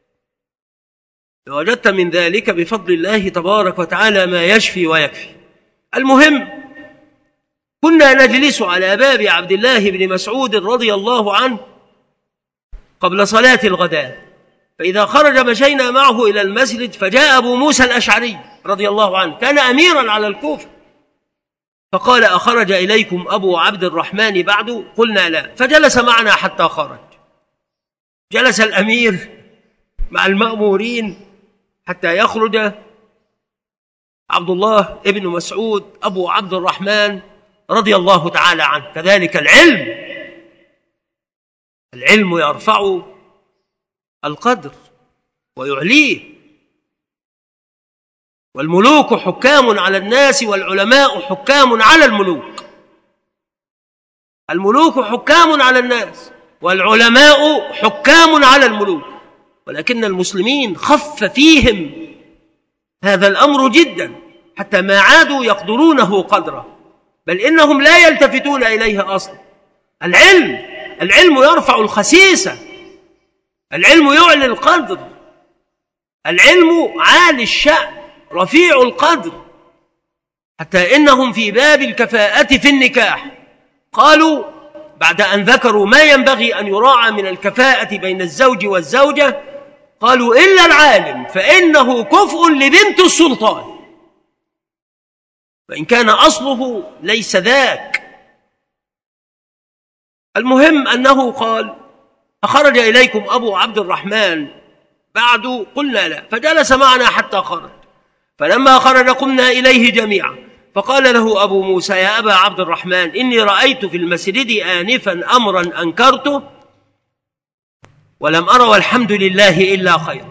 لوجدت من ذلك بفضل الله تبارك وتعالى ما يشفي ويكفي. المهم، كنا نجلس على باب عبد الله بن مسعود رضي الله عنه قبل صلاة الغداء، فإذا خرج مشينا معه إلى المسجد، فجاء أبو موسى الأشعري رضي الله عنه، كان أميرا على الكوفة، فقال: أخرج إليكم أبو عبد الرحمن بعد؟ قلنا لا، فجلس معنا حتى خرج. جلس الأمير مع المأمورين حتى يخرج عبد الله ابن مسعود أبو عبد الرحمن رضي الله تعالى عنه. كذلك العلم العلم يرفع القدر ويعليه، والملوك حكام على الناس والعلماء حكام على الملوك. الملوك حكام على الناس والعلماء حكام على الملوك، ولكن المسلمين خف فيهم هذا الأمر جدا حتى ما عادوا يقدرونه قدره، بل إنهم لا يلتفتون إليه أصلا. العلم العلم يرفع الخسيسة، العلم يعلي القدر، العلم عالي الشأن رفيع القدر، حتى إنهم في باب الكفاءة في النكاح قالوا بعد أن ذكروا ما ينبغي أن يراعى من الكفاءة بين الزوج والزوجة، قالوا: إلا العالم فإنه كفء لبنت السلطان، وإن كان أصله ليس ذاك. المهم أنه قال: أخرج إليكم أبو عبد الرحمن بعد؟ قلنا لا، فجلس معنا حتى خرج، فلما خرج قمنا إليه جميعا، فقال له أبو موسى: يا أبا عبد الرحمن، إني رأيت في المسجد آنفا أمرا أنكرته ولم أرى والحمد لله إلا خير.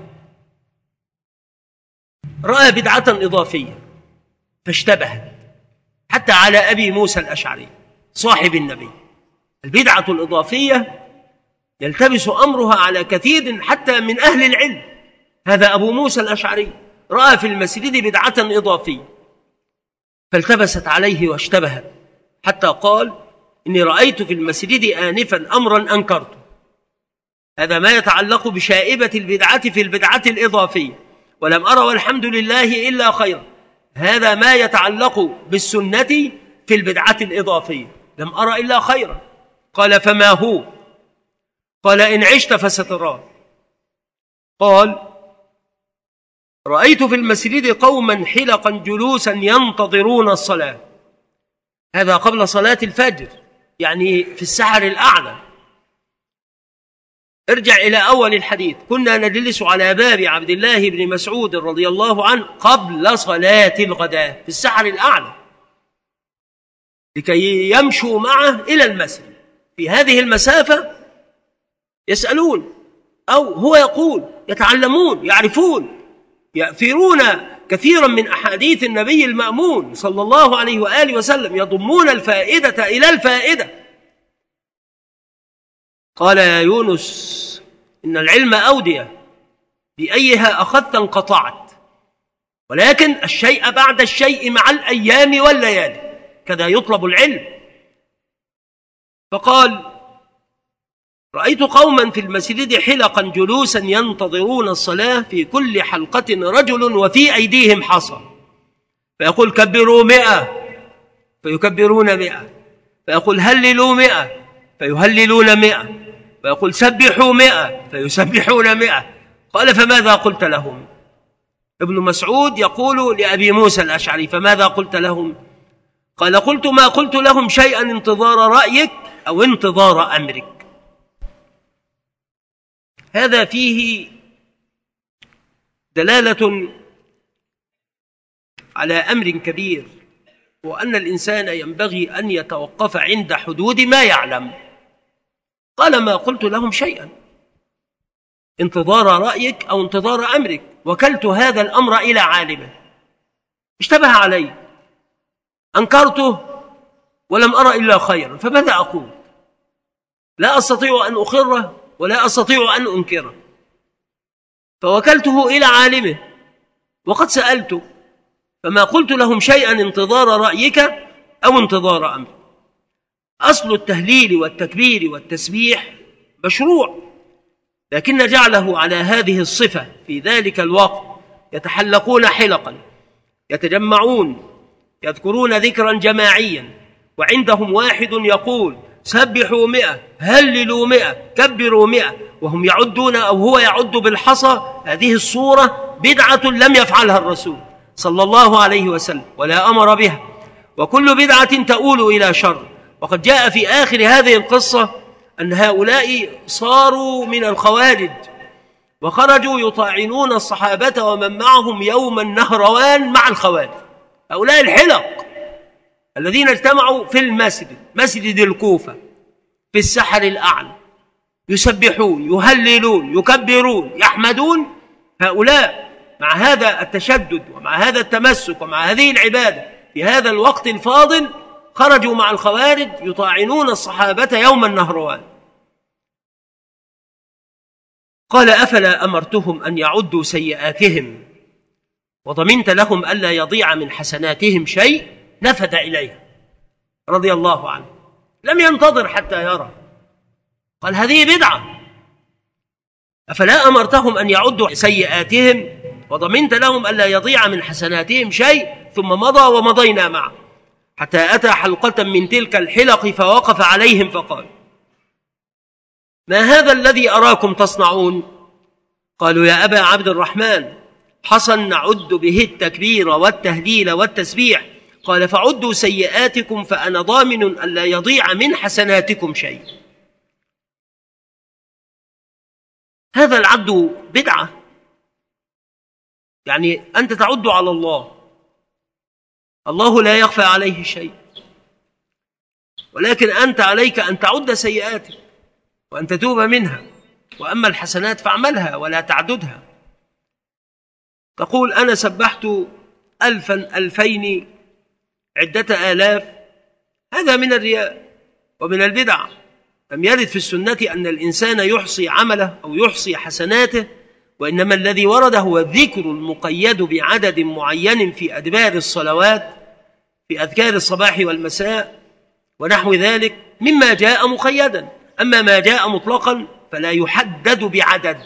رأى بدعة إضافية فاشتبهت حتى على أبي موسى الأشعري صاحب النبي. البدعة الإضافية يلتبس أمرها على كثير حتى من أهل العلم. هذا أبو موسى الأشعري رأى في المسجد بدعة إضافية فالتبست عليه واشتبهت حتى قال: إني رأيت في المسجد آنفا أمرا أنكرته. هذا ما يتعلق بشائبة البدعة في البدعة الإضافية. ولم أرى والحمد لله إلا خيرا، هذا ما يتعلق بالسنة في البدعة الإضافية. لم أرى إلا خيرا. قال: فما هو؟ قال: إن عشت فستراه. قال: رأيت في المسجد قوما حلقا جلوسا ينتظرون الصلاة. هذا قبل صلاة الفجر، يعني في السحر الأعلى. ارجع إلى أول الحديث: كنا نجلس على باب عبد الله بن مسعود رضي الله عنه قبل صلاة الغداء في السحر الأعلى لكي يمشوا معه إلى المسجد. في هذه المسافة يسألون، أو هو يقول يتعلمون، يعرفون، يأثرون كثيرا من أحاديث النبي المأمون صلى الله عليه وآله وسلم، يضمون الفائدة إلى الفائدة. قال: يا يونس، إن العلم أودية بأيها أخذت انقطعت، ولكن الشيء بعد الشيء مع الأيام والليالي، كذا يطلب العلم. فقال: رأيت قوما في المسجد حلقا جلوسا ينتظرون الصلاة، في كل حلقة رجل وفي أيديهم حصى، فيقول: كبروا مئة، فيكبرون مئة، فيقول: هللوا مئة، فيهللون مئة، فيقول: سبحوا مئة، فيسبحون مئة. قال: فماذا قلت لهم؟ ابن مسعود يقول لأبي موسى الأشعري: فماذا قلت لهم؟ قال: قلت ما قلت لهم شيئا انتظار رأيك أو انتظار أمرك. هذا فيه دلالة على أمر كبير، وأن الإنسان ينبغي أن يتوقف عند حدود ما يعلم. قال: ما قلت لهم شيئا انتظار رأيك أو انتظار أمرك، وكلت هذا الأمر إلى عالمه، اشتبه علي، أنكرته ولم أرى إلا خيرا، فماذا أقول؟ لا أستطيع أن أقره ولا أستطيع أن أنكره، فوكلته إلى عالمه وقد سألته، فما قلت لهم شيئا انتظار رأيك أو انتظار أمرك. أصل التهليل والتكبير والتسبيح مشروع، لكن جعله على هذه الصفة في ذلك الوقت. يتحلقون حلقا، يتجمعون، يذكرون ذكرا جماعيا، وعندهم واحد يقول: سبحوا مئة، هللوا مئة، كبروا مئة، وهم يعدون أو هو يعد بالحصى. هذه الصورة بدعة لم يفعلها الرسول صلى الله عليه وسلم ولا أمر بها، وكل بدعة تؤول إلى شر. وقد جاء في آخر هذه القصة أن هؤلاء صاروا من الخوارج، وخرجوا يطاعنون الصحابة ومن معهم يوم النهروان مع الخوارج. هؤلاء الحلق الذين اجتمعوا في المسجد، مسجد الكوفة، في السحر الأعلى، يسبحون، يهللون، يكبرون، يحمدون، هؤلاء مع هذا التشدد ومع هذا التمسك ومع هذه العبادة في هذا الوقت الفاضل خرجوا مع الخوارج يطاعنون الصحابة يوم النهروان. قال: أفلا أمرتهم أن يعدوا سيئاتهم وضمنت لهم ألا يضيع من حسناتهم شيء؟ نفد إليه رضي الله عنه، لم ينتظر حتى يرى، قال: هذه بدعة. أفلا أمرتهم أن يعدوا سيئاتهم وضمنت لهم ألا يضيع من حسناتهم شيء؟ ثم مضى ومضينا معه حتى أتى حلقة من تلك الحلق فوقف عليهم فقال: ما هذا الذي أراكم تصنعون؟ قالوا: يا أبا عبد الرحمن، حصى نعد به التكبير والتهليل والتسبيح. قال: فعدوا سيئاتكم فأنا ضامن ألا يضيع من حسناتكم شيء. هذا العد بدعة، يعني أنت تعد على الله، الله لا يخفى عليه شيء، ولكن أنت عليك أن تعد سيئاتك وأن تتوب منها، وأما الحسنات فاعملها ولا تعددها. تقول: أنا سبحت ألفا ألفين عدة آلاف، هذا من الرياء ومن البدع. لم يرد في السنة أن الإنسان يحصي عمله أو يحصي حسناته، وإنما الذي ورد هو الذكر المقيد بعدد معين في أدبار الصلوات، في أذكار الصباح والمساء ونحو ذلك مما جاء مقيدا. أما ما جاء مطلقا فلا يحدد بعدد.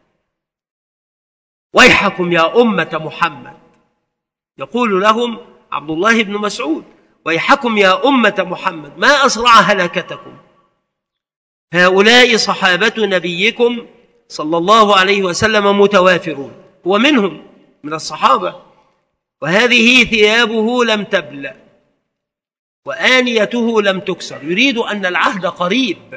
ويحكم يا أمة محمد، يقول لهم عبد الله بن مسعود: ويحكم يا أمة محمد ما أسرع هلاكتكم، هؤلاء صحابة نبيكم صلى الله عليه وسلم متوافرون، هو منهم من الصحابة، وهذه ثيابه لم تبلى وآنيته لم تكسر، يريد أن العهد قريب.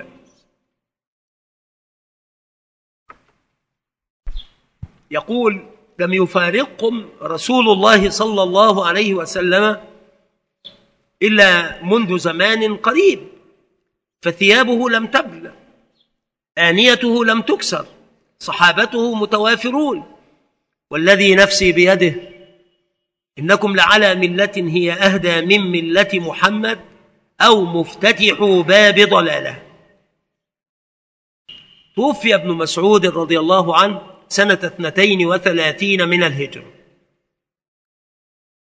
يقول: لم يفارقكم رسول الله صلى الله عليه وسلم إلا منذ زمان قريب، فثيابه لم تبلى، آنيته لم تكسر، صحابته متوافرون، والذي نفسي بيده إنكم لعلى ملة هي أهدى من ملة محمد أو مفتتح باب ضلاله. توفي ابن مسعود رضي الله عنه سنة اثنتين وثلاثين من الهجرة،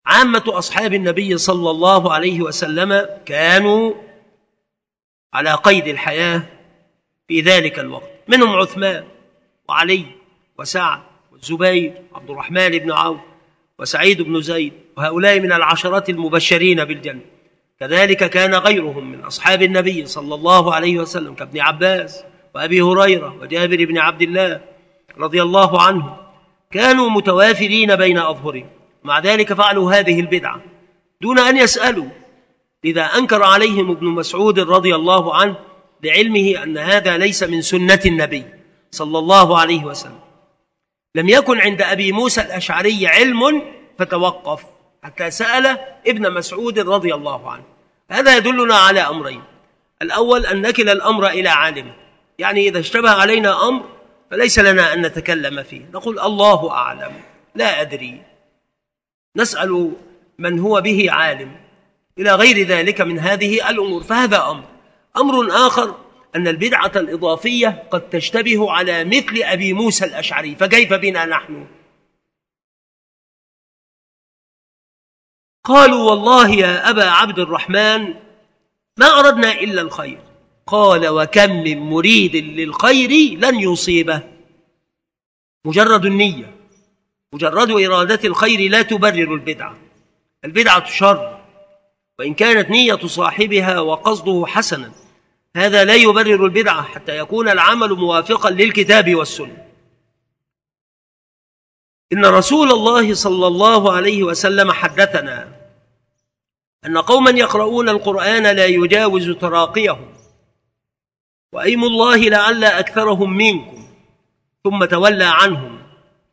عامة أصحاب النبي صلى الله عليه وسلم كانوا على قيد الحياة في ذلك الوقت، منهم عثمان وعلي وسعد والزبير وعبد الرحمن بن عوف وسعيد بن زيد، وهؤلاء من العشرات المبشرين بالجنة. كذلك كان غيرهم من أصحاب النبي صلى الله عليه وسلم كابن عباس وأبي هريرة وجابر بن عبد الله رضي الله عنهم، كانوا متوافرين بين أظهرهم، مع ذلك فعلوا هذه البدعة دون أن يسألوا. لذا أنكر عليهم ابن مسعود رضي الله عنه لعلمه أن هذا ليس من سنة النبي صلى الله عليه وسلم. لم يكن عند أبي موسى الأشعري علم فتوقف حتى سأل ابن مسعود رضي الله عنه. هذا يدلنا على أمرين: الأول أن نكل الأمر إلى عالمه، يعني إذا اشتبه علينا أمر فليس لنا أن نتكلم فيه، نقول الله أعلم لا أدري، نسأل من هو به عالم إلى غير ذلك من هذه الأمور. فهذا أمر. أمر آخر أن البدعة الإضافية قد تشتبه على مثل أبي موسى الأشعري، فكيف بنا نحن؟ قالوا والله يا أبا عبد الرحمن ما أردنا إلا الخير. قال وكم من مريد للخير لن يصيبه. مجرد النية، مجرد إرادة الخير لا تبرر البدعة. البدعة شر، وإن كانت نية صاحبها وقصده حسنا هذا لا يبرر البدعة حتى يكون العمل موافقا للكتاب والسنة. إن رسول الله صلى الله عليه وسلم حدثنا أن قوما يقرؤون القرآن لا يجاوز تراقيهم، وأيم الله لعل أكثرهم منكم، ثم تولى عنهم.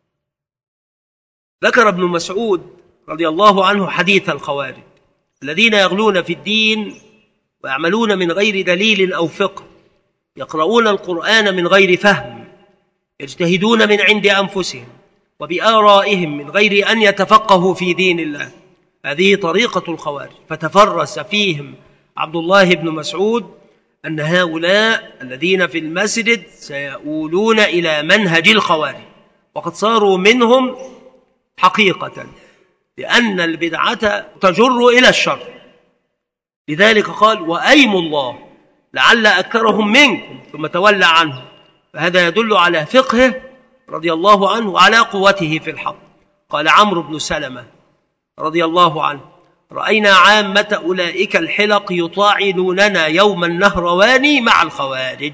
ذكر ابن مسعود رضي الله عنه حديث الخوارج الذين يغلون في الدين ويعملون من غير دليل أو فقه، يقرؤون القرآن من غير فهم، يجتهدون من عند أنفسهم وبآرائهم من غير أن يتفقهوا في دين الله. هذه طريقة الخوارج. فتفرس فيهم عبد الله بن مسعود أن هؤلاء الذين في المسجد سيؤولون إلى منهج الخوارج، وقد صاروا منهم حقيقة، لأن البدعة تجر إلى الشر. لذلك قال وأيم الله لعل أكثرهم منكم، ثم تولى عنهم. فهذا يدل على فقهه رضي الله عنه وعلى قوته في الحق. قال عمرو بن سلمة رضي الله عنه رأينا عامة أولئك الحلق يطاعنوننا يوم النهروان مع الخوارج.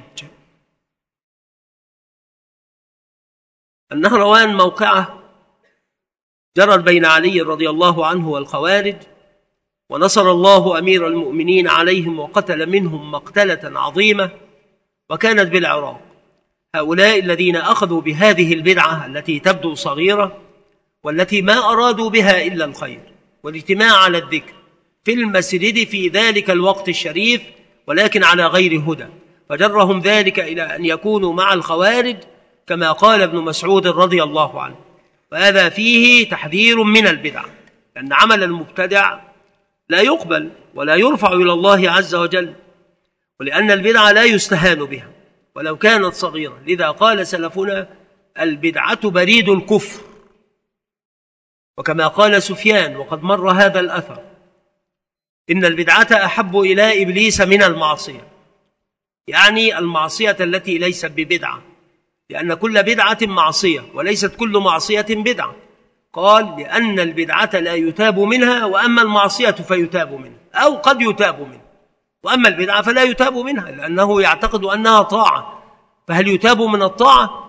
النهروان موقعه جرى بين علي رضي الله عنه والخوارج، ونصر الله أمير المؤمنين عليهم وقتل منهم مقتلة عظيمة، وكانت بالعراق. هؤلاء الذين أخذوا بهذه البدعة التي تبدو صغيرة والتي ما أرادوا بها إلا الخير والاجتماع على الذكر في المسجد في ذلك الوقت الشريف، ولكن على غير هدى، فجرهم ذلك إلى أن يكونوا مع الخوارج كما قال ابن مسعود رضي الله عنه. وهذا فيه تحذير من البدع، لأن عمل المبتدع لا يقبل ولا يرفع إلى الله عز وجل، ولأن البدعة لا يستهان بها ولو كانت صغيرة. لذا قال سلفنا البدعة بريد الكفر، وكما قال سفيان وقد مر هذا الأثر إن البدعة أحب إلى إبليس من المعصية، يعني المعصية التي ليست ببدعة، لأن كل بدعة معصية وليست كل معصية بدعة. قال لأن البدعة لا يتاب منها، وأما المعصية فيتاب منها، أو قد يتاب منها، وأما البدعة فلا يتاب منها لأنه يعتقد أنها طاعة، فهل يتاب من الطاعة؟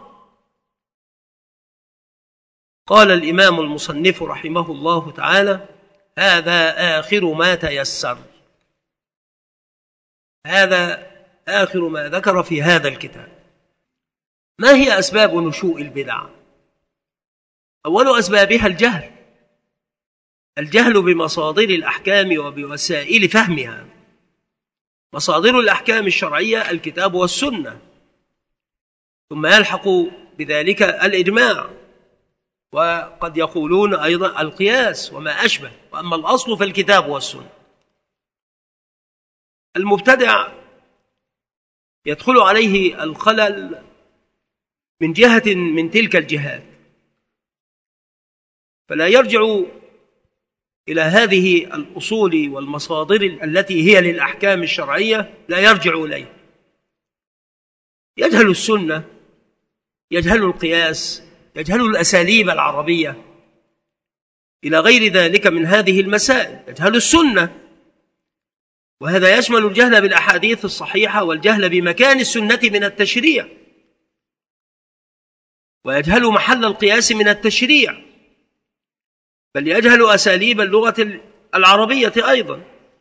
قال الإمام المصنف رحمه الله تعالى هذا آخر ما تيسر. هذا آخر ما ذكر في هذا الكتاب. ما هي أسباب نشوء البدع؟ أول أسبابها الجهل، الجهل بمصادر الأحكام وبوسائل فهمها. مصادر الأحكام الشرعية الكتاب والسنة، ثم يلحق بذلك الإجماع، وقد يقولون أيضا القياس وما أشبه، وأما الأصل فالكتاب والسنة. المبتدع يدخل عليه الخلل من جهة من تلك الجهات، فلا يرجع إلى هذه الأصول والمصادر التي هي للأحكام الشرعية لا يرجع إليه. يجهل السنة، يجهل القياس، يجهل الأساليب العربية، إلى غير ذلك من هذه المسائل. يجهل السنة، وهذا يشمل الجهل بالأحاديث الصحيحة والجهل بمكان السنة من التشريع، ويجهل محل القياس من التشريع، بل يجهل أساليب اللغة العربية أيضا،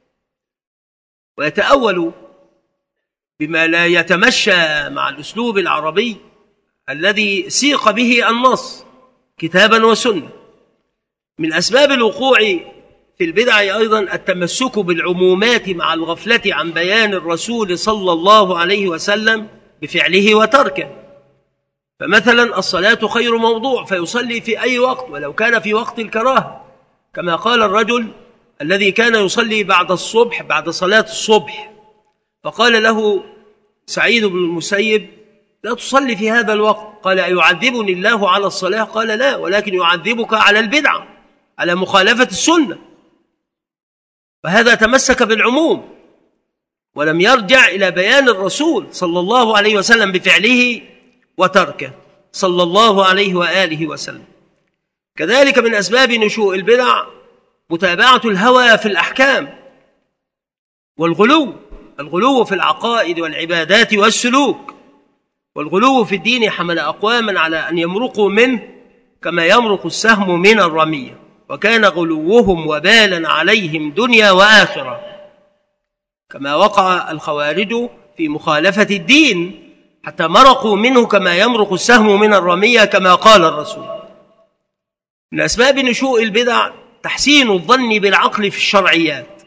ويتأول بما لا يتمشى مع الأسلوب العربي الذي سيق به النص كتابا وسنة. من أسباب الوقوع في البدع أيضا التمسك بالعمومات مع الغفلة عن بيان الرسول صلى الله عليه وسلم بفعله وتركه. فمثلا الصلاة خير موضوع، فيصلي في أي وقت ولو كان في وقت الكراهة، كما قال الرجل الذي كان يصلي بعد الصبح بعد صلاة الصبح، فقال له سعيد بن المسيب: لا تصلي في هذا الوقت. قال: أيعذبني الله على الصلاة؟ قال: لا، ولكن يعذبك على البدعة، على مخالفة السنة. فهذا تمسك بالعموم ولم يرجع إلى بيان الرسول صلى الله عليه وسلم بفعله وتركه صلى الله عليه وآله وسلم. كذلك من أسباب نشوء البدع متابعة الهوى في الأحكام والغلو، الغلو في العقائد والعبادات والسلوك. والغلو في الدين حمل أقواما على أن يمرقوا منه كما يمرق السهم من الرمية، وكان غلوهم وبالا عليهم دنيا وآخرة، كما وقع الخوارج في مخالفة الدين حتى مرقوا منه كما يمرق السهم من الرمية، كما قال الرسول. من أسباب نشوء البدع تحسين الظن بالعقل في الشرعيات،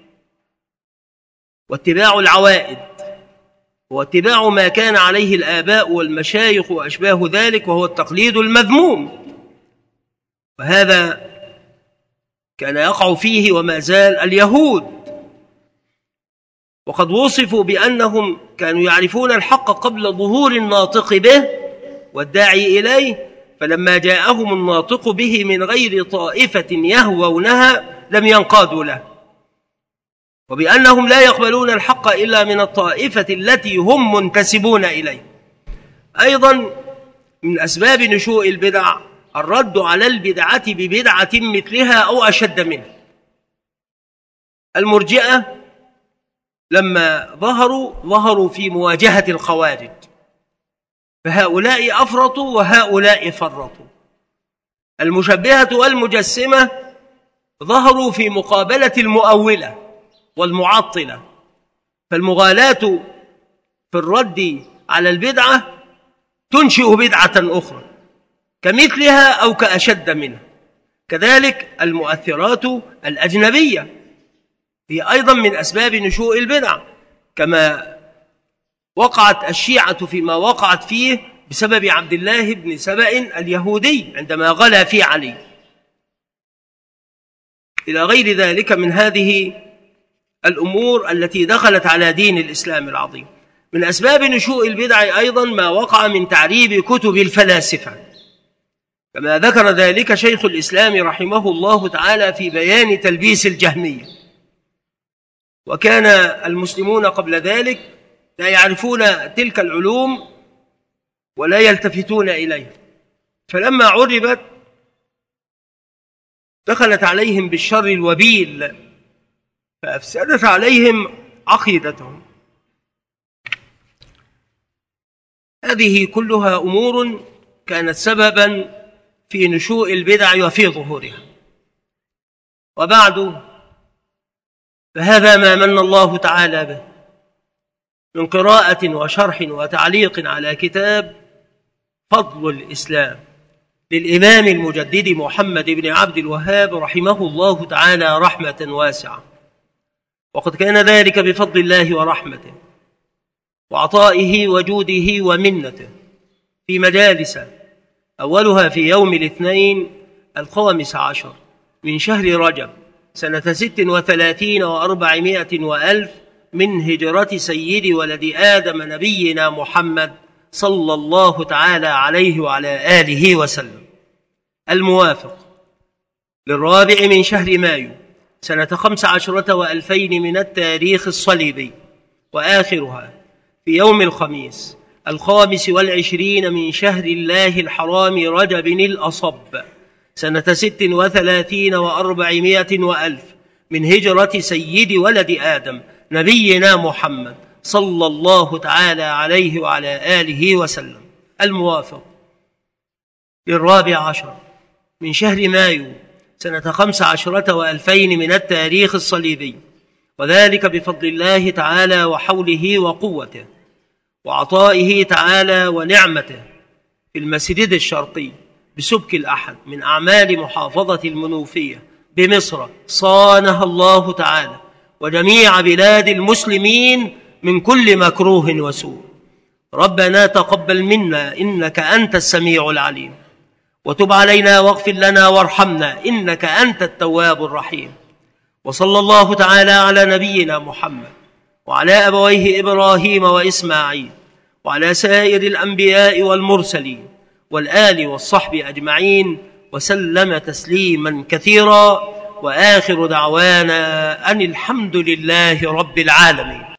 واتباع العوائد، واتباع ما كان عليه الآباء والمشايخ وأشباه ذلك، وهو التقليد المذموم. وهذا كان يقع فيه وما زال اليهود، وقد وصفوا بأنهم كانوا يعرفون الحق قبل ظهور الناطق به والداعي إليه، فلما جاءهم الناطق به من غير طائفة يهوونها لم ينقادوا له، وبأنهم لا يقبلون الحق إلا من الطائفة التي هم منتسبون إليه. أيضا من أسباب نشوء البدع الرد على البدعة ببدعة مثلها أو أشد منها. المرجئة لما ظهروا ظهروا في مواجهة الخوارج، فهؤلاء أفرطوا وهؤلاء فرطوا. المشبهة والمجسمة ظهروا في مقابلة المؤولة والمعطلة، فالمغالاة في الرد على البدعة تنشئ بدعة أخرى كمثلها أو كأشد منها. كذلك المؤثرات الأجنبية هي أيضا من أسباب نشوء البدع، كما وقعت الشيعة فيما وقعت فيه بسبب عبد الله بن سبأ اليهودي عندما غلا في علي، إلى غير ذلك من هذه الأمور التي دخلت على دين الإسلام العظيم. من أسباب نشوء البدع أيضا ما وقع من تعريب كتب الفلاسفة، كما ذكر ذلك شيخ الإسلام رحمه الله تعالى في بيان تلبيس الجهمية. وكان المسلمون قبل ذلك لا يعرفون تلك العلوم ولا يلتفتون إليها، فلما عربت دخلت عليهم بالشر الوبيل فأفسدت عليهم عقيدتهم. هذه كلها أمور كانت سببا في نشوء البدع وفي ظهورها. وبعد، فهذا ما من الله تعالى به من قراءة وشرح وتعليق على كتاب فضل الإسلام للإمام المجدد محمد بن عبد الوهاب رحمه الله تعالى رحمة واسعة. وقد كان ذلك بفضل الله ورحمته وعطائه وجوده ومنته في مجالس، أولها في يوم الاثنين الخامس عشر من شهر رجب سنة ست وثلاثين وأربعمائة وألف من هجرة سيد ولد آدم نبينا محمد صلى الله تعالى عليه وعلى آله وسلم، الموافق للرابع من شهر مايو سنة خمس عشرة وألفين من التاريخ الصليبي، وآخرها في يوم الخميس الخامس والعشرين من شهر الله الحرام رجب الأصب سنة ست وثلاثين وأربعمائة وألف من هجرة سيد ولد آدم نبينا محمد صلى الله تعالى عليه وعلى آله وسلم، الموافق للرابع عشر من شهر مايو سنة خمس عشرة وألفين من التاريخ الصليبي، وذلك بفضل الله تعالى وحوله وقوته وعطائه تعالى ونعمته في المسجد الشرقي بسبك الأحد من أعمال محافظة المنوفية بمصر، صانها الله تعالى وجميع بلاد المسلمين من كل مكروه وسوء. ربنا تقبل منا إنك أنت السميع العليم، وتب علينا واغفر لنا وارحمنا إنك أنت التواب الرحيم. وصلى الله تعالى على نبينا محمد وعلى أبويه إبراهيم وإسماعيل وعلى سائر الأنبياء والمرسلين والآل والصحب أجمعين وسلم تسليما كثيرا، وآخر دعوانا أن الحمد لله رب العالمين.